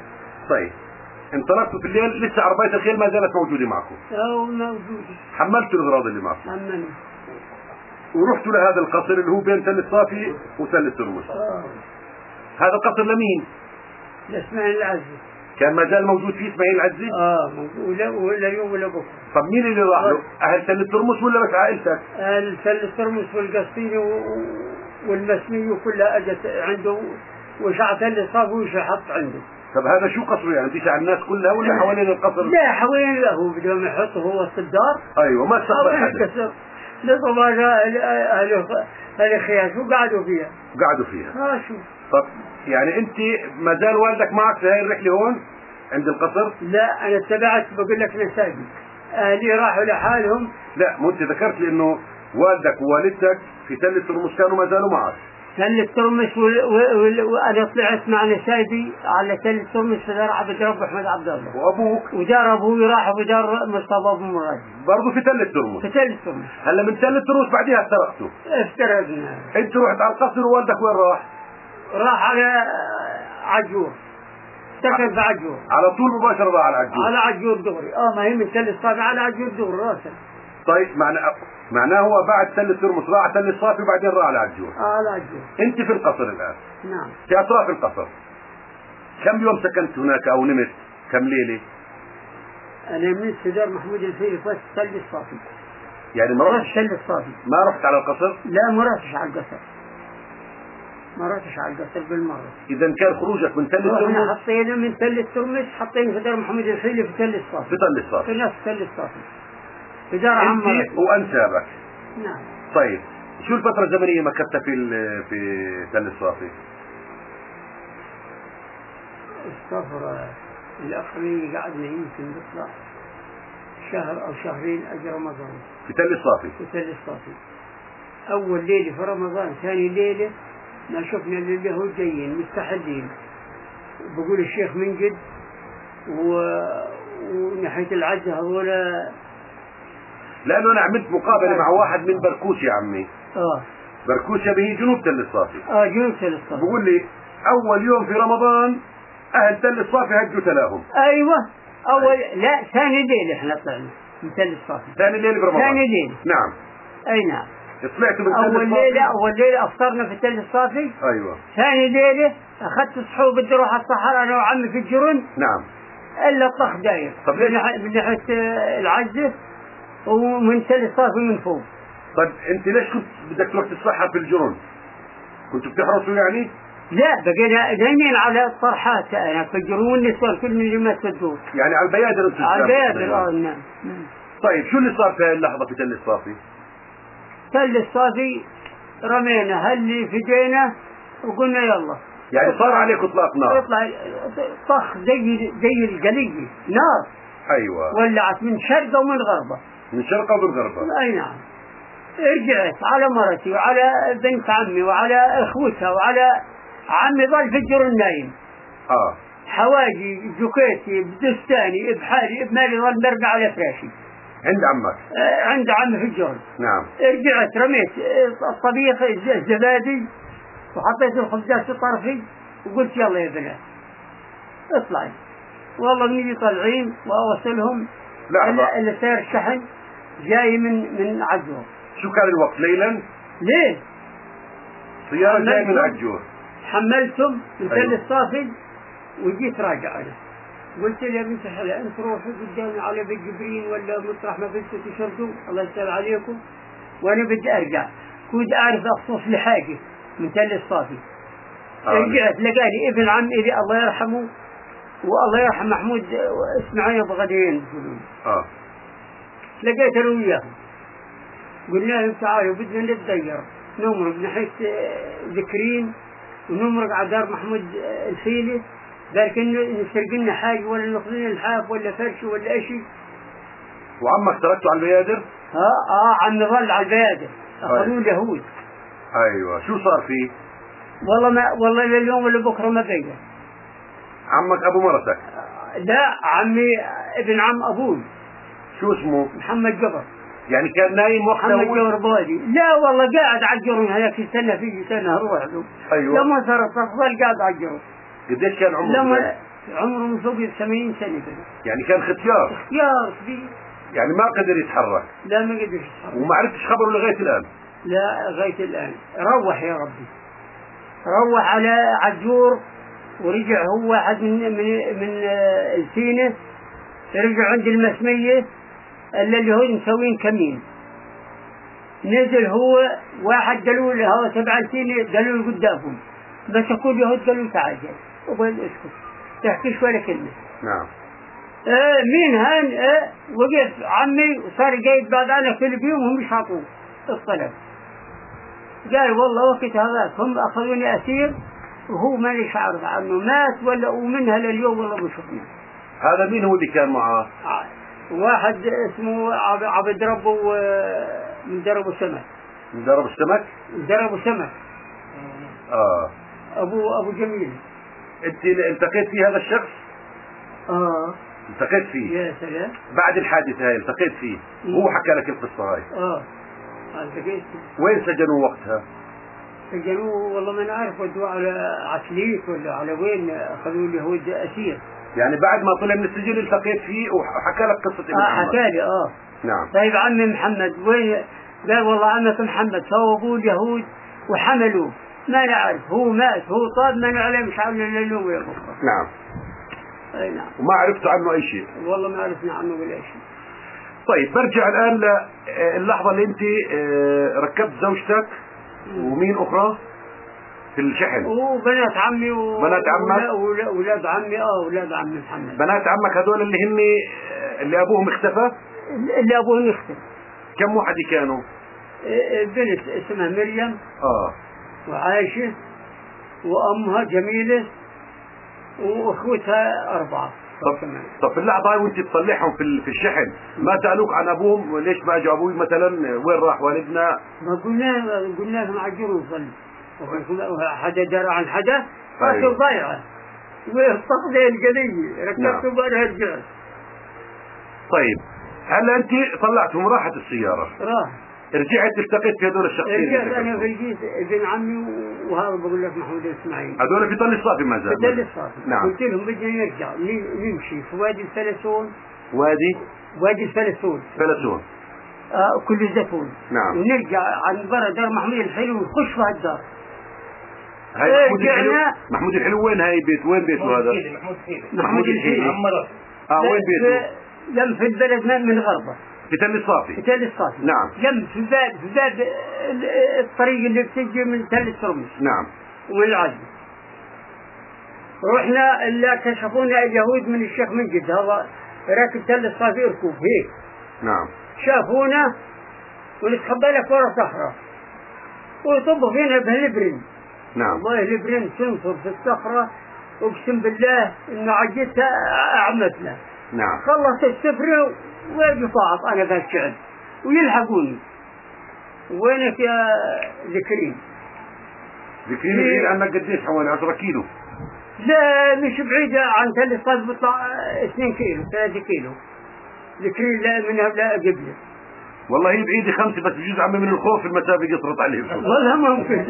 طيب انطلقتوا في الليل، لسه عربية الخيل ما زالت موجودة معكم؟ موجودة. حملتوا الأغراض اللي معكم؟ حملنا. ورحتوا لهذا القصر اللي هو بين تل الصافي وتل ترمس. هذا القصر لمين؟ لإسماعيل العزي. كان ما زال موجود فيه إسماعيل العزي؟ موجود ولا يوم ولا بكره. طب مين اللي راح له؟ أهل تل ترمس ولا بس عائلتك؟ أهل تل ترمس والقصيني والمسمي كلها أجت عنده، وشع تل الصافي وشحط عنده. طب هذا شو قصره يعني؟ بيشع الناس كلها ولا حوالين القصر؟ لا حوالين له، بدهم يحطه هو وسط الدار. أيوة ما استقبل حدا. لطبعا أهل خياس وقعدوا فيها. قعدوا فيها. شو. طب يعني أنت ما زال والدك معك في هاي الرحلة هون عند القصر؟ لا أنا اتبعت، بقول لك نساجي أهلي راحوا لحالهم. لا مو أنت ذكرت لي إنه والدك ووالدتك في تل ترمس كانوا ما زالوا معك. تل الترمس وأنا طلعت مع نسايبي على تل الترمس في دار عبد رب أحمد عبد الله. وأبوك؟ ودار أبوي راح في دار مصطفى بن مراد. برضه في تل الترمس؟ في تل الترمس. هلا من تل الترمس بعديها افترقتوا؟ افترقنا. أنت رحت على القصر ووالدك وين راح؟ راح على عجور، سكن في عجور على طول مباشرة راح على عجور؟ على عجور دغري. ما هي من تل الصافي على عجور دغري راسا. طيب معناه هو بعد تل الترمس راح على تل الصافي وبعدين راح على عجور. على عجور. انت في القصر الان؟ نعم. في اطراف القصر. كم يوم سكنت هناك او نمت؟ كم ليلة؟ انا من دار محمود الفيلي في تل الصافي. يعني ما رحتش تل الصافي؟ ما رحت على القصر؟ لا ما رحتش على القصر، ما رحتش على القصر بالمرة. اذا كان خروجك من تل الترمس؟ احنا حطينا من تل الترمس، حطينا في دار محمود الفيلي في تل الصافي. في تل الصافي؟ في نفس تل الصافي في دار عمرك انت وانسابك. نعم. طيب شو الفترة الزمنية مكثتها في تل الصافي؟ السفرة الأخرى قعدنا يمكن نطلع شهر أو شهرين أجل رمضان. في تل الصافي؟ في تل الصافي. أول ليلة في رمضان، ثاني ليلة ما شفنا اليهود جايين مستحلين، بقول الشيخ منجد وناحية العزة هذولا. لأنه أنا عملت مقابلة مع واحد من بركوش يا عمي. بركوش به جنوب تل الصافي. جنوب تل الصافي. بقول لي أول يوم في رمضان أهل تل الصافي هجوا تلاهم. أيوة لا ثاني ليلة احنا طلعنا من تل الصافي. ثاني ليلة برمضان؟ ثاني ليلة. نعم. أي نعم. طلعت من تل الصافي؟ أول ليلة أفطرنا في تل الصافي. أيوة. ثاني ليلة أخذت صحوب بدي أروح على الصحراء أنا وعمي في الجرن. نعم. إلا الطخ داير. طب من ناحية العزة ومن تل الصافي من فوق. طيب أنت ليش كنت بدك تروح تتسحر في الجرن؟ كنتوا بتحرصوا يعني؟ لا بقينا نايمين على الطرحات أنا في الجرون والنسوان كل من اللي تدور. يعني على البيادر أنتوا؟ على البيادر نعم. طيب شو اللي صار في هذه اللحظة في تل الصافي؟ تل الصافي رمينا هل فدينا وقلنا يلا. يعني صار عليك اطلاق نار؟ يطلع طخ زي القلية نار. ايوه. ولعت من شرقه ومن غربه. من شرقه ومن غربه. اي نعم. رجعت على مرتي وعلى بنت عمي وعلى اخوتها وعلى عمي ظل في الجرن نايم. حواجي جوكيتي بدستاني بحالي بمالي ظل مرمي على فراشي. عند عمك؟ عند عمي في الجرن. نعم. رجعت رميت الطبيخ الزبادي وحطيت الخبزات في طرفي وقلت يلا يا بنات اطلعي. والله مني طالعين واوصلهم. اللي سير الشحن جاي من عجور. شو كان الوقت؟ ليلا؟ ليل. سيارة جاي من عجور. حملتهم من تل الصافي وجيت راجع انا. قلت لي يا بنت الحلال انت روحوا قدامي على بيت جبرين ولا مطرح ما بدكم تشردوا الله يسهل عليكم وانا بدي ارجع. كنت اعرف اخصص لحاجه من تل الصافي. رجعت لقاني ابن عم إلي الله يرحمه والله يرحم محمود اسماعيل بغدادين. لقيت انا وياهم قلنا لهم تعالوا بدنا نتغير نمرق ناحية ذكرين ونمرق على دار محمود الفيلي. قال كنا نسرق لنا حاجة ولا ناخذ لنا الحاف ولا فرش ولا اشي. وعمك تركته على البيادر؟ عمي ظل على البيادر اخذوه اليهود. ايوه. شو صار فيه؟ والله لليوم ولا بكره ما بقى. عمك ابو مرتك؟ لا عمي ابن عم ابوي. شو اسمه؟ محمد جبر. يعني كان نايم وقتها؟ محمد جبر بودي. لا والله قاعد على الجرن هذاك سنه روح له. ايوه. لما صار التصفيل قاعد على الجرن. قديش كان عمره؟ عمره من فوق 80 سنة كده. يعني كان ختيار كبير. يعني ما قدر يتحرك. لا ما قدر يتحرك. وما عرفتش خبره لغاية الآن. لا لغاية الآن. روح يا ربي، روح على عجور، ورجع هو واحد من السينة، رجع عند المسمية اللي هو مسوين كمين، نزل هو واحد قالوا له هو تبع السينة، قالوا له قدامهم بس يقول يهود، قالوا تعال وقال اسكت تحكيش ولا كلمة. نعم. مين هان؟ وقف عمي وصار جايب بعد أنا كل بيوم هم يشعطوه الطلب. قال والله وقت هذاك هم أخذوني أسير وهو مانيش عارف عنه مات ولا، ومنها لليوم والله ما شفنا. هذا مين هو اللي كان معاه؟ واحد اسمه عبد ربه من درب السمك. من درب السمك؟ من درب السمك. أبو جميل. أنت التقيت فيه هذا الشخص؟ التقيت فيه؟ يا سلام. بعد الحادثة هاي التقيت فيه؟ هو حكى لك القصة هاي؟ التقيت فيه. وين سجنوه وقتها؟ سجنوه والله ما نعرف، ودوه على عسليت ولا على وين، أخذوه اليهود أسير. يعني بعد ما طلع من السجن التقيت فيه وحكى لك قصة ابن محمد؟ حكى لي. نعم. طيب عمي محمد وين؟ قال والله عمك محمد صوبوا اليهود وحملوه، ما نعرف هو مات هو طاب، ما نعلم مش عارف له وين. نعم. اي نعم. وما عرفتوا عنه اي شيء؟ والله ما عرفنا عنه ولا شيء. طيب برجع الان للحظة اللي انت ركبت زوجتك ومين اخرى في الشحن؟ وبنات عمي بنات عمك؟ اولاد عمي. اولاد عمي محمد. بنات عمك هذول اللي هن اللي ابوهم اختفى؟ اللي ابوهم اختفى. كم واحد كانوا؟ بنت اسمها مريم وعائشة وامها جميلة واخوتها 4. طب في اللحظة هاي وانت تصلحهم في الشحن ما سألوك عن ابوهم؟ ليش ما اجوا ابوي مثلا؟ وين راح والدنا؟ ما قلنا لهم عجلوا نصلي، حدا درى عن حدا فاتوا ضايعة وفقد القضية ركبت وبعدها رجعت. طيب هلا انت طلعتهم راحت السيارة؟ رجعت التقيت في هذول الشخصين؟ رجعت انا في الجيش ابن عمي وهذا بقول لك محمود اسماعيل، هذول في طل الصافي ما زال؟ في طل الصافي. نعم. قلت لهم بدنا نرجع نمشي في وادي الفلسون. وادي الفلسون كل الزيتون. نعم. ونرجع عن برا دار محمود الحلو ونخش في هالدار. هاي محمود الحلو وين هاي بيت؟ وين بيته هذا؟ محمود الحلو. وين بيته؟ جنب في البلد من غربه في تل الصافي. نعم. جنب في باب الطريق اللي بتجي من تل الترمس. نعم. والعدل رحنا اللي كشفونا اليهود من الشيخ منجد، هذا راكب تل الصافي ركوب هيك. نعم. شافونا ونتخبى لك ورا صخرة ويطبوا فينا بهالبرين. نعم. والله البرين تنصر في الصخرة اقسم بالله انه عجزتها اعمتنا. نعم. خلصت السفرة ويجي فاعط انا بهالشعب ويلحقوني. وينك يا ذكرين؟ بعيد عنك قديش؟ حوالي 10 كيلو؟ لا مش بعيدة عن تل الصافي، بيطلع 2 كيلو 3 كيلو. ذكرين لا منها لا قبله. والله هي بعيدة 5 بس بجوز عمي من الخوف المسافة قصرت عليهم. والله ممكن.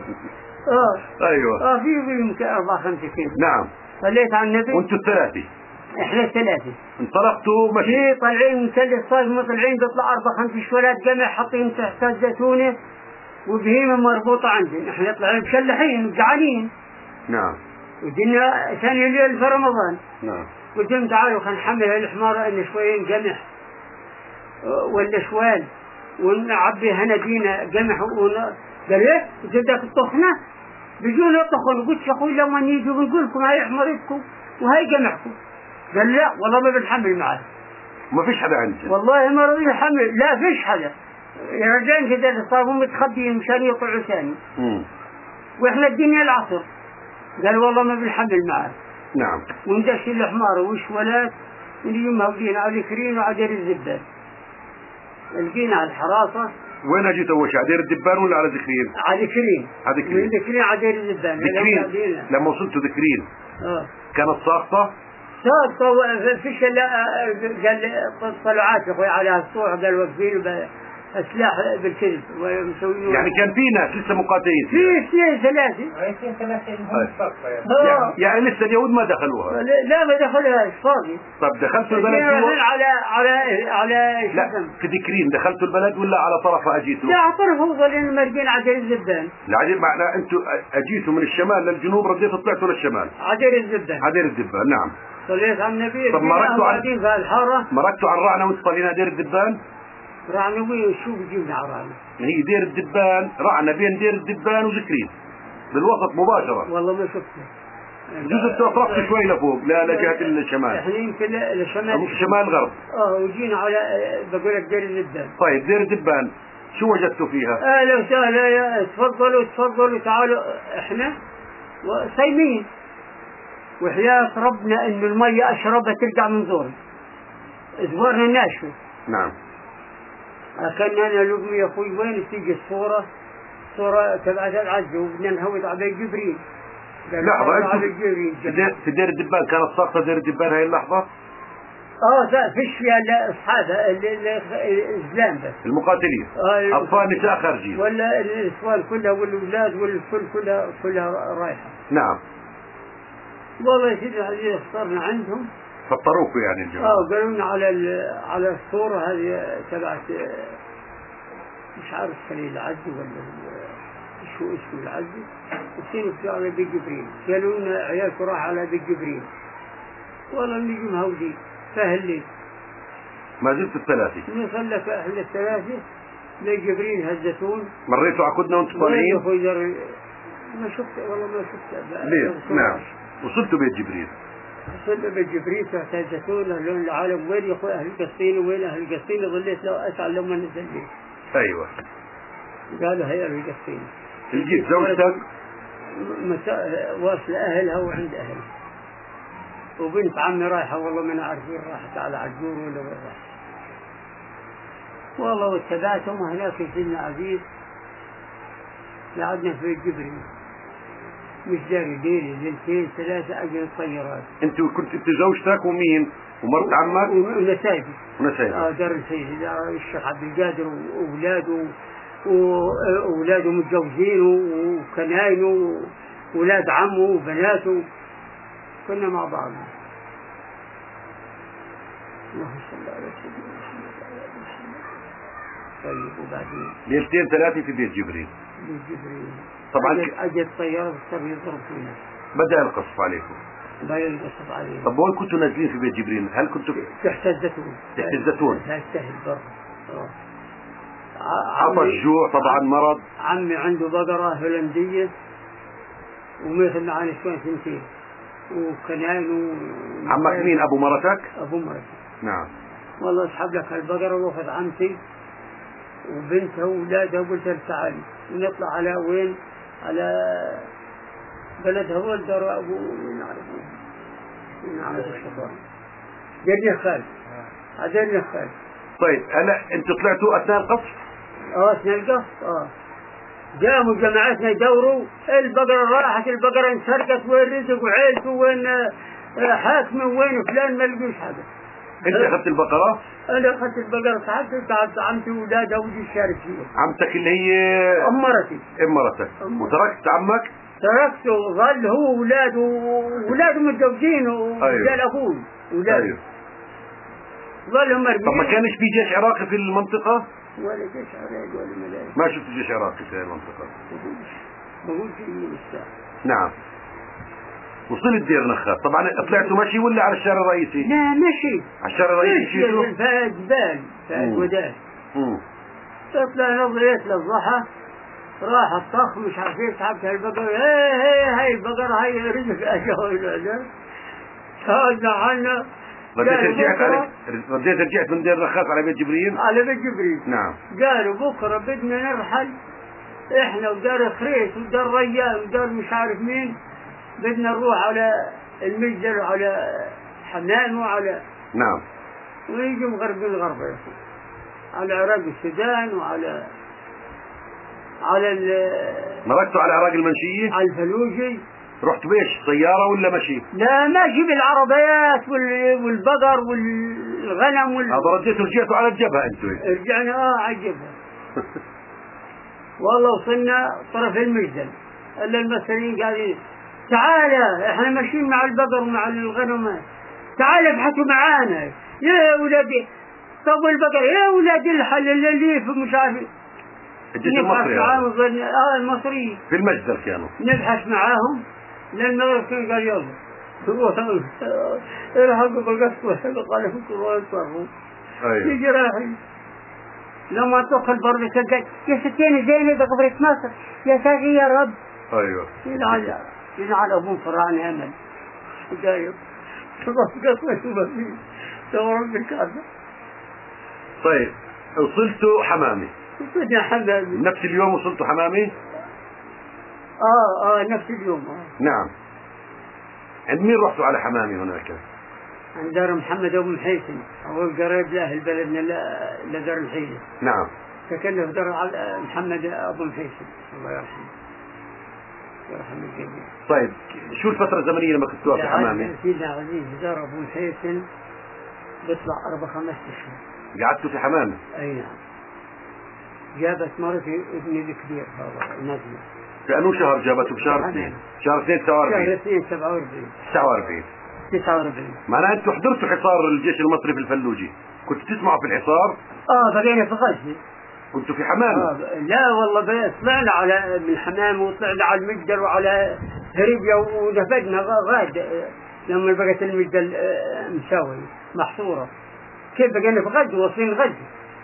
ايوه. في يمكن 4-5 كيلو. نعم. صليت على النبي. وانتوا الثلاثة؟ احنا الثلاثة. انطلقتوا مشي؟ طالعين من تل الصافي، طالعين بيطلع 4-5 شوالات قمح حاطين تحت الزيتونة وبهيمة مربوطة عندنا، احنا طلعنا مشلحين جعانين. نعم. ودنا ثاني ليل في رمضان. نعم. قلت لهم تعالوا خلينا نحمل هالحمارة ان شويين قمح ولا شوال ونعبي هندينا قمح قال ايه بدك تطخنا؟ بيجونا يطخن. قلت يا اخوي لما نيجوا بنقول لكم هاي حمارتكم وهاي قمحكم. قال لا والله ما بنحمل معاه. ما فيش حدا عندك؟ والله ما رضي يحمل. لا فيش حدا. يا رجال كده صاروا متخبيين مشان يطلعوا ثاني. واحنا الدنيا العصر. قال والله ما بنحمل معاه. نعم. وندش الحمار وشولات ونجيبها ودينا على ذكرين وعلى دير الزبال. لقينا على الحراسة. وين اجيت اول شيء؟ على دير الدبان ولا على ذكرين؟ على ذكرين. من ذكرين على دير الزبال. ذكرين لما وصلتوا ذكرين كانت ساقطة؟ ساقطة فيش قال طلعات يا اخوي على السطوح، قال واقفين السلاح بالكذب ومسوينه. يعني كان في ناس لسه مقاتلين في اثنين ثلاثة. يعني لسه اليهود ما دخلوها. لا ما دخلوها فاضي. طب دخلتوا البلد على لا في ذكرين دخلتوا البلد ولا على طرفها اجيتوا؟ لا على طرفها وظلين مرقين على دير الزبان. العجيب معناه انتوا اجيتوا من الشمال للجنوب رديتوا طلعتوا للشمال. على دير الزبان. على دير الزبان نعم. صليت على النبي. طب مرقتوا على الرعنة وانتوا طالعين على دير الدبان؟ رعنة وين شو بيجيبنا على رعنة؟ هي دير الدبان رعنة بين دير الدبان وذكرين بالوسط مباشرة. والله ما شفته. جزء تطرقت شوي لفوق لا لجهة الشمال. احنا يمكن للشمال. شمال غرب. وجينا على بقول لك دير الدبان. طيب دير الدبان شو وجدتوا فيها؟ اهلا وسهلا تفضلوا تعالوا احنا صايمين وحياة ربنا انه المية اشربها ترجع من زوري. زورنا ناشفة. نعم. كان انا لقمي يا اخوي وين تيجي الصورة تبعت العزة وبدنا نهود على جبريل. لحظة في دير الدبان كانت ساقطة دير الدبان هاي اللحظة؟ فيش فيها الا اصحابها الاسلام بس المقاتلين اطفال نساء خارجين ولا الاطفال كلها والأولاد والكل كلها رايحة. نعم. والله يا سيدي العزيز اخترنا عندهم فطروكوا يعني الجماعة. قالوا لنا على الصورة هذه تبعت مش عارف خليل العزي ولا شو اسمه العزي وصيروا على بيت جبريل. قالوا لنا عيالكم راح على بيت جبريل. والله نجي مهودين فهلين ما زلت الثلاثة نوصل لك اهل الثلاثة بيت جبريل هزتون. مريتوا عقدنا وانتم طالعين؟ ما شفت والله ما شفت. ليه؟ نعم. وصلتوا بيت جبريل. وصلنا بيت جبريل تحت هزتون لون العالم وين يا اخوي اهل قسطين وين اهل قسطين. ظليت لو اسال لما نزل لي. ايوه. قالوا هي اهل قسطين. لقيت زوجتك واصلة اهلها وعند اهلها وبنت عمي رايحة والله ما نعرف وين راحت على عجور ولا وين راحت. والله واتبعتهم هناك في سيدنا عزيز قعدنا في جبريل مش داري ليلة ليلتين ثلاثة أجل الطيارات. أنتوا كنت زوجتك ومين؟ ومرت عمك؟ ونسايبي. دار السيد الشيخ عبد القادر وأولاده وأولاده متجوزين وكناين وأولاد عمه وبناته كنا مع بعض. اللهم صل على سيدنا محمد وعلى آل محمد. طيب وبعدين ليلتين ثلاثة في بيت جبريل. طبعا أجت طيارة صار يضرب فينا. بدأ القصف عليكم. طب وين كنتوا نازلين في بيت جبريل؟ هل كنتوا تحت الزيتون؟ تحت الزيتون. تحت برا. عطش جوع طبعا مرض. عمي عنده بقرة هولندية ومثل معنا شوية سنتين وكنان عمك مين؟ أبو مرتك؟ أبو مرتك. نعم. والله أسحب لك البقرة وأخذ عمتي وبنتها وأولادها وقلت لها تعالي ونطلع على وين؟ على بلدها ولدها أبو نعرف الشيطان. جدي خالد. هذا خالد. طيب هلا أنتوا طلعتوا أثناء القصف؟ أثناء القصف. قاموا جماعتنا يدوروا البقرة راحت البقرة انسرقت وين رزق وعيلته وين حاكمه وين فلان ما لقوش حاجة. أنت أخذت البقرة؟ أنا أخذت البقرة صاحبتي عمتي وولادها ودي شارك فيها. عمتك اللي هي؟ أمرتك. وتركت عمك؟ تركته ظل هو وولاده متجوزين ورجال أخوه ولاده. أيوه. ظلهم مرميين. طب ما كانش في جيش عراقي في المنطقة؟ ولا جيش عراقي ولا ملايين. ما شفت جيش عراقي في المنطقة؟ بقول في الساعة. نعم. وصلت دير نخاس طبعا طلعتوا مشي ولا على الشارع الرئيسي؟ لا مشي. على الشارع الرئيسي شو؟ جبال ودان. تطلع نظريت للضحى راح الطخ مش عارف ايه سحبت البقرة هاي البقرة هاي رزق أجل هذا عنا. رديت رجعت من دير نخاس على بيت جبريل؟ على بيت جبريل. نعم. قالوا بكرة بدنا نرحل احنا ودار خريس ودار ريان ودار مش عارف مين بدنا نروح على المجدل وعلى حمام وعلى نعم ونيجي مغربين الغرب يا اخي على العراق والسودان وعلى مركتوا على العراق المنشية؟ على الفلوجي رحت بإيش؟ سيارة ولا مشي؟ لا ماشي بالعربيات والبقر والغنم هذا رديتوا رجعتوا على الجبهة انتوا؟ رجعنا على الجبهة. والله وصلنا طرف المجدل الا المصريين قالوا تعالى احنا ماشيين مع البقر ومع الغنم، تعال ابحثوا معانا يا ولادي. طب البقر يا ولادي الحل اللي في مش عارف الجيش المصري المصري في المجدل كانوا نبحث معاهم للمغرب. كان قال يلا الحقوا بالقصوى قال فكروا ويصرفوا. يجي راحي لما تدخل برضه تلقى يا ستين زينب قبرة مصر يا ساتر يا رب. ايوه ينعل ابو فرعون امل جايب قصوى وبفيه تورم بالكعبة. طيب وصلتوا حمامي؟ وصلنا حمامي نفس اليوم وصلتوا حمامي؟ نفس اليوم. نعم. عند مين رحتوا على حمامي هناك؟ عند دار محمد ابو محيسن اول قريب لاهل بلدنا لدار الحيلة. نعم. سكننا في دار محمد ابو محيسن الله يرحمه يرحم الجميع. طيب شو الفترة الزمنية لما كنتوا في حمامي؟ سيدنا عزيز في دار ابو محيسن بيطلع 4-5 اشهر. قعدتوا في حمامي؟ اي نعم. جابت مرتي ابني الكبير هذا نجمة. في أنو شهر جابته؟ بشهر 2 شهر 2 49 شهر 2 47 49. معناها انتوا حضرتوا حصار الجيش المصري في الفلوجي، كنتوا تسمعوا في الحصار؟ بقينا في غزة. كنتوا في حمام؟ لا والله طلعنا على من حمام وطلعنا على المجدل وعلى هريبيا ونفذنا غاد لما بقت المجدل مساوي محصورة. كيف بقينا في غزة واصلين غزة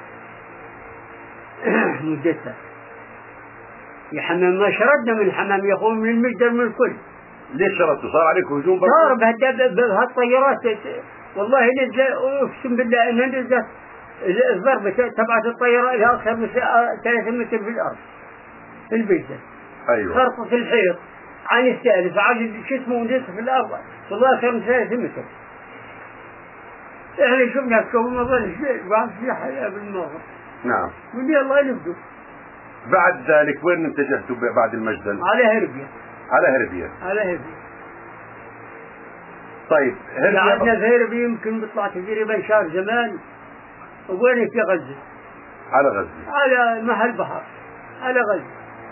مدتها. يا حمام ما شردنا من حمام يا اخوي من المجدل من الكل. ليش شردتوا؟ صار عليكم هجوم برضه؟ صار بهالطيارات والله نزل اقسم بالله ان نزلت الضربة تبعت الطيارة لها اكثر من 3 متر في الارض في المجدل. ايوه. خرطت الحيط عن السالف عن شو اسمه ونزلت في الارض والله اكثر من 3 متر. احنا شفنا كون ما ظل شيء بعد في حياة بالمغرب. نعم. ولي الله ينبدو. بعد ذلك وين اتجهتوا بعد المجدل؟ على هربيا. على هربيا. طيب قعدنا في هربيا يمكن بيطلع تقريبا شهر زمان. وين في غزة؟ على غزة. على محل بحر على غزة.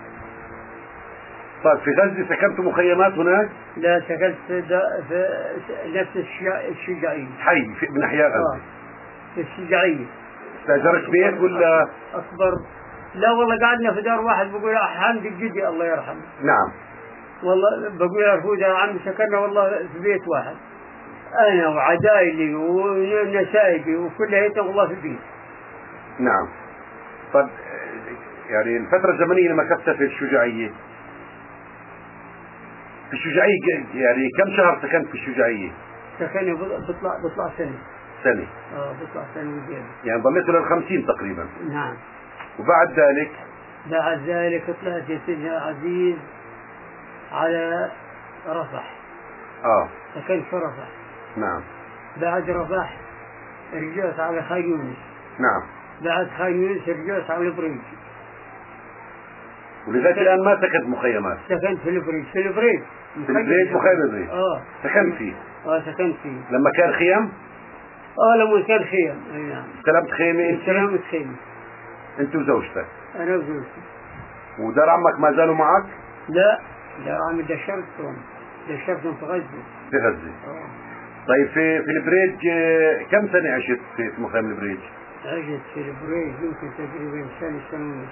طيب في غزة سكنتوا مخيمات هناك؟ لا سكنت في نفس الشجاعية. حي من أحياء غزة. في الشجاعية. استأجرت بيت ولا؟ أكبر. لا والله قعدنا في دار واحد بقول حمد الجدي الله يرحمه. نعم. والله بقول يا دار عمي سكننا والله في بيت واحد. أنا وعدايلي ونسايبي وكلها والله في البيت. نعم. طيب يعني الفترة الزمنية لما كنت في الشجاعية يعني كم شهر سكنت في الشجاعية؟ سكني بطلع سنة. بطلع سنة وزيادة. يعني ضليتوا لل50 تقريبا. نعم. وبعد ذلك طلعت يا سيدي عزيز على رفح. سكنت في رفح. نعم. بعد رفح رجعت على خان يونس. نعم. بعد خان يونس رجعت على البريج. ولذلك الآن ما سكنت مخيمات؟ سكنت في البريج. مخيم البريج. سكنت فيه؟ سكنت فيه. لما كان خيام؟ لما كان خيام. اي نعم. استلمت خيمة انت؟ استلمت خيمة. انت وزوجتك؟ انا وزوجتي. ودار عمك ما زالوا معك؟ لا عمي دشرتهم في غزة. في غزة. طيب في البريج كم سنة عشت في مخيم البريج؟ عشت في البريج يمكن تقريبا سنة ونص.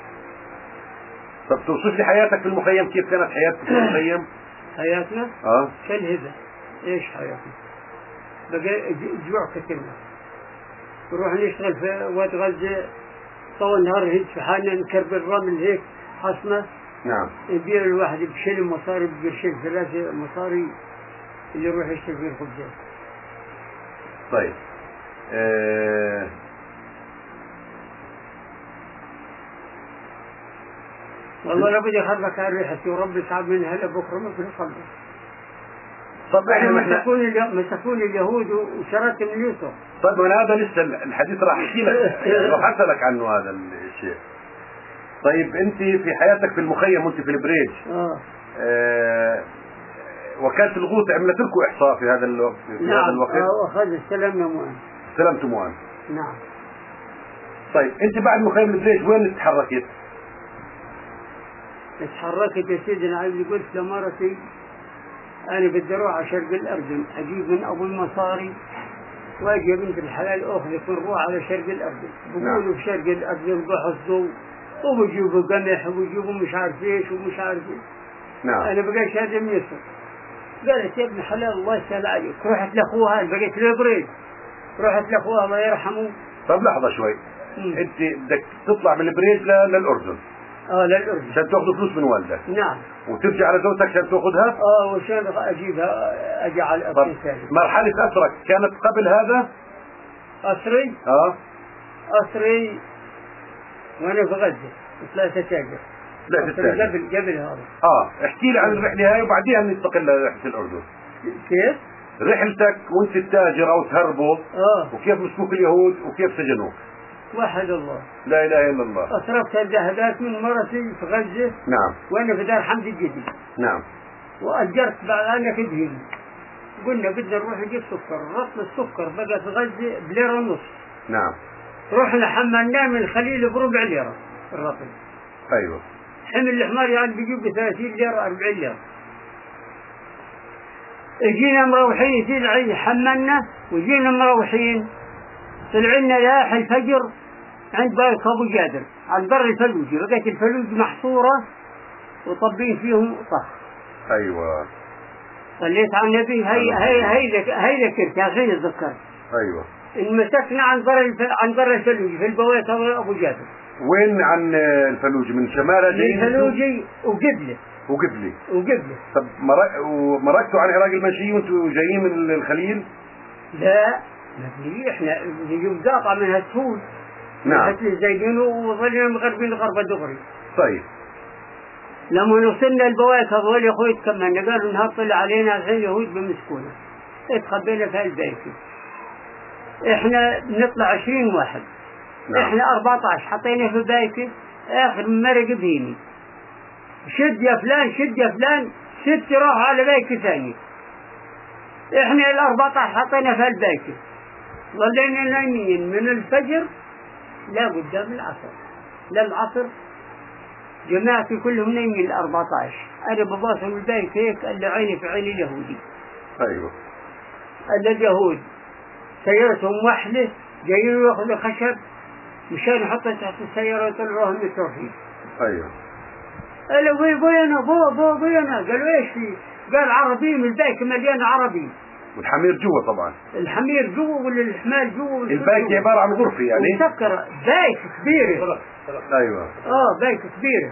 طب توصف لي حياتك في المخيم، كيف كانت حياتك في المخيم؟ حياتنا؟ كالهبة. ايش حياتنا؟ بقى جوع كثيرنا. نروح نشتغل في واد غزة طول نهار هيك في حالنا نكرب الرمل هيك حصمة. نعم. يبيع الواحد بشيل مصاري بقرشين 3 مصاري اللي يروح يشتري فيه الخبزات. طيب والله لابد يخربك على ريحتي وربي صعب من هلا بكره ما بنخلص. طب احنا مسكون اليهود وشردت من يوسف. طب من هذا لسه الحديث راح احكي لك راح اسالك عنه هذا الشيء. طيب انت في حياتك في المخيم وانت في البريج وكالة الغوث عملت لكم إحصاء في هذا الوقت؟ نعم. أخذ استلمنا مؤن. استلمتوا مؤن. نعم. طيب أنت بعد مخيم البريج وين تحركت؟ اتحركت يا سيدنا علي، قلت لمرتي أنا بدي أروح على شرق الأردن أجيب من أبو المصاري واجي يا بنت الحلال أخذك ونروح على شرق الأردن. بقولوا في شرق الأردن بحصوا وبجيبوا قمح وبجيبوا مش عارف ايش ومش عارف ايش. نعم. أنا بقيت هذا ميسر. قالت يا ابن حلال الله يسهل عليك، رحت لأخوها بقيت للبريد، رحت لأخوها الله يرحمه. طب لحظة شوي، أنت بدك تطلع من البريد للأردن. للأردن عشان تاخذ فلوس من والدك. نعم. وترجع على زوجتك عشان تاخذها؟ وشان اجيبها اجعل ابني ثاني. مرحلة أسرك كانت قبل هذا؟ أسري؟ أسري وانا في غزة طلعت اتاجر. قبل هذا. احكي لي عن الرحلة هاي وبعديها ننتقل لرحلة الأردن. كيف؟ رحلتك وانت التاجر او تهربوا وكيف مسكوك اليهود وكيف سجنوك. وحد الله. لا اله الا الله. اصرفت الذهبات من مرتي في غزة. نعم. وانا في دار حمد الجديد. نعم. واجرت بعد انا كدهين. قلنا بدنا نروح نجيب سكر، رحت السكر بقى في غزة بليرة ونص. نعم. رحنا حملناه من الخليل بربع ليرة الرطل. ايوه. حمل الحمار يعني بيجيب ب 30 ليرة 40 ليرة. اجينا مروحين سيد العين حملنا وجينا مروحين طلعنا لاح الفجر عند بارك ابو جابر عن بر الفلوجي، لقيت الفلوج محصورة وطبين فيهم صخر. ايوه. صليت على النبي. هي ذكرت عشان اتذكرت. ايوه. انمسكنا عن بر الفلوجي في البويت ابو جابر. وين عن الفلوجي؟ من شمال من الفلوجي وقبله. وقبله. طب مرقتوا عن عراق المنشية وانتوا جايين من الخليل؟ لا مبني احنا يوم قاطع من هالسود. نعم. مثل الزيدين وظلنا مغربين الغرب الدغري. طيب. لما وصلنا البوايك هذول يا اخوي تكملنا، قالوا انها طلع علينا الحين يهود بمسكونا. اتخبينا في البيت. احنا نطلع 20 واحد. نعم. احنا 14 حطينا في البيت. اخر مرق بهيني. شد يا فلان شد يا فلان، 6 راحوا على بيت ثاني. احنا ال14 حطينا في البيت. ظلينا نايمين من الفجر لا قدام العصر. للعصر جماعتي كلهم نايمين ال14. انا بباصم البيت هيك قال عيني في عين اليهودي. ايوه. اليهود سيارتهم وحده جايين ياخذوا خشب مشان يحطوا تحت السيارة ويطلعوها من التوحيد. ايوه. قالوا وينا بوينا. قالوا ايش في؟ قال عربي من البيت مليان عربي. والحمير جوا طبعا. الحمير جوا ولا الحمال جوا. البيت عبارة عن غرفة يعني. مسكرة بيت كبيرة. ايوه. بيت كبيرة.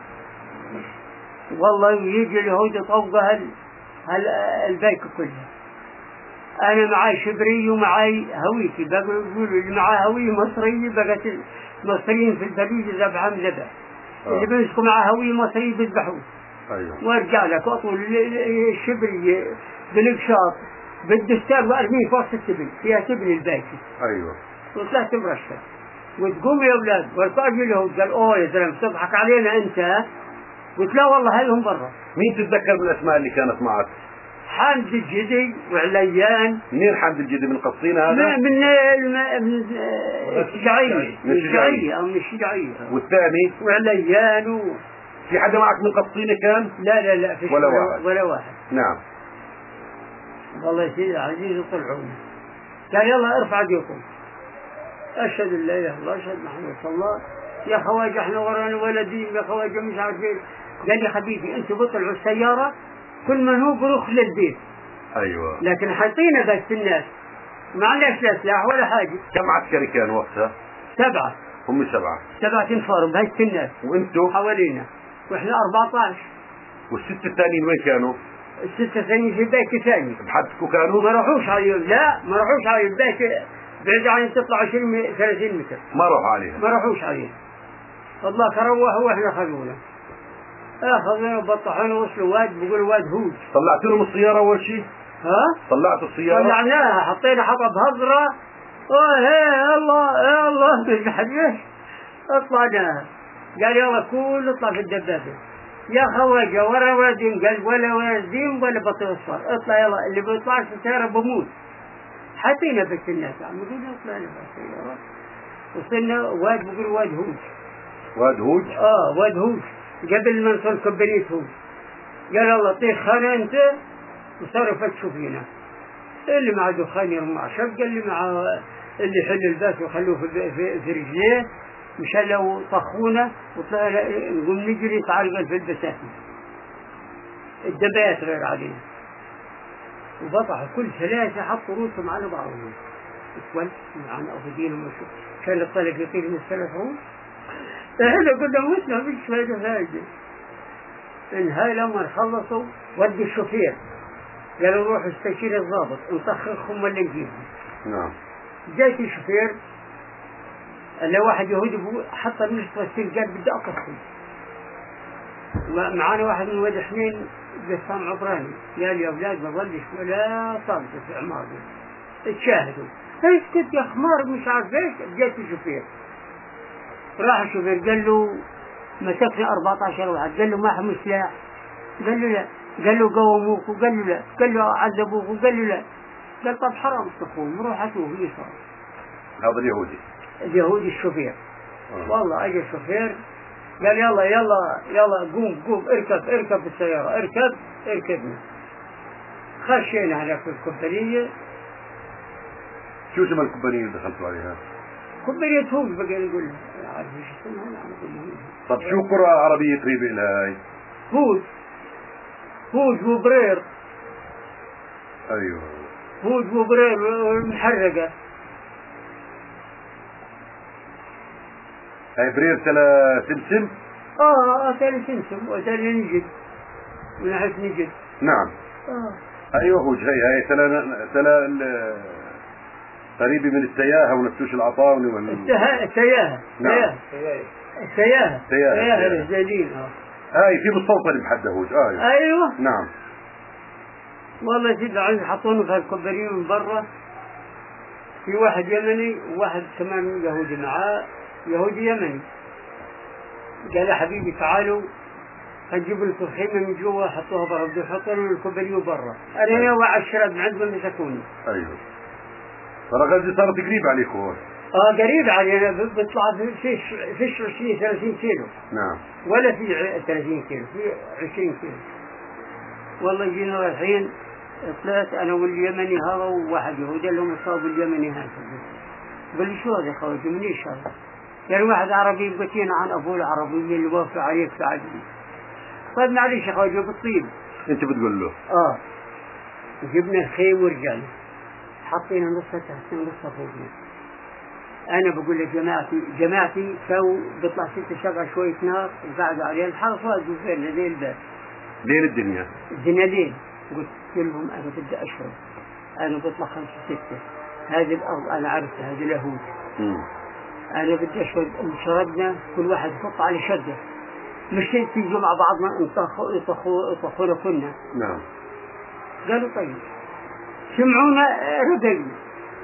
والله يجي اليهود يطوقوا البيت كله. انا معاي شبري ومعاي هويتي، بقولوا اللي معاه هوية مصرية بقت المصريين في الفلوج ذبحهم ذبح. اللي بيمسكوا معاه هوية مصرية بيذبحوه. ايوه. وارجع لك اطول الشبري بالقشاط بالدستار وارميه فوق السبل فيها سبل البيت. ايوه. وطلعت مرشح وتقوم يا اولاد والفاجئ اليهود قال يا زلمه تضحك علينا انت. قلت لا والله هايهم برا. مين تتذكر من الاسماء اللي كانت معك؟ حامد الجدي وعليان. منين حامد الجدي؟ من قصينا هذا؟ من الشجاعية. من الشجاعية. والثاني؟ وعليان في حدا معك من قصينة كان؟ لا فيش ولا واحد. نعم. والله يا سيدي عزيز طلعونا. قال يلا ارفع ايديكم. اشهد ان لا اله الا الله اشهد محمد رسول الله. يا خواجه احنا ورانا ولدين يا خواجه مش عارفين. قال لي حبيبي انتوا بطلعوا السيارة كل من هو بروح للبيت. ايوه. لكن حاطينا بس الناس ما عندناش لا سلاح ولا حاجة. كم عسكري كانوا وقتها؟ 7. هم 7 تنفار بهاي الناس. وانتوا؟ حوالينا واحنا 14. والستة الثانيين وين كانوا؟ الستة الثانيين في البيت ثاني. بحدكوا كانوا؟ ما راحوش على ما راحوش على البيت بعد عن تطلع 20-30 متر. ما راحوا عليها. ما راحوش عليها. الله كروه واحنا خذونا. اخذنا وبطحونا وصلوا واد بيقولوا واد هود. طلعتوا لهم السيارة اول شيء؟ طلعتوا السيارة؟ طلعناها حطينا حطب هضرة. يا الله بالحديث اطلعناها. قال يلا كل اطلع في الدبابة. يا خواجة ورا وادين قال ولا وادين ولا بطل اصفر، اطلع يلا اللي بيطلعش السيارة بموت. حطينا بس الناس عم يقولوا طلعنا بالسيارة وصلنا واد بقول واد هوج. واد هوج؟ واد هوج قبل ما نوصل كبريت هوج. قال الله طيخ خانة انت وصاروا فتشوا فينا. اللي مع دخان يرمى عشب، اللي مع اللي يحل الباس ويخلوه في رجليه، مشلوا طخونا وطلعنا نقوم نجري تعالقا في البساتين. الدبات غير علينا وبطحوا كل ثلاثة حطوا رؤوسهم على بعضهم. اسود عن أخذينهم وشو كان الطلق يطير من السلفون. احنا قلنا موتنا مش فايدة فايدة. انهاي لما خلصوا ودوا الشوفير قالوا روحوا استشير الضابط نطخخهم ولا نجيبهم. نعم. جاءت الشوفير اللي واحد يهودي حط المشطة السير قال بدي أقصي. معانا واحد من وادي حنين بسام عبراني قال يا أولاد ما ظلش ولا صامت في عمارنا اتشاهدوا. ايش كنت يا خمار مش عارف ايش. جاءت الشوفير راح الشوفير قال له مسكنا 14 واحد. قال له ما حمل سلاح؟ قال له لا. قال له قوموك؟ وقال له لا. قال له عذبوك؟ وقال له لا. قال طب حرام تخون روح هاتوه يسار. هذا اليهودي. اليهودي الشوفير. والله اجى الشوفير قال يلا يلا يلا قوم اركب السيارة. اركبنا. خشينا هناك في الكومبانية. شو اسم الكومبانية اللي دخلتوا عليها؟ كومبانية هوج بقى نقول لها. عارف ايش اسمها؟ طب شو قرى عربية قريبة لها هاي؟ هوج وبرير. ايوه هوج وبرير محرقة. هاي برير تلا سمسم؟ تلا سمسم وتلا نجد من ناحية نجد. نعم. ايوه هوج هاي تلا قريبة من السياهة ونفتوش العطاوني السياهة. نعم. السياهة الرجالين. هاي في مستوطن بحد هوج. ايوه نعم. والله سيدي عندي حطونه في الكومبانية من برا. في واحد يمني وواحد كمان يهودي معاه يهودي يمني. قال يا حبيبي تعالوا هنجيب لكم خيمة من جوا حطوها برا بدو يحطوا لنا الكومبانية برا. انا وعشرة من عندهم مسكوني. ايوه فرغزي صارت قريب عليكم. قريب علينا بيطلع فيش 20 30 كيلو. نعم. ولا في 30 كيلو في 20 كيلو. والله جينا رايحين طلعت انا واليمني هذا وواحد يهودي لهم اصابوا اليمني هذا. قال لي شو هذا يا خوي منيش هذا؟ قال واحد عربي بكينا عن ابوه العربي اللي وافق عليك ساعدني. طيب معلش يا خوي بالطيب. انت بتقول له؟ جبنا الخيم ورجعنا حطينا نصها تحت نصها فوقنا. انا بقول لجماعتي سووا بيطلع 6 شويه نار وقعدوا عليها الحرف واقفوا فين لين الباب. ليل الدنيا ليل. قلت لهم انا بدي اشرب. انا بطلع 5 6 هذه الارض انا عرفتها هذه اليهود. انا بدي اشرب. شربنا كل واحد يحط على شده مش تيجوا مع بعضنا يطخونا كنا. نعم. قالوا طيب سمعونا ردقنا.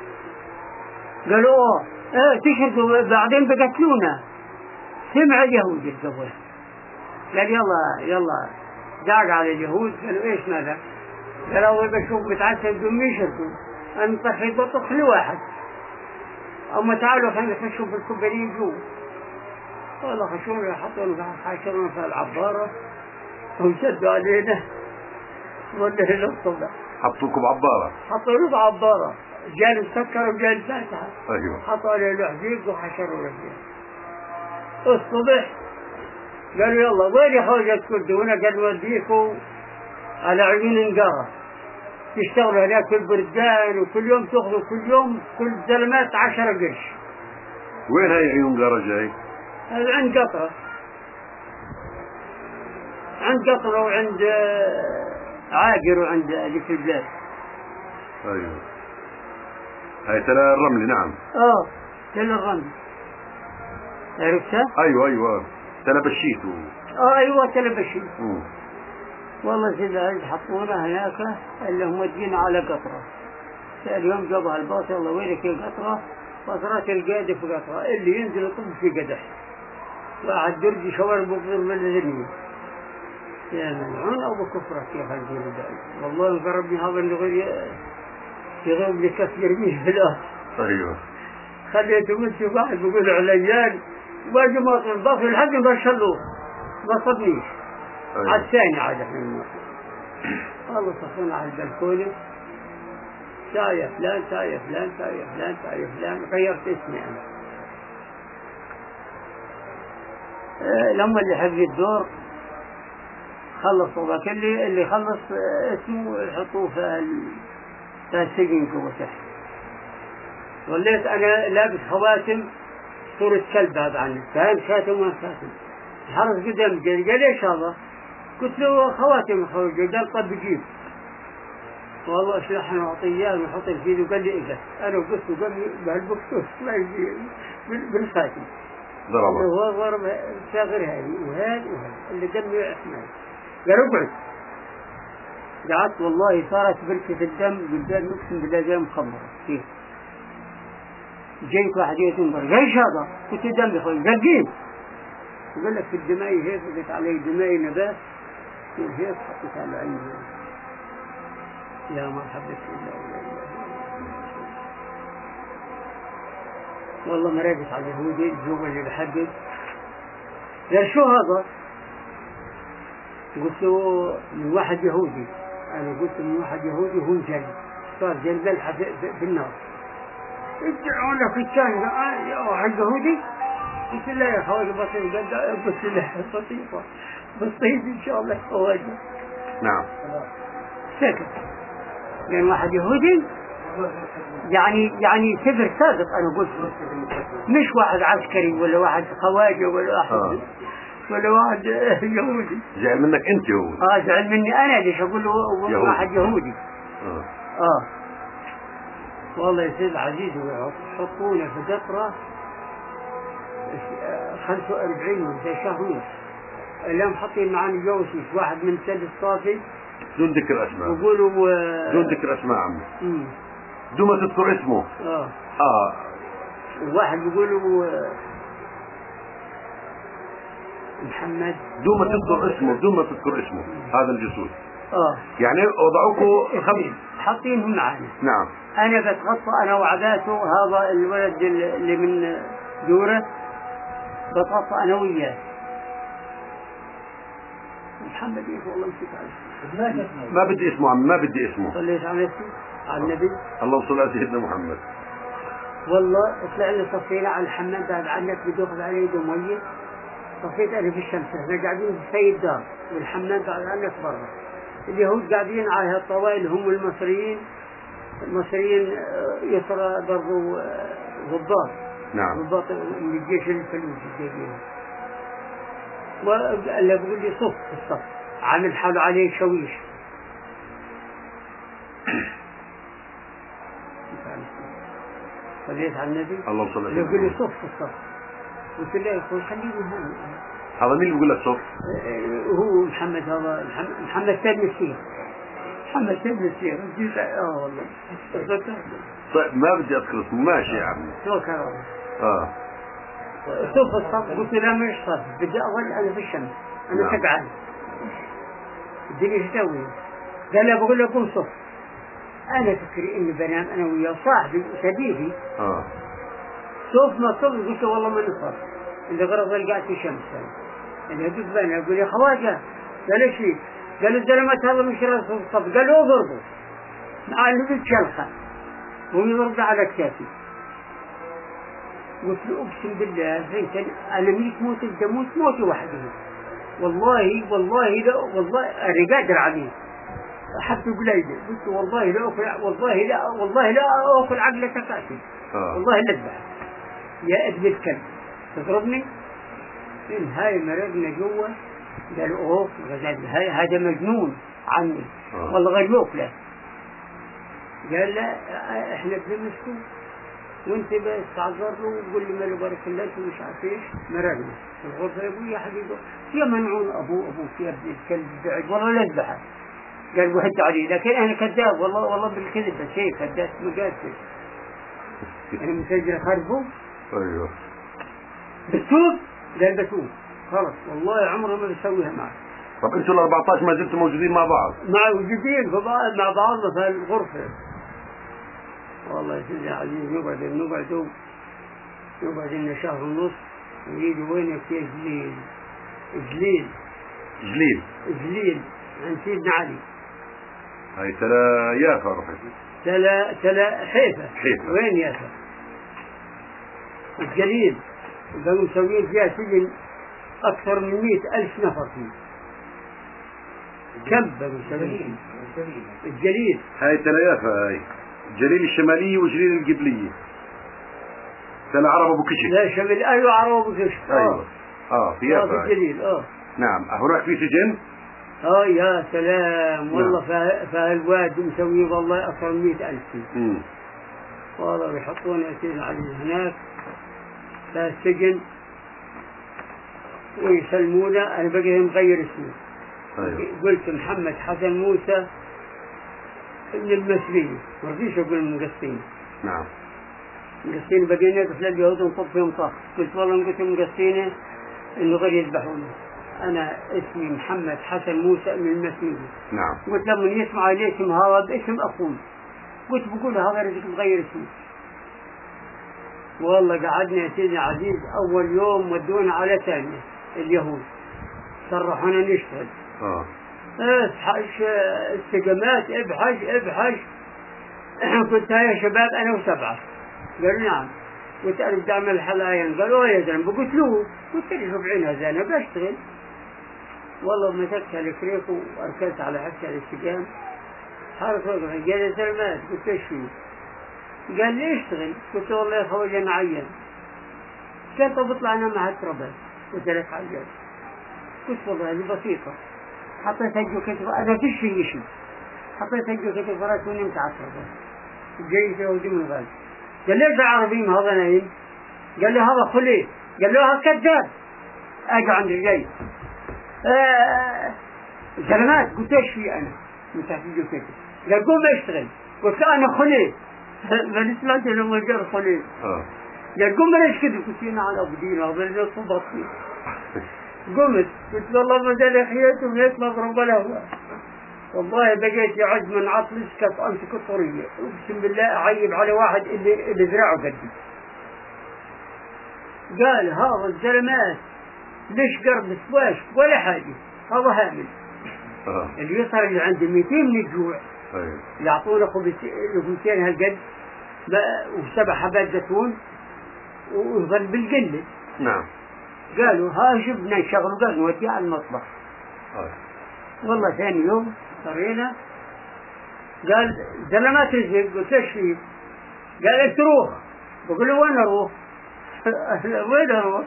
قالوا تشهدوا بعدين بقتلونا. سمع اليهود الجوال قال يلا داق على اليهود. قالوا ايش ماذا؟ قالوا بشوف بتعسل دم يشهدوا ان طفي بطخ لواحد. اما تعالوا خلينا نشوف الكوبانيين جوا. والله خشونا حطونا حاشرنا في العبارة وشدوا علينا والله للصبح. حطوكم بعبارة؟ حطونا بعبارة جال مسكر وجال فاتحة. ايوه. حطوا عليه الحديد وحشروا رجليه. الصبح قالوا يلا وين يا خوجة تكدونا؟ قال نوديكم على عيون نقارة تشتغلوا هناك في البردان وكل يوم تاخذوا كل زلمات 10 قرش. وين هاي عيون نقارة جاي؟ عند قطرة وعند عاقر وعند ذيك البلاد. ايوه هاي تلا الرمل. نعم. تلا الرمل عرفتها؟ ايوه تلا بشيت ايوه تلا بشيت. والله سيدي حطونا هناك اللي هم ودينا على قطرة. اليوم جابها الباص يلا وينك يا قطرة؟ قطرات القادة في قطرة اللي ينزل يطب في قدح واحد درجي شوار بقدر من الدنيا. يا ملعون أو بكفرك يا خلقي البعيد. والله انقربني هذا اللي غير يغرب لي كف يرميه في الأرض. ايوه خليته قلت واحد بيقول عليان واجي ما طلبه في الحق ما شلوه ما صدنيش. أيوة. على الثاني عاد احنا والله صفونا على البلكونة سايا فلان سايا فلان سايا فلان سايا فلان غيرت اسمي أنا. لما اللي حق الدور خلصوا ذاك اللي خلص اسمه يحطوه في السجن جوا تحت. وليت أنا لابس خواتم صورة كلب هذا عني فهم خاتم وين خاتم الحرس قدام قال ليش هذا؟ قلت له خواتم قال طب جيب والله اشلحنا واعطيه ونحط الفيديو قال لي اجلس انا وقفت وقال لي بهالبكتوس ما يجي بالخاتم ضربه هو ضرب صاغر هذه وهذا اللي دمه احمد قال اقعد قعدت والله صارت بركة الدم قدام اقسم بالله زي مخمرة كيف جايك واحد يتنظر ليش هذا؟ قلت دم يا اخوي قال قيم يقول لك في الدماء هيك قلت علي دماء نبات هيك حطيت على عيني يا مرحبا الله والله مرقت على اليهودي الجوب اللي بحدد قال شو هذا؟ قلت له من واحد يهودي انا قلت من واحد يهودي هو جل صار جل ملحة بالنار ادعوا لك الثاني يا واحد يهودي قلت له يا خواجه بسيط قلت له بسيطة بسيط ان شاء الله خواجه نعم سكت لأن واحد يهودي يعني سبر سابق أنا قلت مش واحد عسكري ولا واحد خواجة ولا واحد ولا واحد يهودي زعل منك أنت يهودي زعل مني أنا ليش أقول له واحد يهودي والله يا سيد عزيز يحطونا في قطرة 45 من شهر ونص اليوم حاطين معنا جوسيس واحد من سد الصافي دون ذكر اسماء وقولوا دون ذكر اسماء عمي دون ما تذكر اسمه واحد يقولوا محمد دون ما تذكر اسمه دون ما تذكر اسمه هذا الجاسوس يعني وضعوكوا خمس حاطينهم معنا نعم انا بتغطى انا وعباته هذا الولد اللي من دوره بتغطى انا وياه محمد ايه والله نسيت عليه ما بدي اسمه عم ما بدي اسمه صليت على النبي اللهم صل على سيدنا محمد والله طلع لي صفينا على الحمام بعد عنك بدي اخذ عليه يده ميه صفيت انا في الشمس احنا قاعدين في الدار والحمام بعد عنك برا اليهود قاعدين على هالطوائل هم المصريين يسرى برضو ضباط نعم ضباط من الجيش الفلوسي جايبينه وقال له بيقول لي صف في الصف عامل حاله عليه شويش صليت على النبي اللهم صل على سيدنا يقول لي صف في الصف قلت له يا اخوي خليني هون هذا مين اللي بيقول لك صف؟ هو محمد هذا محمد سيد مسير محمد سيد مسير والله طيب ما بدي اذكر اسمه ماشي يا عمي شو كان صف الصف قلت له مش صف بدي اول انا في الشمس انا تقعد الدنيا ايش تسوي؟ قال لي بقول له قوم صف انا فكري اني بنام انا وياه صاحبي سديدي صف ما صف قلت له والله ما نصف اللي غرض قاعد في شمس اللي يدق بيني اقول يا خواجه قال ايش فيك؟ قال الزلمات هذا مش راسه الصف قال له اضربه مع اللي بتشلخه ويضرب على كتافي قلت له اقسم بالله انا ميت موت الدموت موتي وحده والله لا والله انا قادر عليه حتى قليله قلت والله لا اكل والله لا اكل عقلك كاسي والله لا اذبح يا ابن الكلب تضربني في النهايه مرقنا جوا قالوا اوه هذا مجنون عني والله غير له قال لا احنا بنمسكه وانت بس تعذر له وقول لي ماله بارك الله ومش عارف ايش مرقنا الغرفه يا ابوي يا حبيبي يا منعون ابوك يا ابن الكلب بعد والله لا اذبحه قال وهد عليه لكن انا كذاب والله بالكذب بس هيك كذاب مقاتل انا مسجل خربه ايوه بتوب قال بتوب خلص والله عمره ما بيسويها معك طب انتوا ال 14 ما زلتوا موجودين مع بعض؟ موجودين مع بعضنا في الغرفة. والله يا سيدي العزيز نقعد لنا شهر ونص ويجي وينك يا جليل عن سيدنا علي. هاي تلا يافا رحت. تلا حيفا. وين يافا؟ الجليل كانوا مسوين فيها سجن أكثر من 100,000 نفر فيه. كم بنو مسوين؟ الجليل. هاي تلا يافا، هاي الجليل الشمالية وجليل القبلية. تلا عرب أبو كشك. لا شمال، أيوة عرب أبو كشك. أيوة. في يافا. في الجليل. نعم. هناك في سجن؟ يا سلام. والله فالواد مسوي والله أكثر من 100,000 فيه. والله بيحطون سيدنا العزيز هناك في السجن ويسلمونا. أنا بقي مغير اسمه. أيوة. قلت محمد حسن موسى ابن المسلمين، ما رضيش أقول المقصين. نعم. مقصين بقينا قلت لليهود نطب فيهم طاق. قلت والله قلت مقصين إنه غير يذبحوني. أنا اسمي محمد حسن موسى ابن المسلمين. نعم. قلت لما يسمع الاسم هذا باسم أخوي، قلت بقول هذا رزق مغير اسمه. والله قعدنا يا سيدي العزيز أول يوم ودونا على ثانية اليهود صرحونا نشتغل. ابحش السقمات، ابحش. قلت يا شباب أنا وسبعة. قالوا نعم. قلت أنا بدي أعمل حلاين. قالوا يا زلمة. قلت له قلت لي شوفعينها زينة بشتغل. والله مسكت الكريك وأركزت على حكة الاستقام. حارس وقف قال يا زلمات. قلت ايش فيه؟ قال لي اشتغل. قلت والله يا خوي أنا عيان. قال طب اطلع أنا مع التربات. قلت لك عيان. قلت والله هذه بسيطة. حطيت أجو كتف، أنا فيش شيء. حطيت أجو كتف فرات ونمت على التربات. جاي يهودي من غاز. قال ليش عربي ما هذا نايم؟ قال له هذا خليه. قال له هذا كذاب. أجو عند رجلي. زلمات. قلت ايش في أنا؟ من تحت أجو كتف. قال قوم اشتغل. قلت أنا خليه. ما سمعت له قال خليه. قال قوم ليش كذا؟ قلت أنا على أبو دين هذا اللي صبت فيه. قمت قلت والله ما زال حياته وليت مضرب ولا هو. والله بقيت يعج من عطل اسكت امسك الطريه. اقسم بالله اعيب على واحد اللي زرعه قدي. قال هذا الزلمات ليش قرب سواش ولا حاجه، هذا هامل. اللي يصير اللي عنده 200 من الجوع يعطونه خبزتين هالقد و7 حبات زيتون ويظل بالقله. نعم. قالوا ها جبنا الشغل وقال نوديه على المطبخ. والله ثاني يوم صرينا. قال زلمات رزق. قلت ايش فيه؟ قال انت روح. بقول له وين اروح؟ وين اروح؟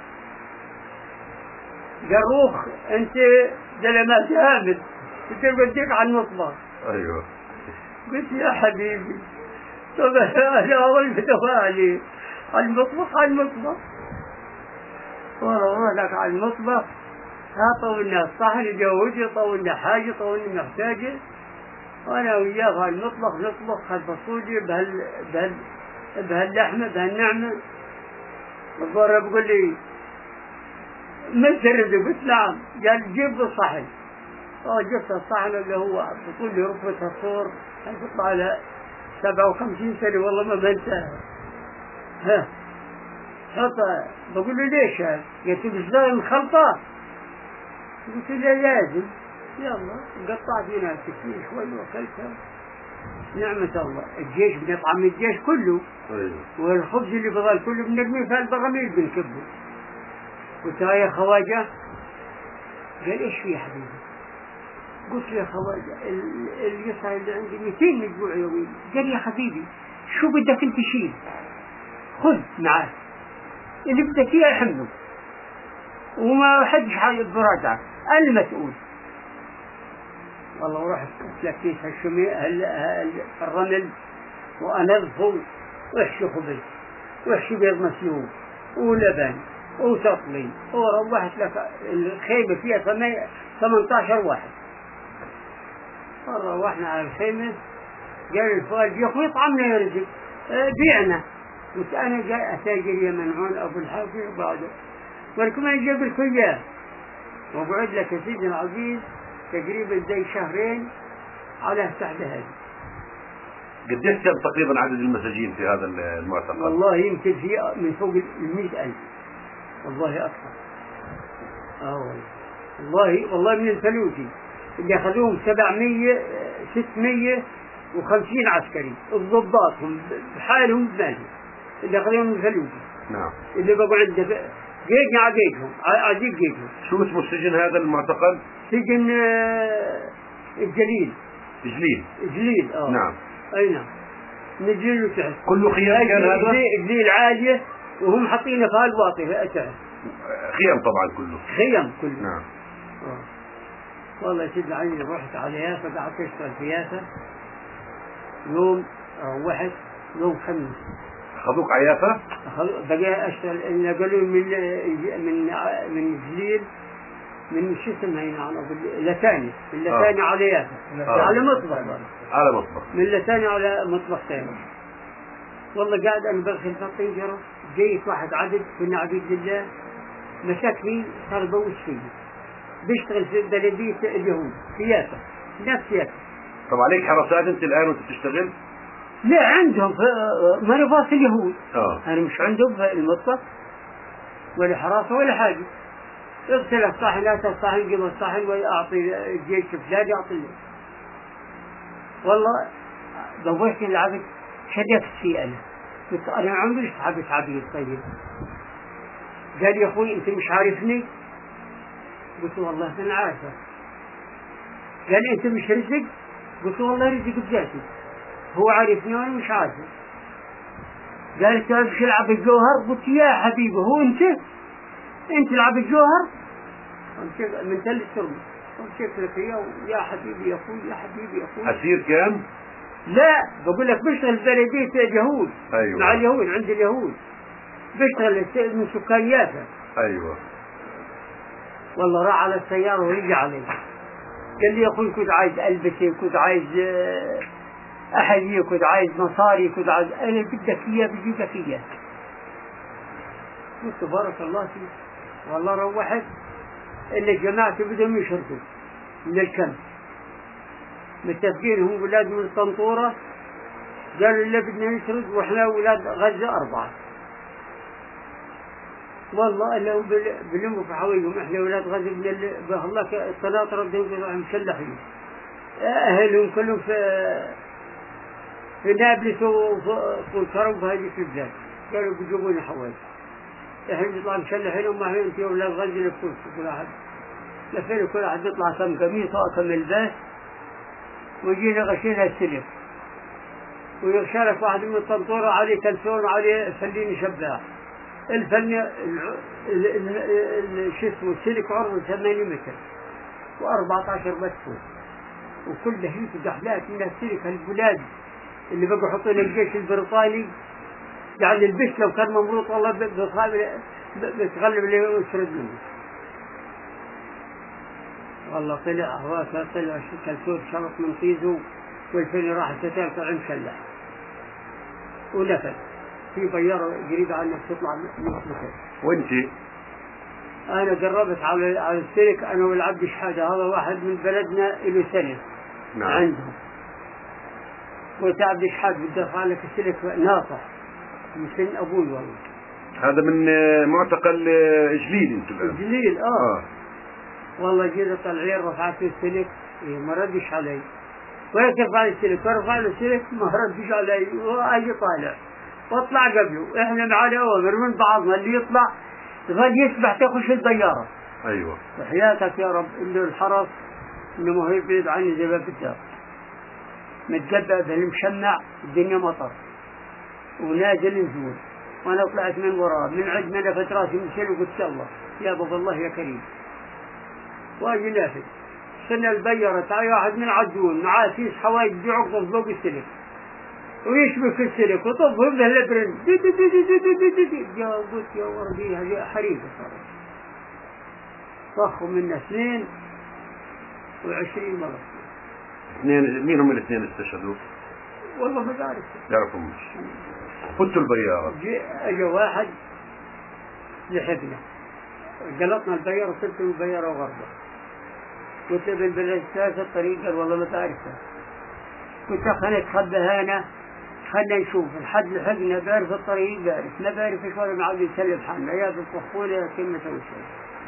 قال روح انت زلمات هامل، قلت له بديك على المطبخ. ايوه. قلت يا حبيبي طب انا اول بدوالي على المطبخ. والله لك على المطبخ. طولنا الصحن اليهودي، طولنا حاجة، طولنا محتاجة. وأنا وياه على المطبخ نطبخ هالفاصوليا بهاللحمة بهالنعمة. الضرة بقول لي ما ترد؟ قلت نعم. قال جيب الصحن. جبت الصحن اللي هو بقول لي رفة الصور تطلع على 57 سنة والله ما بنساها. خطأ. بقول له ليش هذا؟ قلت له مش لازم خلطة. قلت له لازم. يلا قطعت هنا التكفير شوي وأكلتها. نعمة الله. الجيش بنطعم الجيش كله. والخبز اللي بضل كله بنرميه في البراميل بنكبه. قلت له يا خواجة. قال ايش في يا حبيبي؟ قلت له يا خواجة اليسار اللي عندي 200 مجموع يومي. قال يا حبيبي شو بدك انت شيل خذ معاك اللي بدك اياه يحمله وما حدش براجعك المسؤول. والله ورحت تلكيت الرمل وانظفه واحشي خبز واحشي بيض مسلوق ولبن وتطلي وروحت لك الخيمة فيها 18 واحد. روحنا على الخيمة. قال الفؤاد يا اخوي طعمنا يا رجل بيعنا. قلت انا جاي اتاجر يا منعون ابو الحافظ وبعده ولكم انا جايب لكم اياه وبعد لك يا سيدي العزيز تقريبا زي شهرين على السحبة هذه. قديش كان تقريبا عدد المساجين في هذا المعتقل؟ والله يمكن في من فوق 100,000، والله أكثر. والله من الفلوسي اللي أخذوهم 700 650 عسكري، الضباط هم بحالهم بمالهم اللي أخذوهم من الفلوسي. نعم. اللي بقوا عنده جيجنا عجيجهم عجيج جيجهم. شو اسمه السجن هذا المعتقل؟ سجن الجليل. جليل نعم. أي نعم. من الجليل وتحت. كله خيام كان هذا؟ جليل عالية وهم حاطينه في هالواطي تحت. خيام طبعا كله. خيام كله. نعم. والله يا سيدنا علي رحت على يافا، قعدت اشتغل في يافا يوم، روحت يوم خميس. أخذوك على يافا؟ بقى اشتغل، نقلوا من جليل، من شو اسمها هنا لساني، من لساني على يافا، على مطبخ. من لساني على مطبخ ثاني. والله قاعد انا بغسل في الطنجره، جيت واحد عدد كنا عبيد لله مسكني صار بوش فيه، بيشتغل في بلدية اليهود في يافا، نفس يافا. طب عليك حراسات انت الان وانت بتشتغل؟ لا عندهم في مرفاص اليهود. انا مش عندهم في المطبخ ولا حراسة ولا حاجة. اغسل الصحن، لا الصحن، جيب الصحن واعطي الجيش فلان يعطيه. والله ضويتني العبد، شدفت فيه انا، قلت انا عمري حبيت عبيد. طيب قال يا اخوي انت مش عارفني؟ قلت والله انا عارفه. قال انت مش رزق؟ قلت والله رزق بذاتي، هو عارفني وانا مش عارفه. قال تعرف شو العب الجوهر؟ قلت يا حبيبي هو انت العب الجوهر؟ من تل السرمه قلت لك يا حبيبي يا اخوي، يا حبيبي يا اخوي. اسير كان؟ لا بقول لك بشتغل بلدية اليهود. أيوة. مع اليهود، عند اليهود بشتغل من سكان يافا. ايوه. والله راح على السيارة ورجع علي، قال لي يا اخوي كنت عايز البسي، كنت عايز احذية، كنت عايز مصاري، كنت عايز انا بدك اياه بجيبك اياه. قلت بارك الله فيك. والله روحت اللي جماعتي بدهم يشربوا من الكم، متفقين هم ولاد من الطنطورة، قالوا اللي بدنا نشرد واحنا ولاد غزة 4. والله اللي بلموا في حواليهم، احنا ولاد غزة من الله الطناطرة بدهم مسلحين، اهلهم كلهم في نابلس وشربوا في هذه البلاد، قالوا بيجيبونا حوالي، احنا نطلع مسلحين وما هي انت ولاد غزة لفوت كل واحد لفين، كل واحد يطلع كم قميص وكم لباس، ويجينا غشينا السلف، ويغشالك واحد من الطنطورة عليه كلسون وعليه فلين شباح، الفلين شو اسمه السلك عرض 8 متر و14 متر، وكل هيك دحلات من السلك البلاد اللي بقوا يحطون الجيش البريطاني، يعني البش لو كان ممروط والله بتغلب اللي يشرد منه. والله طلع هواك، طلع كلسون شرط من طيزه، والفيل راح ستار طلع مشلح ونفذ في طيارة قريبة عنك تطلع من مصر. وانت؟ انا قربت على السلك انا والعبد شحادة، هذا واحد من بلدنا له سنة. نعم. عندهم قلت عبد شحاد بدي ارفع لك السلك ناصح من سن ابوي. والله هذا من معتقل جليل انتم الان؟ جليل. والله جيت طلعين رفعت السلك ما ردش علي، وين ترفع السلك؟ ورفع له السلك ما ردش علي، واجي طالع واطلع قبله، احنا معنا اوامر من بعضنا، اللي يطلع يظل يسبح تخش الطياره. ايوه. وحياتك يا رب انه الحرس انه ما هي بعيد عني زي باب الدار، متقبع بالمشمع، الدنيا مطر ونازل نزول، وانا طلعت من وراه من عند ما لفت راسي من شيل وقلت الله يا بابا الله يا كريم، واجي لافت سنة البيرة تعي واحد من عدون معاه كيس حوايج يعقب فوق السلك ويشبك السلك وطبهم له البرن دي دي دي دي دي دي دي دي. يا قلت يا وردي هذه حريقة صارت، طخوا منا 22 مرة. اثنين؟ مين هم الاثنين استشهدوا؟ والله ما بعرف. تعرفهم مش؟ فتوا البيارة. اجى واحد لحقنا، قلطنا البيارة، صرت البيارة وغربة. قلت له بالبلد الثالثة الطريق، قال والله ما تعرفها. قلت له خلينا نتخبى هنا، خلنا نشوف لحد لحقنا بعرف الطريق، بعرف ما بعرف ايش ولا معود يسلم حالنا، يا بتصفونا يا كلمة وشيء.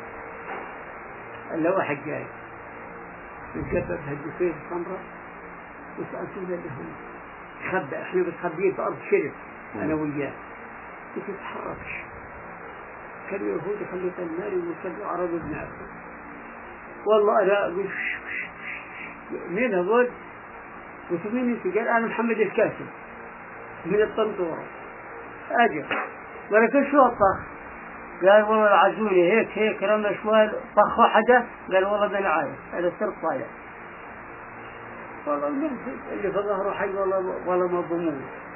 الا واحد جاي الجبل هالدفين الحمراء وسألته لهم خبى، احنا بتخبيه في ارض شرب انا وياه، قلت تتحركش، كان يهودي خليت المالي وكان عربي بنعرفه. والله انا اقول مين هذول؟ قلت مين انت؟ قال انا محمد الكاسب من الطنطورة. اجل ولكن شو الطخ؟ قال والله عزوني هيك رمى شوال طخ واحدة. قال والله ما انا عارف انا صرت طالع. والله اللي في ظهره حي والله ما بموت.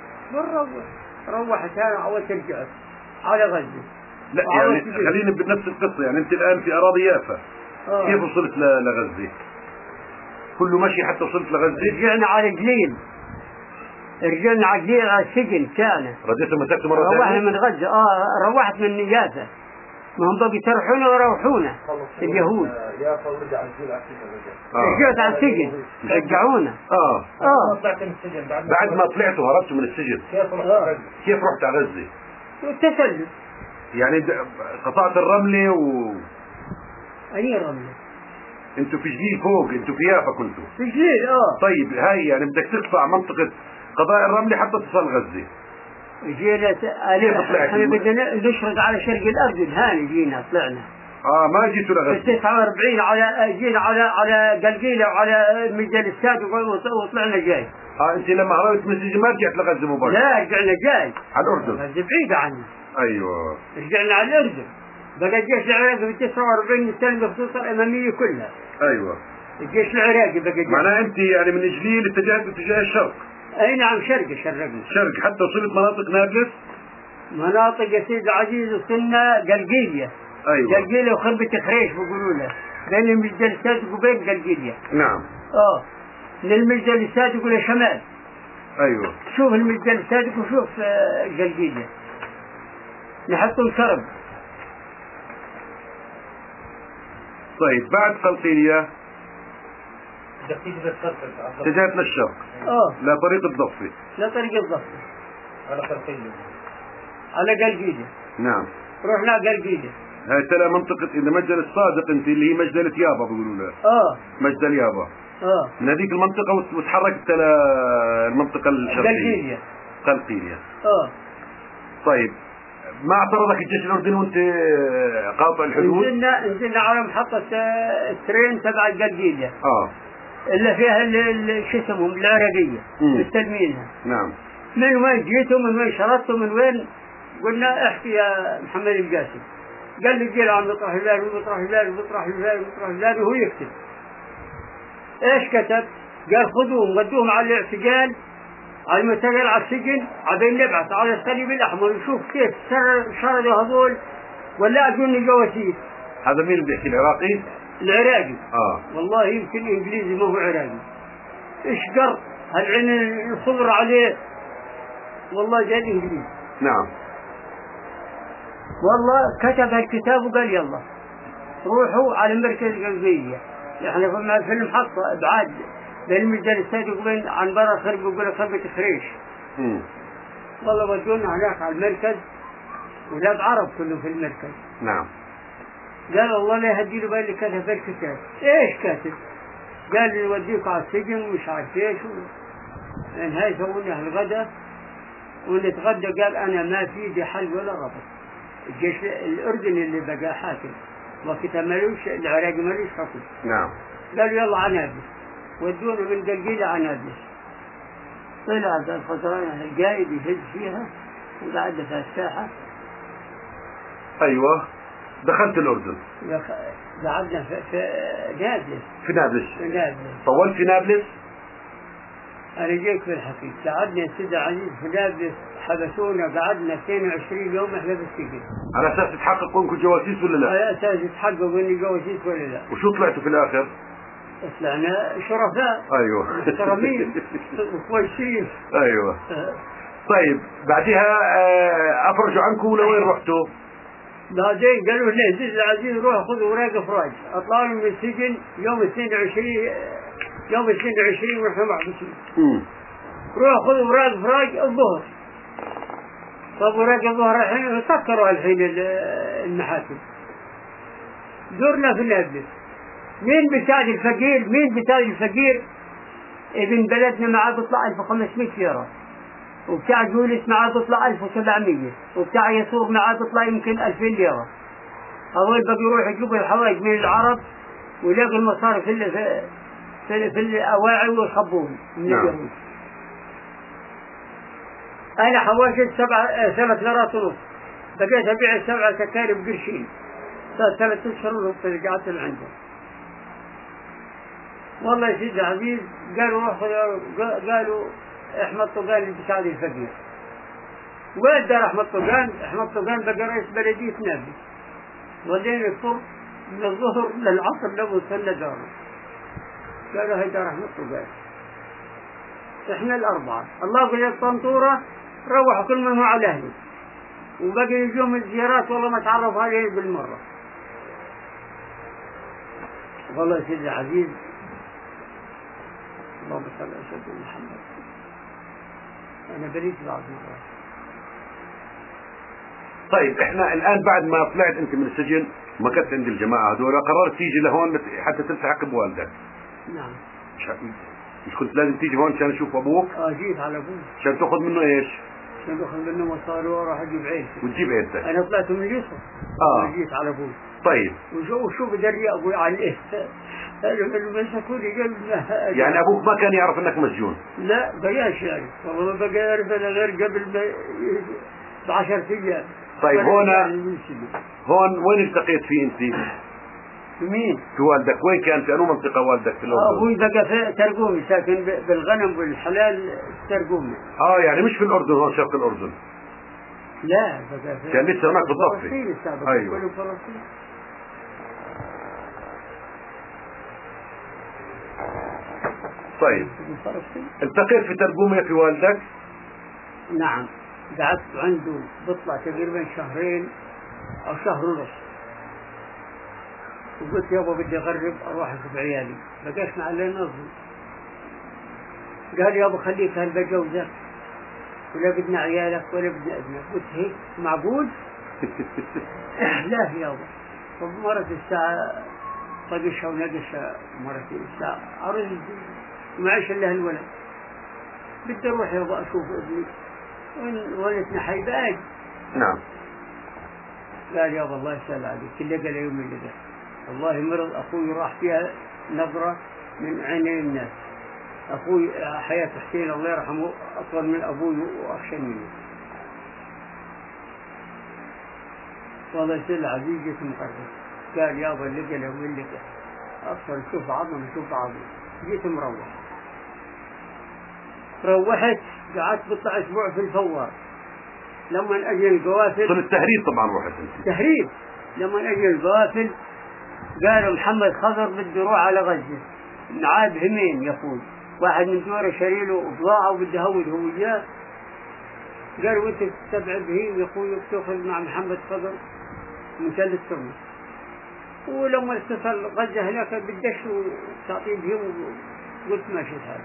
روحت انا عاوزت رجعت على غزة. لا يعني خلينا بنفس القصة، يعني انت الان في اراضي يافا. كيف وصلت لغزة؟ كله مشي حتى وصلت لغزة؟ رجعنا على جليل، رجعنا على جليل على السجن كان. رديتوا مسكتوا مرة ثانية؟ روحنا من غزة. روحت من يافا، ما هم بقوا يسرحونا ويروحونا اليهود. يافا ورجع الجيل على السجن. رجعت على السجن رجعونا. طلعت من السجن بعد ما طلعتوا هربتوا من السجن. كيف رحت على غزة؟ التسلل يعني قطعت الرملة أي رملة؟ انتوا في جليل فوق، انتوا في يافا كنتوا في جليل. طيب هاي يعني بدك تقطع منطقة قضاء الرملة حتى تصل غزة. جينا احنا بدنا نشرد على شرق الأردن، هاني جينا طلعنا. ما جيتوا لغزة. في 49 جينا على قلقيلة وعلى مجال الساد وطلعنا جاي. انت لما هربت من السجن ما رجعت لغزة مباشرة؟ لا رجعنا جاي على الأردن. غزة بعيدة عنا. ايوه رجعنا على الأردن. بقى الجيش العراقي في 49 مستلم الخطوط الأمامية كلها. ايوه الجيش العراقي بقى جيش. معناها انت يعني من جليل اتجهت باتجاه الشرق؟ اي نعم شرقنا حتى وصلت مناطق نابلس؟ مناطق يا سيدي عزيز وصلنا قلقيلية. ايوه قلقيلية وخربة خريش بيقولوا له، بين المجلسات وبين قلقيلية. نعم. من المجلسات يقول شمال. ايوه شوف المجلسات وشوف قلقيلية نحطوا الكرب. طيب بعد قلقيلية اتجهت للشرق. لا طريق الضفة. لا طريق الضفة على قلقيلية. على قلقيلية. نعم رحنا قلقيلية. هاي تلا منطقة إذا مجدل الصادق انت اللي هي مجدلة يابا بيقولوا لها. مجدل يابا. من هذيك المنطقة وتحركت تلا المنطقة الشرقية قلقيلية. طيب ما اعترضك الجيش الأردني وانت قاطع الحدود؟ نزلنا على محطة الترين تبع القلقيلية. اللي فيها شو اسمهم العراقية مستلمينها. نعم. من وين جيتوا من وين شرطتوا من وين؟ قلنا احكي يا محمد القاسم. قال لي جيل عم يطرح البال ويطرح البال ويطرح البال ويطرح البال وهو يكتب. ايش كتب؟ قال خذوهم ودوهم على الاعتقال، على المعتقل على السجن، عبين نبعث على الصليب الأحمر نشوف كيف شردوا هذول ولا أجوني جواسيس. هذا مين اللي بيحكي؟ العراقي؟ العراقي. والله يمكن إنجليزي ما هو عراقي. إيش قر هالعين الخضر عليه والله جاء إنجليزي. نعم. والله كتب الكتاب وقال يلا روحوا على مركز القلبية. احنا كنا في المحطة ابعاد بين المجلسات وبين عن برا خرب يقول خربة خريش. والله ودونا هناك على المركز ولاد عرب كلهم في المركز. نعم. قال الله لا يهدي له بالي كتب الكتاب. ايش كاتب؟ قال لي نوديكم على السجن ومش عارف ايش. هاي سوينا الغداء ونتغدى. قال انا ما في دي حل ولا ربط. الجيش الاردني اللي بقى حاكم وقتها مالوش العراقي مالوش حكم. نعم. قالوا يلا عنابلس ودونا من قلقيلة عنابلس. طلع ذا الفطران القايد يهز فيها وقعدنا في الساحة. ايوه دخلت الاردن. قعدنا في نابلس. في نابلس. طولت في نابلس؟ انا جيك في الحقيقة قعدنا يا سيدي عزيز في نابلس، حبسونا قعدنا 22 يوم احنا في السجن. على اساس تتحققوا انكم جواسيس ولا لا؟ على اساس يتحققوا اني جواسيس ولا لا. وشو طلعتوا في الاخر؟ طلعنا شرفاء. ايوه محترمين وكويسين. ايوه. طيب بعدها افرجوا عنكم لوين رحتوا؟ بعدين قالوا له زيد العزيز روح خذ اوراق افراج. اطلعوا من السجن يوم 22 ونحن محبوسين. روح خذ اوراق افراج الظهر. طب اوراق الظهر الحين سكروا الحين المحاكم. زرنا في النادي. مين بيساعد الفقير؟ ابن بلدنا معاه بيطلع 1500 ليرة، وبتاع جولس معاه بيطلع 1700، وبتاع يسوق معاه بيطلع يمكن 2000 ليرة. هذول بقى يروح يجيبوا الحوائج من العرب ويلاقوا المصاري في الأواعي ويخبون من اليهود. أنا حواشت 7 ليرات ونص، بقيت أبيع 7 تكالب قرشين. صار 3 أشهر ونص رجعت لعنده. والله يا سيدي عزيز قالوا احمد طقان بيساعد الفقير. وين دار احمد طقان بقى رئيس بلدية نابلس. ولينا الفرق من الظهر للعصر لو وصلنا داره. قالوا هاي دار احمد طقان. احنا الأربعة الله قال الطنطورة روحوا كل من هو على اهله، وبقي يجوم الزيارات والله ما تعرف عليه بالمرة. والله يا سيدي عزيز اللهم صل على سيدنا محمد. أنا بريت بعض مرات. طيب احنا الآن بعد ما طلعت أنت من السجن ومكثت عند الجماعة هذول، قررت تيجي لهون حتى تلتحق بوالدك. نعم. مش كنت لازم تيجي هون عشان أشوف أبوك؟ جيت على أبوك. عشان تأخذ منه إيش؟ عشان تأخذ منه مصاري وراح أجيب عيلتي. وتجيب عيلتك. أنا طلعت من يوسف. جيت على أبوك. طيب. وشو بدري أبوي عليه؟ يعني أبوك ما كان يعرف أنك مسجون؟ لا بقاش يعرف، والله ما بقى يعرف أنا غير قبل ب10 أيام. طيب هون وين التقيت فيه أنت؟ مين؟ في والدك وين كان؟ في أنو منطقة والدك في الأردن؟ أبوي بقى في ترقومي، ساكن بالغنم والحلال ترقومي. يعني مش في الأردن، هون شرق الأردن؟ لا بقى في كان لسه هناك بالضبط. فلسطين السابق. أيوة. فلسطين. طيب التقيت في ترقومي في والدك؟ نعم قعدت عنده بطلع تقريبا 2 شهر أو 1.5 شهر. وقلت يابا بدي أغرب أروح أشوف عيالي، بقاش مع اللي نظم. قال يابا خليك هل بجوزك ولا بدنا عيالك ولا بدنا ابنك. قلت هيك معقول؟ لا يابا. فمرت الساعة طقشها ونقشها مرتين الساعة أرد معيش إلا هالولد. بدي أروح يابا أشوف ابني ولدنا حيباج. نعم. قال يابا الله يسهل عليك. اللي قال يوم اللي قال والله مرض أخوي راح فيها نظرة من عينين الناس. أخوي حياة حسين الله يرحمه أطول من أبوي وأخشى مني. والله يسهل عزيز جيت مقرر. قال يابا اللي قال يوم اللي قال أصلا شوف عظم. جيت روحت قعدت بطلع أسبوع في الفوار. لما أجي القوافل صار التهريب طبعا روحت انت. تهريب. لما أجي القوافل قالوا محمد خضر بده يروح على غزة معاه بهمين يا اخوي. واحد من دوره شاري له بضاعة وبده يهود هو وياه. قالوا انت تتبع بهيم يا اخوي بتاخذ مع محمد خضر من 3 سنين. ولما اتصل غزة هناك بدش تعطيه بهيم. قلت ماشي الحال.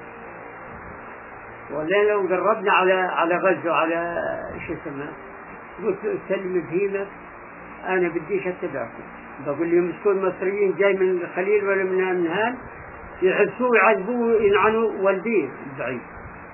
ولين لو قربنا على غزة وعلى شو اسمه قلت سلم بهيمك انا بديش اتبعكم. بقول لي مسكون مصريين جاي من الخليل ولا من هان يحسوه يعذبوه ينعنوا والديه البعيد.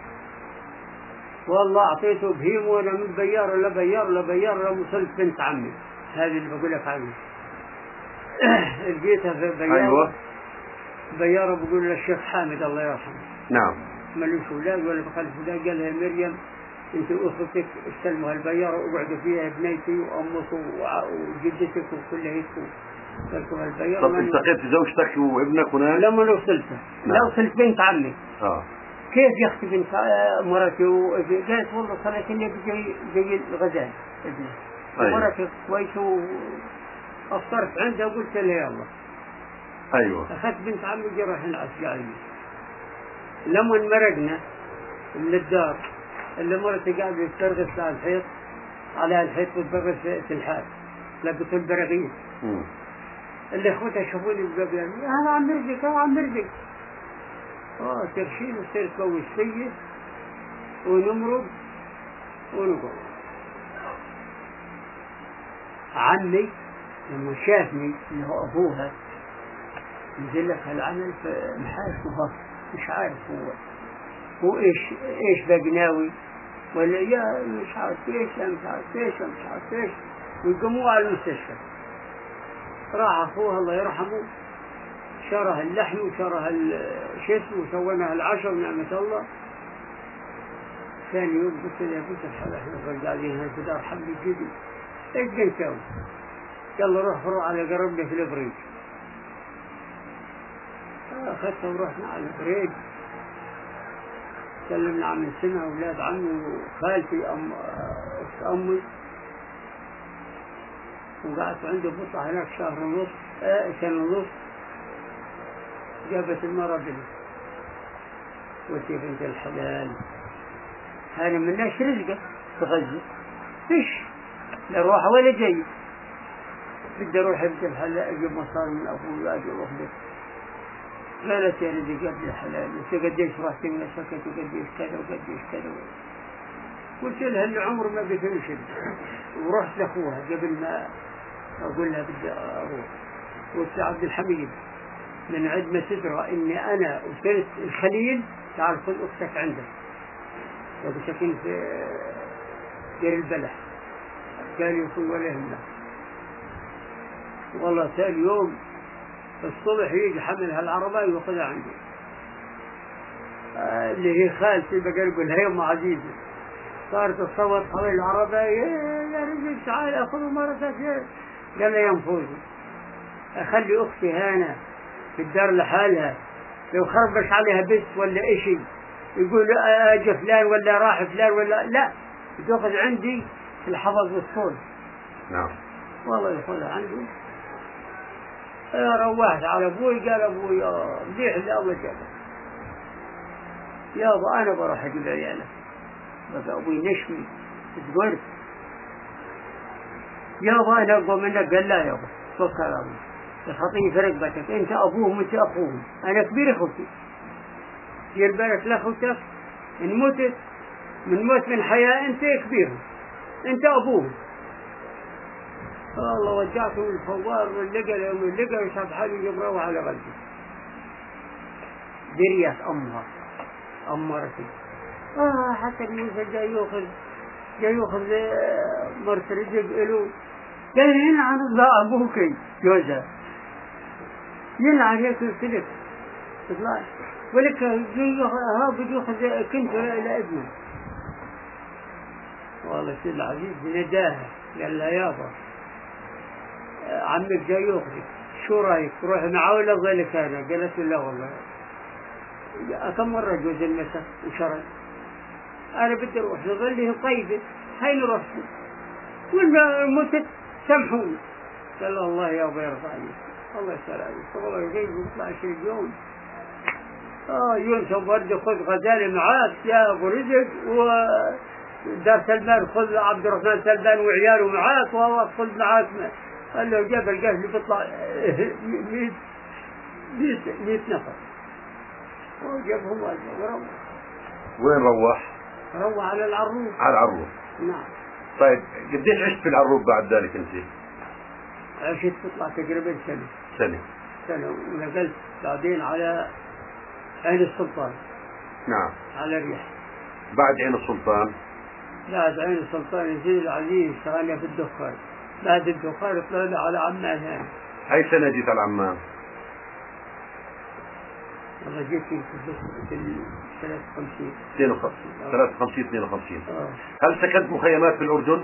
والله اعطيته بهيم وانا من بيار ولا لما وصلت بنت عمي هذه اللي بقول لك عنها. لقيتها في بيار. ايوه بيار بقول للشيخ حامد الله يرحمه. نعم. ملوش اولاد ولا بخلف اولاد. قال لها مريم انت واخوتك استلموا هالبيارة واقعدوا فيها ابنيتي وامك وجدتك وكل هيك تركوا هالبيارة. طب التقيت زوجتك وابنك هناك؟ لما لو وصلت بنت عمي. كيف يا اختي بنت مرتي؟ قالت والله صارت لي زي الغزال ابني. مرتي كويسه وافطرت عندها وقلت لها يلا. ايوه. اخذت بنت عمي وجي رايحين عسكريين. لما مرقنا من الدار اللي مرتي قاعدة ترغس على الحيط وتبغس في الحال. لقيت البراغيث اللي اخوتها يشوفوني بالباب يعني انا عم مرزق انا عم مرزق ترشين وصير تلوش فيه ونمرض ونقعد. عمي لما شافني اللي هو ابوها نزل لك هالعمل فمحاسبه مش عارف هو ايش بقناوي ولا يا مش عارف ايش مش عارف ايش مش عارف ايش ويقوموا على المستشفى. راح اخوها الله يرحمه شره اللحم وشره الشسم وسوينا العشاء ونعمة الله. ثاني يوم قلت له يا بنت الحلال احنا قاعدين هنا في دار حمل جدي ايش بنسوي؟ يلا روح على قربنا في البريد. اخذته ورحنا على البريد سلمنا عن سنة أولاد عمي وخالتي أخت أمي وقعدت عنده بطلع هناك شهر ونص سنة ونص. جابت المرة بني قلت يا بنت الحلال هذا مناش رزقة في غزة فيش لا روح ولا جاي بدي أروح يا بنت الحلال أجيب مصاري من أبوي وأجي أخذك. قالت يا رزق قبل الحلال انت قديش رحت من سكت وقديش كذا وقديش كذا. قلت لها اللي عمر ما بتنشد ورحت لاخوها قبل ما اقول لها بدي اروح. قلت عبد الحميد من عند ما تدرى اني انا وصلت الخليل تعال خذ اختك عندك وبسكن في دير البلح. قال لي اخوي ولا يهمك والله ثاني يوم الصبح يجي حمل هالعربة ويأخذها عندي اللي هي خالتي بقى يقول هي أم عزيزة صارت تصور حوالي العربة يا رجل تعال أخذوا مرة ثانية. قال لي ينفوزي أخلي أختي هنا في الدار لحالها لو خربش عليها بس ولا إشي يقول أجي فلان ولا راح فلان ولا لا تأخذ عندي في الحفظ والصول. نعم والله يأخذها عندي. روحت على أبوي قال أبوي مليح اللي الله جابه يابا أنا بروح أجيب عيالك. بقى أبوي نشمي تقول يابا أنا أقوى منك. قال لا يابا توكل على الله الخطية في رقبتك أنت أبوهم وأنت أخوهم أنا كبير أخوتي دير بالك لأخوتك إن موتت من موت من حياة أنت كبيرهم أنت أبوهم. الله وجعته الفوار واللقى وشاب حالي يجبروه على غلبي. دريت أمها أمرتي حتى موسى جاي يأخذ مرت رزق إلو قال يلعن الله أبوك جوزها يلعن هيك السلك تطلع ولك بده يأخذ كنت إلى ابنه. والله سيد العزيز نداها قال لها يابا عمك جاي يأخذك شو رايك تروح معه ولا ظلك أنا؟ قالت لا والله كم مرة جوز المسا وشرد أنا بدي أروح لظله طيبة هاي نروح وإن متت سامحوني. قال الله يا أبا يرضى عليك الله يسأل عليك والله يجيب يطلع شيء اليوم يونس برد خذ غزالي معاك يا أبو رزق ودار سلمان خذ عبد الرحمن سلمان وعياله معاك والله خذ معاك قال له جاب القهل بيطلع 100 نفر وجابهم وروح. وين روح؟ روح على العروض. على العروض. نعم. طيب قديش عشت في العروض بعد ذلك انت؟ عشت تطلع تقريبا سنة ونقلت بعدين على عين السلطان. نعم. على الريح. بعد عين السلطان؟ بعد عين السلطان يزيد العزيز اشتغلنا في الدخان. بعد الدخان طلعنا على عمان هنا. أي سنة جيت على عمان؟ والله جيت في 53. 52. هل سكنت مخيمات في الأردن؟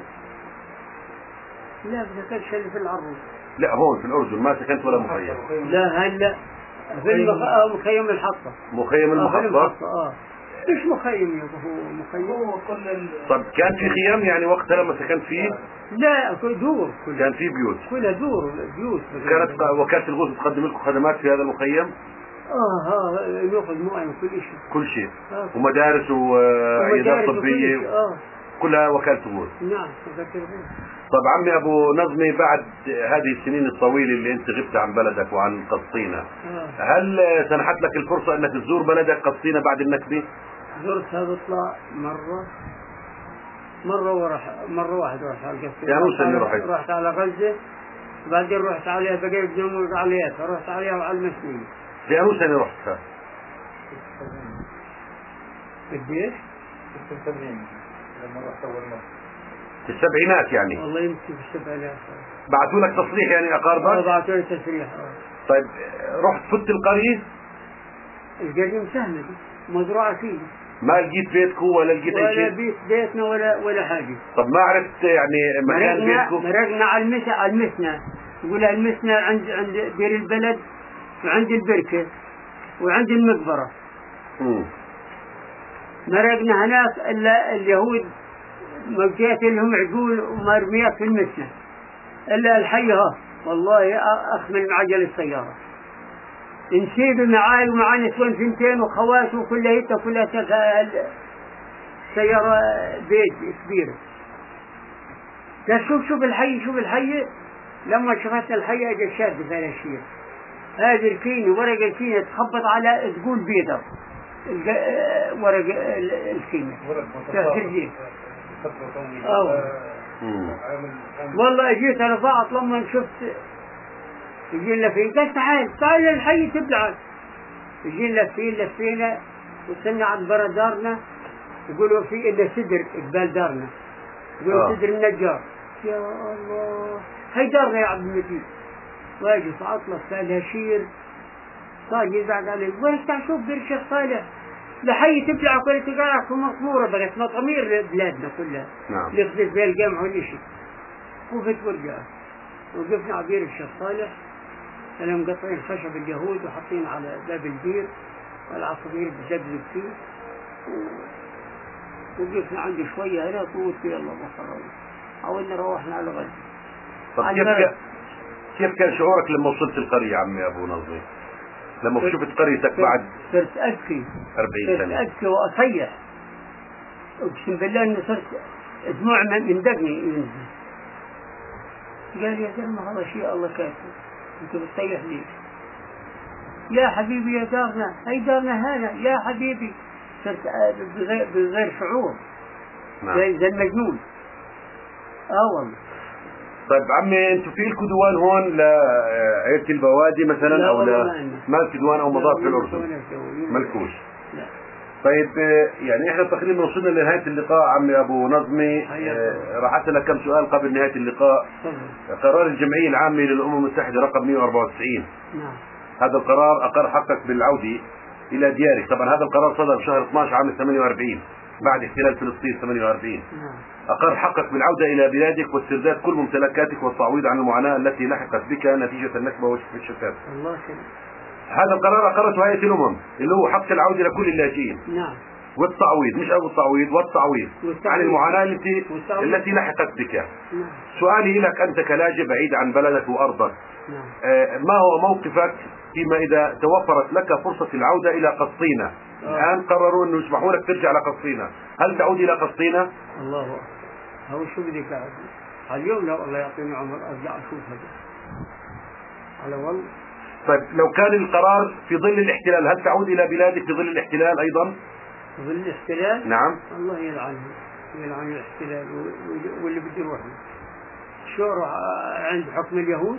لا ما سكنتش اللي في العروض. لا هون في الأردن ما سكنت ولا مخيم؟ لا هلا في مخيم الحطة. مخيم المحطة؟ مش مخيم يا هو مخيم. طب كان في خيام يعني وقتها لما سكنت فيه؟ لا دور كان في بيوت. كلها دور بيوت. كانت وكالة الغوث تقدم لكم خدمات في هذا المخيم؟ يأخذ مؤن كل شيء. ومدارس وإدارة طبية. كلها وكالة الغوث. نعم وكالة الغوث. طب عمي ابو نظمي، بعد هذه السنين الطويلة اللي انت غبت عن بلدك وعن قسطينة، هل سنحت لك الفرصة انك تزور بلدك قسطينة بعد النكبة؟ زرتها بطلع مرة واحدة رحت على قسطينة. يعني وش اللي رحت؟ رحت على غزة، بعدين رحت عليها بقيت جنوب عليها، رحت عليها وعلى المسنية. في أنو سنة رحتها؟ قديش؟ 76 لما رحت أول مرة. في السبعينات يعني؟ والله يمكن في السبعينات. بعثوا لك تصريح يعني أقاربك؟ بعثوا لي تصريح. طيب رحت فت القرية؟ القرية مسهلة دي، مزروعة فيه. ما لقيت بيتكم ولا لقيت أي شيء؟ ولا بيتنا ولا حاجة. طب ما عرفت يعني مكان بيتكم؟ مرقنا على المسنة، يقول المسنة عند دير البلد، وعند البركة، وعند المقبرة. مرقنا هناك إلا اليهود موجات لهم عقول ومرميات في المسنة، إلا الحيها والله أخمل معجل السيارة. نسيب معاي ومع نسوان ثنتين وخوات وكلها سيارة بيت كبيرة. شوف الحي لما شفت الحي اجى الشاب في الشيء هذه الكينة، ورق الكينة تخبط على تقول بيضة ورق الكينة تحترجين. والله اجيت انا ضاعت لما شفت يجينا فين، قلت تعال الحي تبلع. يجينا لفينا وصلنا عند برا دارنا، يقولوا في إلا سدر قبال دارنا، يقولوا سدر النجار. يا الله هي دارنا يا عبد المجيد. واجي فأطلق سألها شير صار يزعق علي، وين تعشوف بير الشيخ صالح لحي تبلع وكل تقارع في مطمورة بقت مطامير بلادنا كلها. نعم. لخذت بها الجامع والإشي وفت ورجع. وقفنا على بير الشيخ صالح، كانوا مقطعين خشب اليهود وحاطين على باب البير والعصافير بجدلوا فيه. وقفنا عندي شوية هنا قلت يلا بخرج حاولنا روحنا على غد. طب كيف كان شعورك لما وصلت القرية عمي أبو نظمي؟ لما شفت قريتك بعد صرت أبكي 40 سنة. صرت أبكي وأصيح، أقسم بالله إني صرت دموع من دقني ينزل. قال يا زلمة هذا شيء الله كاتب، أنت بتصيح لي؟ يا حبيبي يا دارنا، هي دارنا هذا يا حبيبي. صرت بغير شعور. نعم. زي المجنون. والله. طيب عمي انتوا في لكم دوان هون لعيلة البوادي مثلا او ما لكم دوان او مضاف في الاردن؟ مالكوش. لا. طيب يعني احنا تقريبا وصلنا لنهاية اللقاء عمي ابو نظمي. راح اسألك كم سؤال قبل نهاية اللقاء. قرار الجمعية العامة للأمم المتحدة رقم 194. نعم. هذا القرار اقر حقك بالعودة الى ديارك. طبعا هذا القرار صدر بشهر 12 عام 48 بعد احتلال فلسطين 48. أقر حقك بالعودة إلى بلادك واسترداد كل ممتلكاتك والتعويض عن المعاناة التي لحقت بك نتيجة النكبة والشتات. الله خير. هذا القرار أقرته هيئة الأمم اللي هو حق العودة لكل اللاجئين. نعم. والتعويض، مش أبو التعويض، والتعويض عن المعاناة التي لحقت بك. نعم. سؤالي لك أنت كلاجئ بعيد عن بلدك وأرضك. نعم. ما هو موقفك فيما إذا توفرت لك فرصة العودة إلى قسطينة؟ الآن قرروا أنه يسمحوا لك ترجع لقسطينة، هل تعود إلى قسطينة؟ الله أكبر. هو شو بدي قاعد اليوم لو الله يعطيني عمر أرجع أشوف هذا على والله. طيب لو كان القرار في ظل الاحتلال هل تعود إلى بلادك في ظل الاحتلال أيضا؟ في ظل الاحتلال؟ نعم. الله يلعن الاحتلال واللي بده يروح شو أروح عند حكم اليهود؟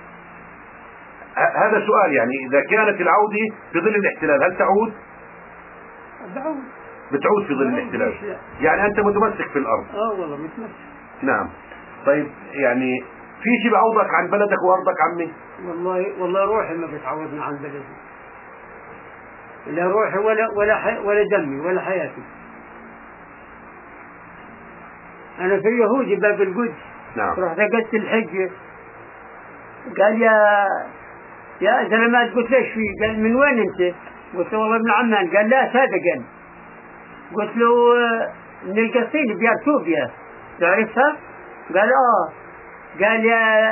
هذا سؤال، يعني إذا كانت العودة في ظل الاحتلال هل تعود؟ بعود. بتعود في ظل الاحتلال. يعني أنت متمسك في الأرض. والله متمسك. نعم. طيب يعني في شيء بعوضك عن بلدك وأرضك عمي؟ والله روحي ما بتعوضني عن بلدي، لا روحي ولا دمي ولا حياتي. أنا في يهودي باب القدس. نعم. رحت قلت الحجة، قال يا زلمات، قلت ليش فيه؟ قال من وين أنت؟ قلت له والله ابن عمان. قال لا صادقا. قلت له من القصيم بيرتوبيا تعرفها؟ قال قال يا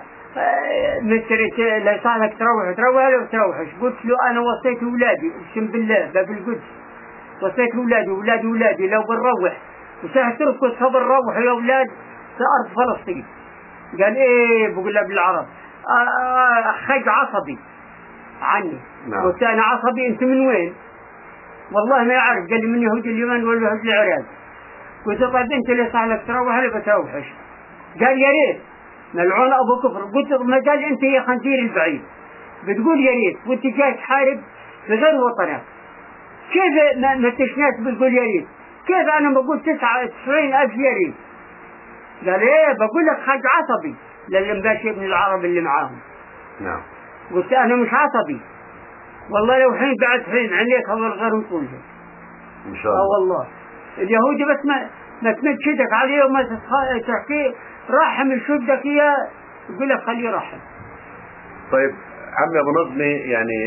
مستر لا يصالحك تروح ولا تروحش. قلت له انا وصيت اولادي اقسم بالله باب القدس، وصيت اولادي لو بنروح وساعة تركوا صبر روحوا يا اولاد أرض فلسطين. قال إيه؟ بقول له بالعرب خج عصبي عني. نعم. قلت أنا عصبي؟ أنت من وين؟ والله ما يعرف. قال لي من يهود اليمن ولا يهود العراق. قلت له طيب أنت ليش عليك تروح؟ هل بتوحش؟ قال يا ريت ملعون أبو كفر. قلت له ما قال أنت يا خنزير البعيد بتقول يا ريت وأنت جاي تحارب في غير وطنك، كيف ما تشناش بتقول يا ريت؟ كيف أنا بقول 99,000 يا ريت؟ قال إيه بقول لك خج عصبي للمباشي ابن العرب اللي معاهم. نعم. قلت أنا مش عصبي والله، لو حين بعد حين عليك هذا غير نطولها إن شاء الله. والله اليهودي بس ما تمشدك عليه وما تحكي رحم يشدك إياه يقول لك خليه رحم. طيب عمي أبو نظمي، يعني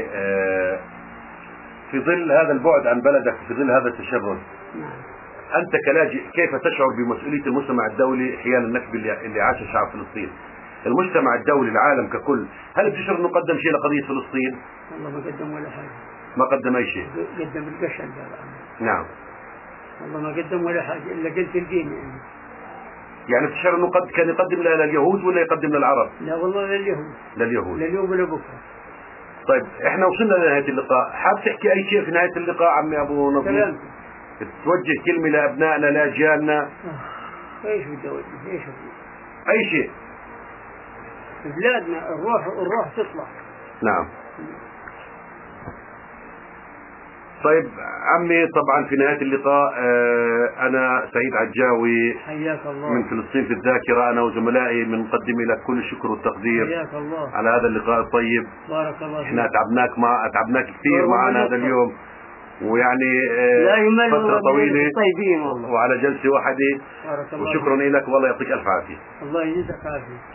في ظل هذا البعد عن بلدك، في ظل هذا التشرد، أنت كلاجئ كيف تشعر بمسؤولية المجتمع الدولي حيال النكبة اللي عاشها شعب فلسطين؟ المجتمع الدولي العالم ككل، هل بتشعر أنه قدم شيء لقضية فلسطين؟ والله ما قدم ولا حاجة. ما قدم أي شيء. قدم القشن. نعم. والله ما قدم ولا حاجة إلا قلت الدين يعني بتشعر أنه كان يقدم لليهود ولا يقدم للعرب؟ لا والله لليهود. لليوم ولا بكرة. طيب احنا وصلنا لنهاية اللقاء، حاب تحكي أي شيء في نهاية اللقاء عمي أبو نظيم؟ توجه كلمة لأبنائنا لأجيالنا؟ ايش بدي اوجه؟ ايش أي شيء. بلادنا الروح تطلع. نعم. طيب عمي، طبعا في نهاية اللقاء أنا سعيد عجاوي حياك الله من فلسطين في الذاكرة، أنا وزملائي بنقدم لك كل الشكر والتقدير. حياك الله على هذا اللقاء الطيب. بارك الله فيك. احنا أتعبناك كثير معنا هذا اليوم، ويعني فترة طويلة طيبين والله، وعلى جلسة واحدة. بارك الله وشكرا لك والله يعطيك ألف عافية. الله يجزاك عافية.